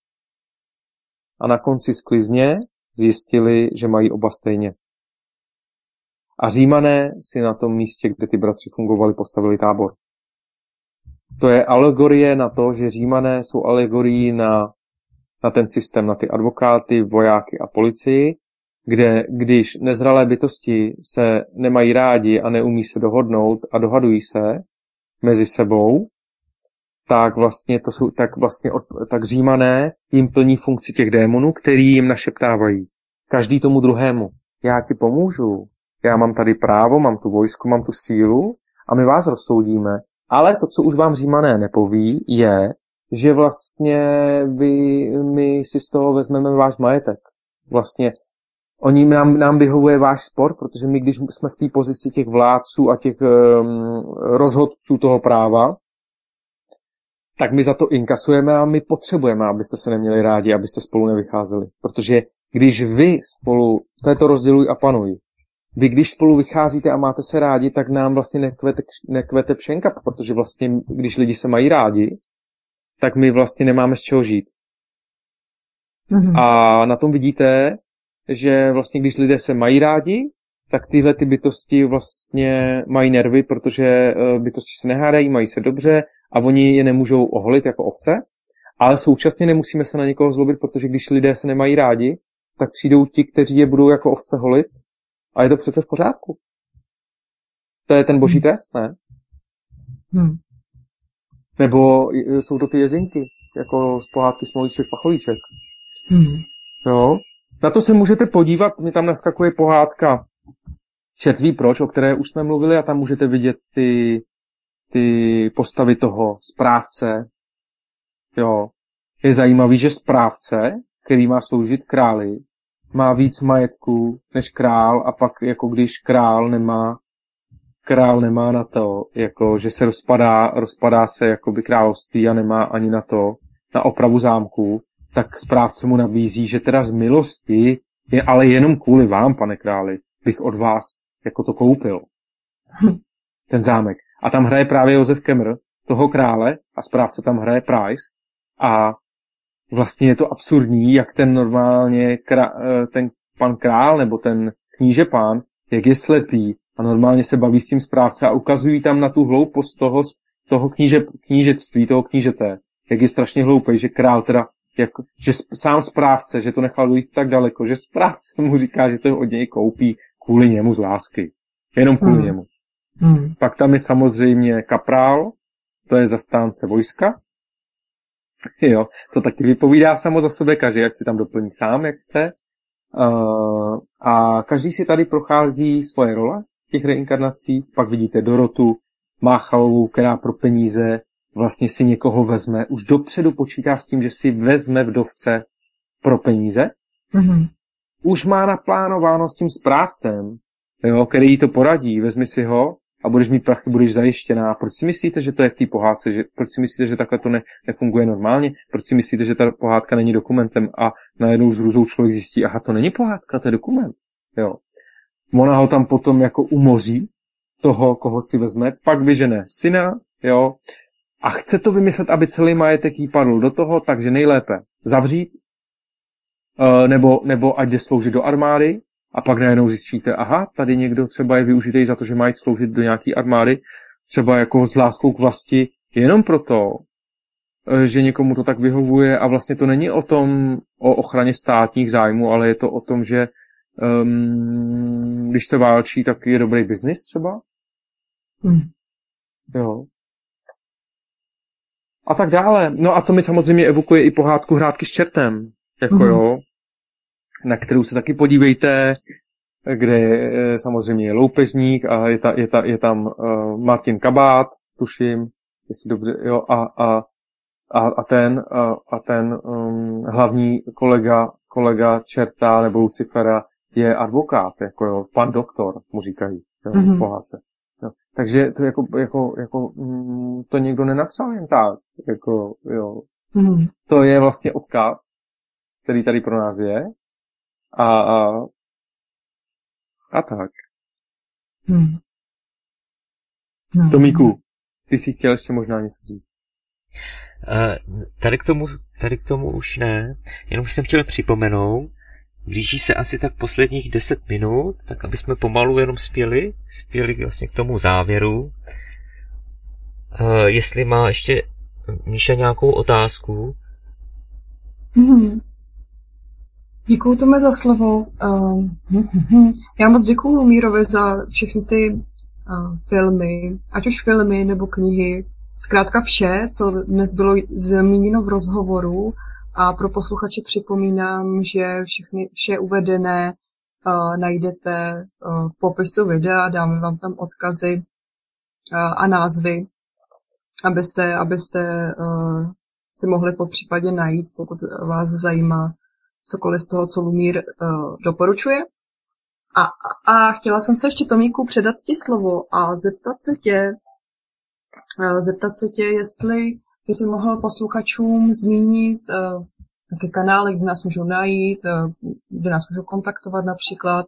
A na konci sklizně zjistili, že mají oba stejně. A Římané si na tom místě, kde ty bratři fungovali, postavili tábor. To je alegorie na to, že Římané jsou alegorií na, na ten systém, na ty advokáty, vojáky a policii, kde když nezralé bytosti se nemají rádi a neumí se dohodnout a dohadují se mezi sebou, tak vlastně, to jsou, tak vlastně od, tak Římané jim plní funkci těch démonů, který jim našeptávají. Každý tomu druhému. Já ti pomůžu. Já mám tady právo, mám tu vojsku, mám tu sílu a my vás rozsoudíme. Ale to, co už vám Římané nepoví, je, že vlastně vy, my si z toho vezmeme váš majetek. Vlastně oni nám, nám vyhovuje váš spor, protože my, když jsme v té pozici těch vládců a těch um, rozhodců toho práva, tak my za to inkasujeme a my potřebujeme, abyste se neměli rádi, abyste spolu nevycházeli. Protože když vy spolu, to je to rozděluj a panuj, vy když spolu vycházíte a máte se rádi, tak nám vlastně nekvete, nekvete pšenka, protože vlastně, když lidi se mají rádi, tak my vlastně nemáme z čeho žít. Mm-hmm. A na tom vidíte, že vlastně když lidé se mají rádi, tak tyhle ty bytosti vlastně mají nervy, protože bytosti se nehádají, mají se dobře a oni je nemůžou oholit jako ovce, ale současně nemusíme se na někoho zlobit, protože když lidé se nemají rádi, tak přijdou ti, kteří je budou jako ovce holit a je to přece v pořádku. To je ten boží trest, ne? Hmm. Nebo jsou to ty jezinky, jako z pohádky Smolíček, Pacholíček. Hmm. Jo? Na to se můžete podívat, mi tam naskakuje pohádka Čert ví proč, o které už jsme mluvili a tam můžete vidět ty, ty postavy toho správce. Jo. Je zajímavý, že správce, který má sloužit králi, má víc majetku než král a pak jako když král nemá král nemá na to, jako že se rozpadá, rozpadá se jakoby království a nemá ani na to, na opravu zámku, tak správce mu nabízí, že teda z milosti je ale jenom kvůli vám, pane králi, bych od vás jako to koupil. Hm. Ten zámek. A tam hraje právě Josef Kemr, toho krále, a správce tam hraje Price. A vlastně je to absurdní, jak ten normálně krá, ten pan král, nebo ten kníže pán, jak je slepý a normálně se baví s tím správce a ukazují tam na tu hloupost toho, toho kníže, knížectví, toho knížete, jak je strašně hloupej, že král teda, jako, že sám správce, že to nechal dojít tak daleko, že správce mu říká, že to od něj koupí kvůli němu z lásky. Jenom kvůli hmm. němu. Hmm. Pak tam je samozřejmě kaprál, to je zastánce vojska. Jo, to taky vypovídá samo za sebe, každý ať si tam doplní sám, jak chce. Uh, a každý si tady prochází svoje role v těch reinkarnacích. Pak vidíte Dorotu Máchalovou, která pro peníze vlastně si někoho vezme. Už dopředu počítá s tím, že si vezme vdovce pro peníze. Mm-hmm. Už má naplánováno s tím správcem, jo, který jí to poradí. Vezmi si ho a budeš mít prachy, budeš zajištěná. Proč si myslíte, že to je v té pohádce? Že, proč si myslíte, že takhle to ne, nefunguje normálně? Proč si myslíte, že ta pohádka není dokumentem a najednou s hrůzou člověk zjistí, aha, to není pohádka, to je dokument. Jo. Ona ho tam potom jako umoří, toho, koho si vezme, pak vyžene syna, jo, a chce to vymyslet, aby celý majetek jí padl do toho, takže nejlépe zavřít, nebo, nebo ať jde sloužit do armády, a pak najednou zjistíte, aha, tady někdo třeba je využitý za to, že mají sloužit do nějaký armády, třeba jako s láskou k vlasti, jenom proto, že někomu to tak vyhovuje a vlastně to není o tom, o ochraně státních zájmů, ale je to o tom, že um, když se válčí, tak je dobrý biznis třeba. Hmm. Jo. A tak dále. No a to mi samozřejmě evokuje i pohádku Hrátky s čertem. Jako hmm. jo. Na kterou se taky podívejte, kde je, samozřejmě je loupežník a je, ta, je, ta, je tam uh, Martin Kabát, tuším, jestli dobře, jo, a, a, a, a ten, a, a ten um, hlavní kolega, kolega čerta nebo Lucifera je advokát, jako jo, pan doktor, mu říkají, jo, mm-hmm. v pohádce. Jo. Takže to jako, jako, jako mm, to někdo nenapsal jen tak, jako, jo. Mm-hmm. To je vlastně odkaz, který tady pro nás je. A, a, a tak. Hmm. No. Tomíku, ty jsi chtěl ještě možná něco říct. Uh, tady, k tomu, tady k tomu už ne, jenom jsem chtěl připomenout, blíží se asi tak posledních deset minut, tak aby jsme pomalu jenom spěli, spěli vlastně k tomu závěru. Uh, jestli má ještě Míša nějakou otázku. Hmm. Děkuju Tome za slovo. Uh, já moc děkuju Lumírovi za všechny ty uh, filmy, ať už filmy nebo knihy, zkrátka vše, co dnes bylo zmíněno v rozhovoru, a pro posluchače připomínám, že všechny, vše uvedené uh, najdete uh, v popisu videa, dáme vám tam odkazy uh, a názvy, abyste, abyste uh, si mohli popřípadě najít, pokud vás zajímá cokoliv z toho, co Lumír uh, doporučuje. A, a, a chtěla jsem se ještě, Tomíku, předat ti slovo a zeptat se tě, uh, zeptat se tě, jestli bys mohl posluchačům zmínit uh, také kanály, kde nás můžou najít, uh, kde nás můžou kontaktovat například.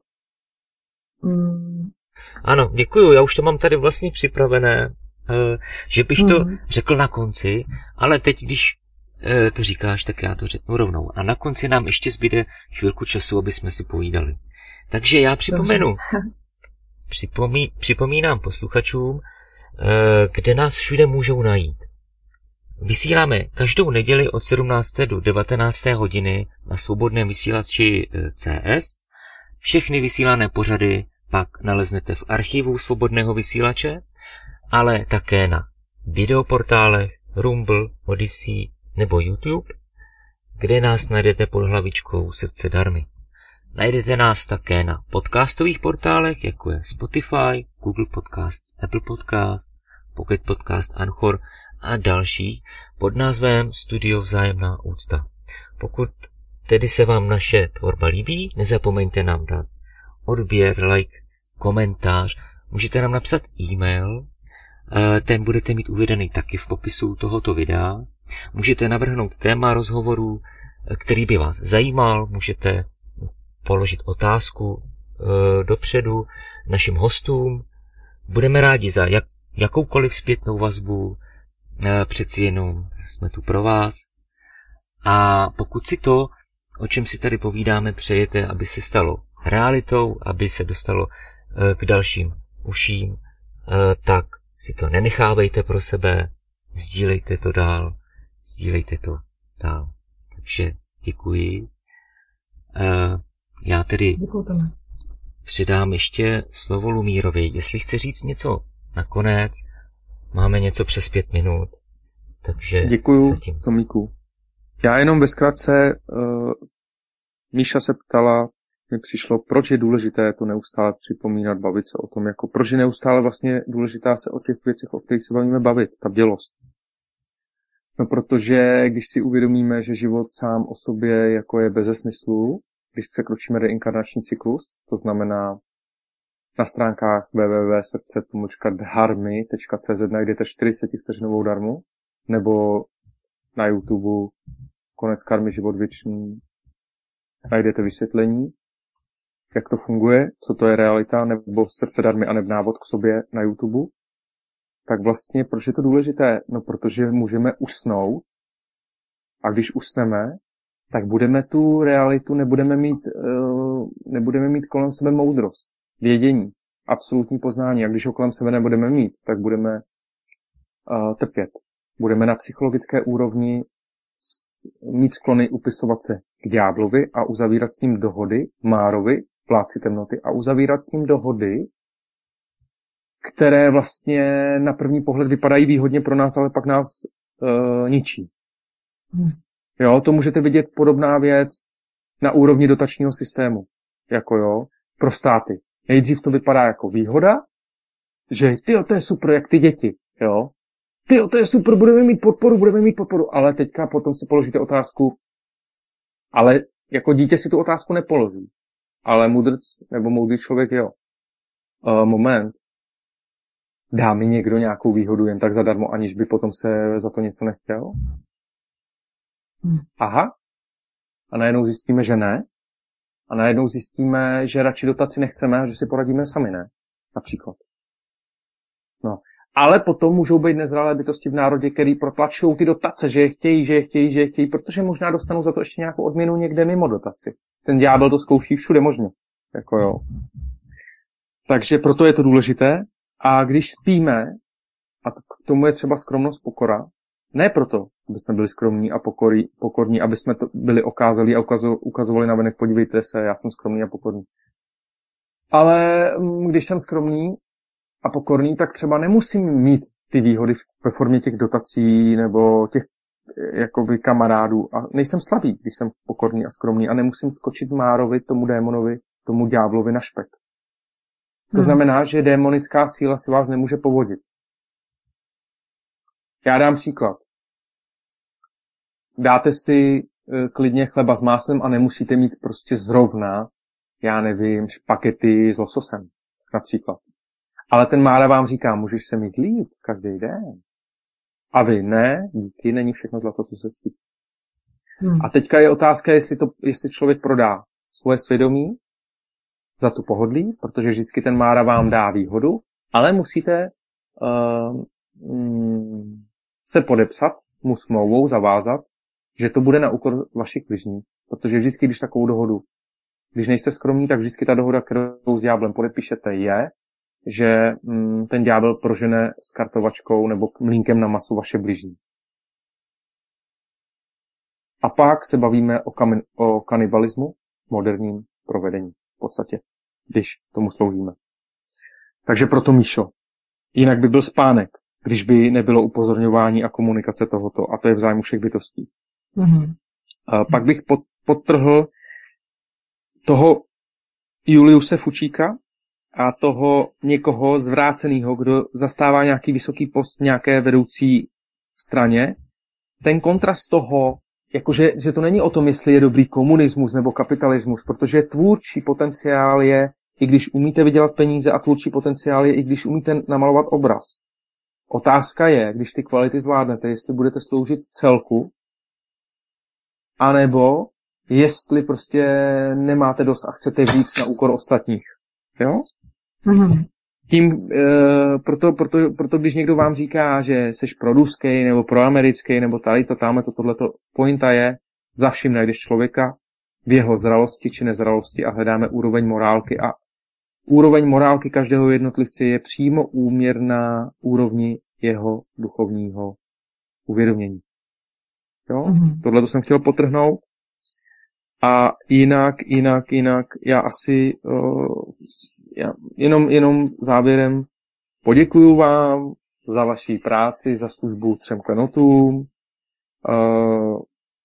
Mm. Ano, děkuju, já už to mám tady vlastně připravené, uh, že bych to mm. řekl na konci, ale teď, když to říkáš, tak já to řeknu rovnou. A na konci nám ještě zbyde chvilku času, aby jsme si povídali. Takže já připomenu, připomí, připomínám posluchačům, kde nás všude můžou najít. Vysíláme každou neděli od sedmnácté do devatenácté hodiny na svobodném vysílači C S. Všechny vysílané pořady pak naleznete v archivu svobodného vysílače, ale také na videoportálech Rumble, Odyssey nebo YouTube, kde nás najdete pod hlavičkou Srdce Dharmy. Najdete nás také na podcastových portálech, jako je Spotify, Google Podcast, Apple Podcast, Pocket Podcast, Anchor a další pod názvem Studio Vzájemná úcta. Pokud tedy se vám naše tvorba líbí, nezapomeňte nám dát odběr, like, komentář, můžete nám napsat e-mail, ten budete mít uvedený taky v popisu tohoto videa. Můžete navrhnout téma rozhovoru, který by vás zajímal, můžete položit otázku e, dopředu našim hostům. Budeme rádi za jak, jakoukoliv zpětnou vazbu, e, přeci jenom jsme tu pro vás. A pokud si to, o čem si tady povídáme, přejete, aby se stalo realitou, aby se dostalo e, k dalším uším, tak si to nenechávejte pro sebe, sdílejte to dál, sdílejte to dál. Takže děkuji. Já tedy předám ještě slovo Lumírovi, jestli chce říct něco nakonec. Máme něco přes pět minut, takže... Děkuju, Tomíku. Já jenom ve zkratce, uh, Míša se ptala, mi přišlo, proč je důležité to neustále připomínat, bavit se o tom, jako proč je neustále vlastně důležitá se o těch věcech, o kterých se bavíme, bavit, ta bdělost. No protože když si uvědomíme, že život sám o sobě jako je beze smyslu, když překročíme reinkarnační cyklus, to znamená na stránkách w w w tečka srdce pomlčka dharmy tečka c z najdete čtyřicet vteřinovou darmu, nebo na YouTube Konec karmy, život věčný, najdete vysvětlení, jak to funguje, co to je realita, nebo Srdce darmy a neb návod k sobě na YouTube. Tak vlastně, proč je to důležité? No, protože můžeme usnout a když usneme, tak budeme tu realitu, nebudeme mít, uh, nebudeme mít kolem sebe moudrost, vědění, absolutní poznání. A když ho kolem sebe nebudeme mít, tak budeme uh, trpět. Budeme na psychologické úrovni mít sklony upisovat se k ďáblovi a uzavírat s ním dohody, Márovi, vládci temnoty, a uzavírat s ním dohody, které vlastně na první pohled vypadají výhodně pro nás, ale pak nás uh, ničí. Hmm. Jo, to můžete vidět podobná věc na úrovni dotačního systému. Jako jo, pro státy. Nejdřív to vypadá jako výhoda, že tyjo, to je super, jak ty děti, jo. Tyjo, to je super, budeme mít podporu, budeme mít podporu, ale teďka potom si položíte otázku, ale jako dítě si tu otázku nepoloží. Ale mudrc nebo moudrý člověk, jo. Uh, moment. Dá mi někdo nějakou výhodu jen tak zadarmo, aniž by potom se za to něco nechtěl? Hmm. Aha. A najednou zjistíme, že ne. A najednou zjistíme, že radši dotaci nechceme a že si poradíme sami, ne? Například. No. Ale potom můžou být nezralé bytosti v národě, který protlačují ty dotace, že je chtějí, že je chtějí, že je chtějí, protože možná dostanou za to ještě nějakou odměnu někde mimo dotaci. Ten ďábel to zkouší všude možně. Jako jo. Takže proto je to důležité. A když spíme, a k tomu je třeba skromnost, pokora, ne proto, aby jsme byli skromní a pokorí, pokorní, aby jsme to byli okázali a ukazovali na venek, podívejte se, já jsem skromný a pokorný. Ale když jsem skromný a pokorný, tak třeba nemusím mít ty výhody ve formě těch dotací nebo těch jakoby kamarádů. A nejsem slabý, když jsem pokorný a skromný a nemusím skočit Márovi, tomu démonovi, tomu ďáblovi na špek. To hmm. znamená, že démonická síla si vás nemůže povodit. Já dám příklad. Dáte si e, klidně chleba s máslem a nemusíte mít prostě zrovna, já nevím, špagety s lososem. Například. Ale ten Mára vám říká, můžeš se mít líp každý den. A vy ne, díky, není všechno zlato, co se ctí. Hmm. A teďka je otázka, jestli, to, jestli člověk prodá svoje svědomí za tu pohodlí, protože vždycky ten Mára vám dá výhodu, ale musíte uh, mm, se podepsat, mu smlouvou zavázat, že to bude na úkor vašich bližních. Protože vždycky, když takovou dohodu, když nejste skromní, tak vždycky ta dohoda, kterou s ďáblem podepíšete, je, že mm, ten ďábel prožene s kartovačkou nebo mlínkem na maso vaše bližní. A pak se bavíme o, kam- o kanibalismu v moderním provedení v podstatě, když tomu sloužíme. Takže proto, Míšo, jinak by byl spánek, když by nebylo upozorňování a komunikace tohoto, a to je v zájmu všech bytostí. Mm-hmm. A pak bych pod, podtrhl toho Juliuse Fučíka a toho někoho zvráceného, kdo zastává nějaký vysoký post v nějaké vedoucí straně. Ten kontrast toho, jakože že to není o tom, jestli je dobrý komunismus nebo kapitalismus, protože tvůrčí potenciál je, i když umíte vydělat peníze, a tvůrčí potenciál je, i když umíte namalovat obraz. Otázka je, když ty kvality zvládnete, jestli budete sloužit celku, anebo jestli prostě nemáte dost a chcete víc na úkor ostatních. Jo? Mm-hmm. Tím, e, proto, proto, proto, když někdo vám říká, že seš proruský nebo proamerický, nebo tady to, tamhle to, tohleto, pointa je, za vším najdeš člověka v jeho zralosti či nezralosti a hledáme úroveň morálky a úroveň morálky každého jednotlivce je přímo úměrná úrovni jeho duchovního uvědomění. Jo? Mm-hmm. Tohle to jsem chtěl podtrhnout. A jinak, jinak, jinak, já asi uh, já jenom, jenom závěrem poděkuju vám za vaši práci, za službu třem klenotům. Uh,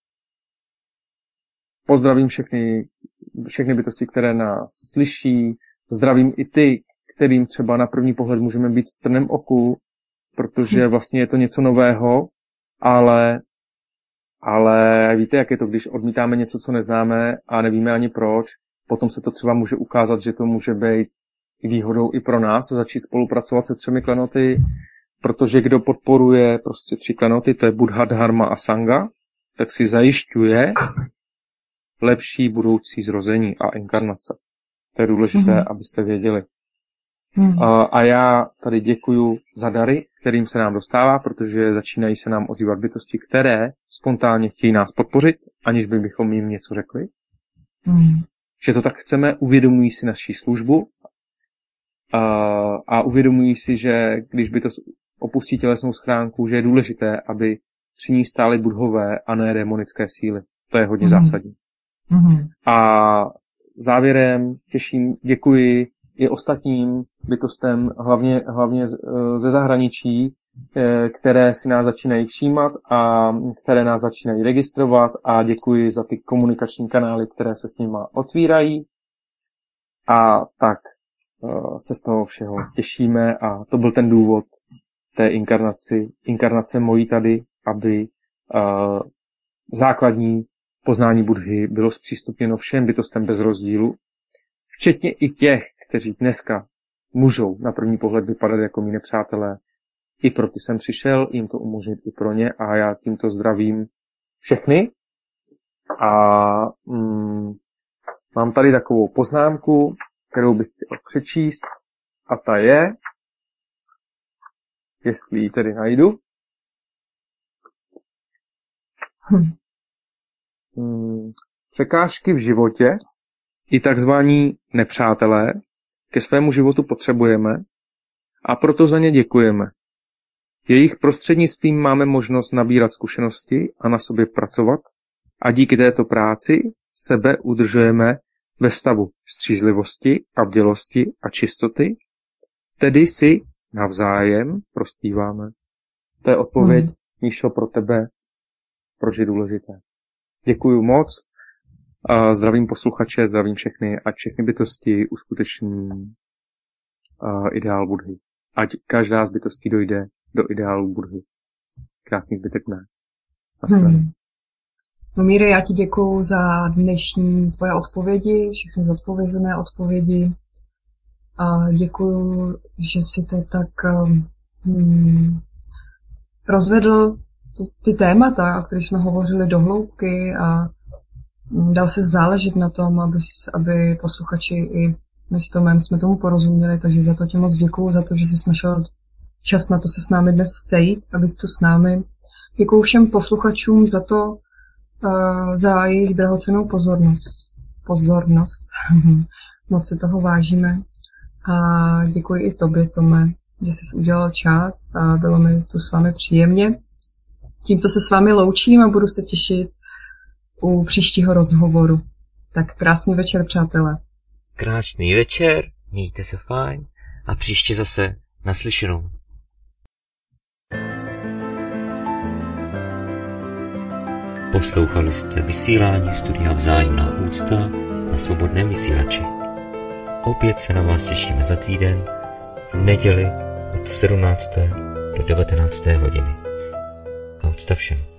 pozdravím všechny, všechny bytosti, které nás slyší. Zdravím i ty, kterým třeba na první pohled můžeme být v trnem oku, protože vlastně je to něco nového, ale, ale víte, jak je to, když odmítáme něco, co neznáme a nevíme ani proč, potom se to třeba může ukázat, že to může být výhodou i pro nás začít spolupracovat se třemi klenoty, protože kdo podporuje prostě tři klenoty, to je Buddha, Dharma a Sangha, tak si zajišťuje lepší budoucí zrození a inkarnace. To je důležité, mm-hmm. abyste věděli. Mm-hmm. A, a já tady děkuju za dary, kterým se nám dostává, protože začínají se nám ozývat bytosti, které spontánně chtějí nás podpořit, aniž by bychom jim něco řekli. Mm-hmm. Že to tak chceme, uvědomují si naši službu a, a uvědomují si, že když by to opustí tělesnou schránku, že je důležité, aby při ní stály budhové a ne démonické síly. To je hodně mm-hmm. zásadní. Mm-hmm. A závěrem těším, děkuji i ostatním bytostem, hlavně, hlavně ze zahraničí, které si nás začínají všímat a které nás začínají registrovat, a děkuji za ty komunikační kanály, které se s nima otvírají. A tak se z toho všeho těšíme a to byl ten důvod té inkarnaci, inkarnace mojí tady, aby základní poznání Buddhy bylo zpřístupněno všem bytostem bez rozdílu, včetně i těch, kteří dneska můžou na první pohled vypadat jako mí nepřátelé. I pro ty jsem přišel, jim to umožnit i pro ně, a já tímto zdravím všechny. A mm, mám tady takovou poznámku, kterou bych chtěl přečíst, a ta je, jestli ji tedy najdu. Hm. Překážky v životě i takzvaní nepřátelé ke svému životu potřebujeme a proto za ně děkujeme. Jejich prostřednictvím máme možnost nabírat zkušenosti a na sobě pracovat a díky této práci sebe udržujeme ve stavu střízlivosti a bdělosti a čistoty, tedy si navzájem prospíváme. To je odpověď, hmm. Míšo, pro tebe, proč je důležité. Děkuju moc, a zdravím posluchače, zdravím všechny, ať všechny bytosti uskuteční uh, ideál Buddhy. Ať každá z bytostí dojde do ideálu Buddhy. Krásný zbytek dne. Hmm. No Míry, já ti děkuju za dnešní tvoje odpovědi, všechny zodpovězené odpovědi. A děkuju, že jsi to tak um, rozvedl ty témata, o kterých jsme hovořili, do hloubky, a dal se záležet na tom, aby, aby posluchači i my s Tomem jsme tomu porozuměli, takže za to tě moc děkuju, za to, že jsi našel čas na to se s námi dnes sejít a být tu s námi. Děkuju všem posluchačům za to, uh, za jejich drahocennou pozornost. Pozornost. Moc si toho vážíme. A děkuji i tobě, Tome, že jsi udělal čas a bylo mi tu s vámi příjemně. Tímto se s vámi loučím a budu se těšit u příštího rozhovoru. Tak krásný večer, přátelé. Krásný večer, mějte se fajn a příště zase naslyšenou. Poslouchali jste vysílání Studia Vzájemná úcta na Svobodném vysílači. Opět se na vás těšíme za týden, v neděli od sedmnácté do devatenácté hodiny. A úcta všem.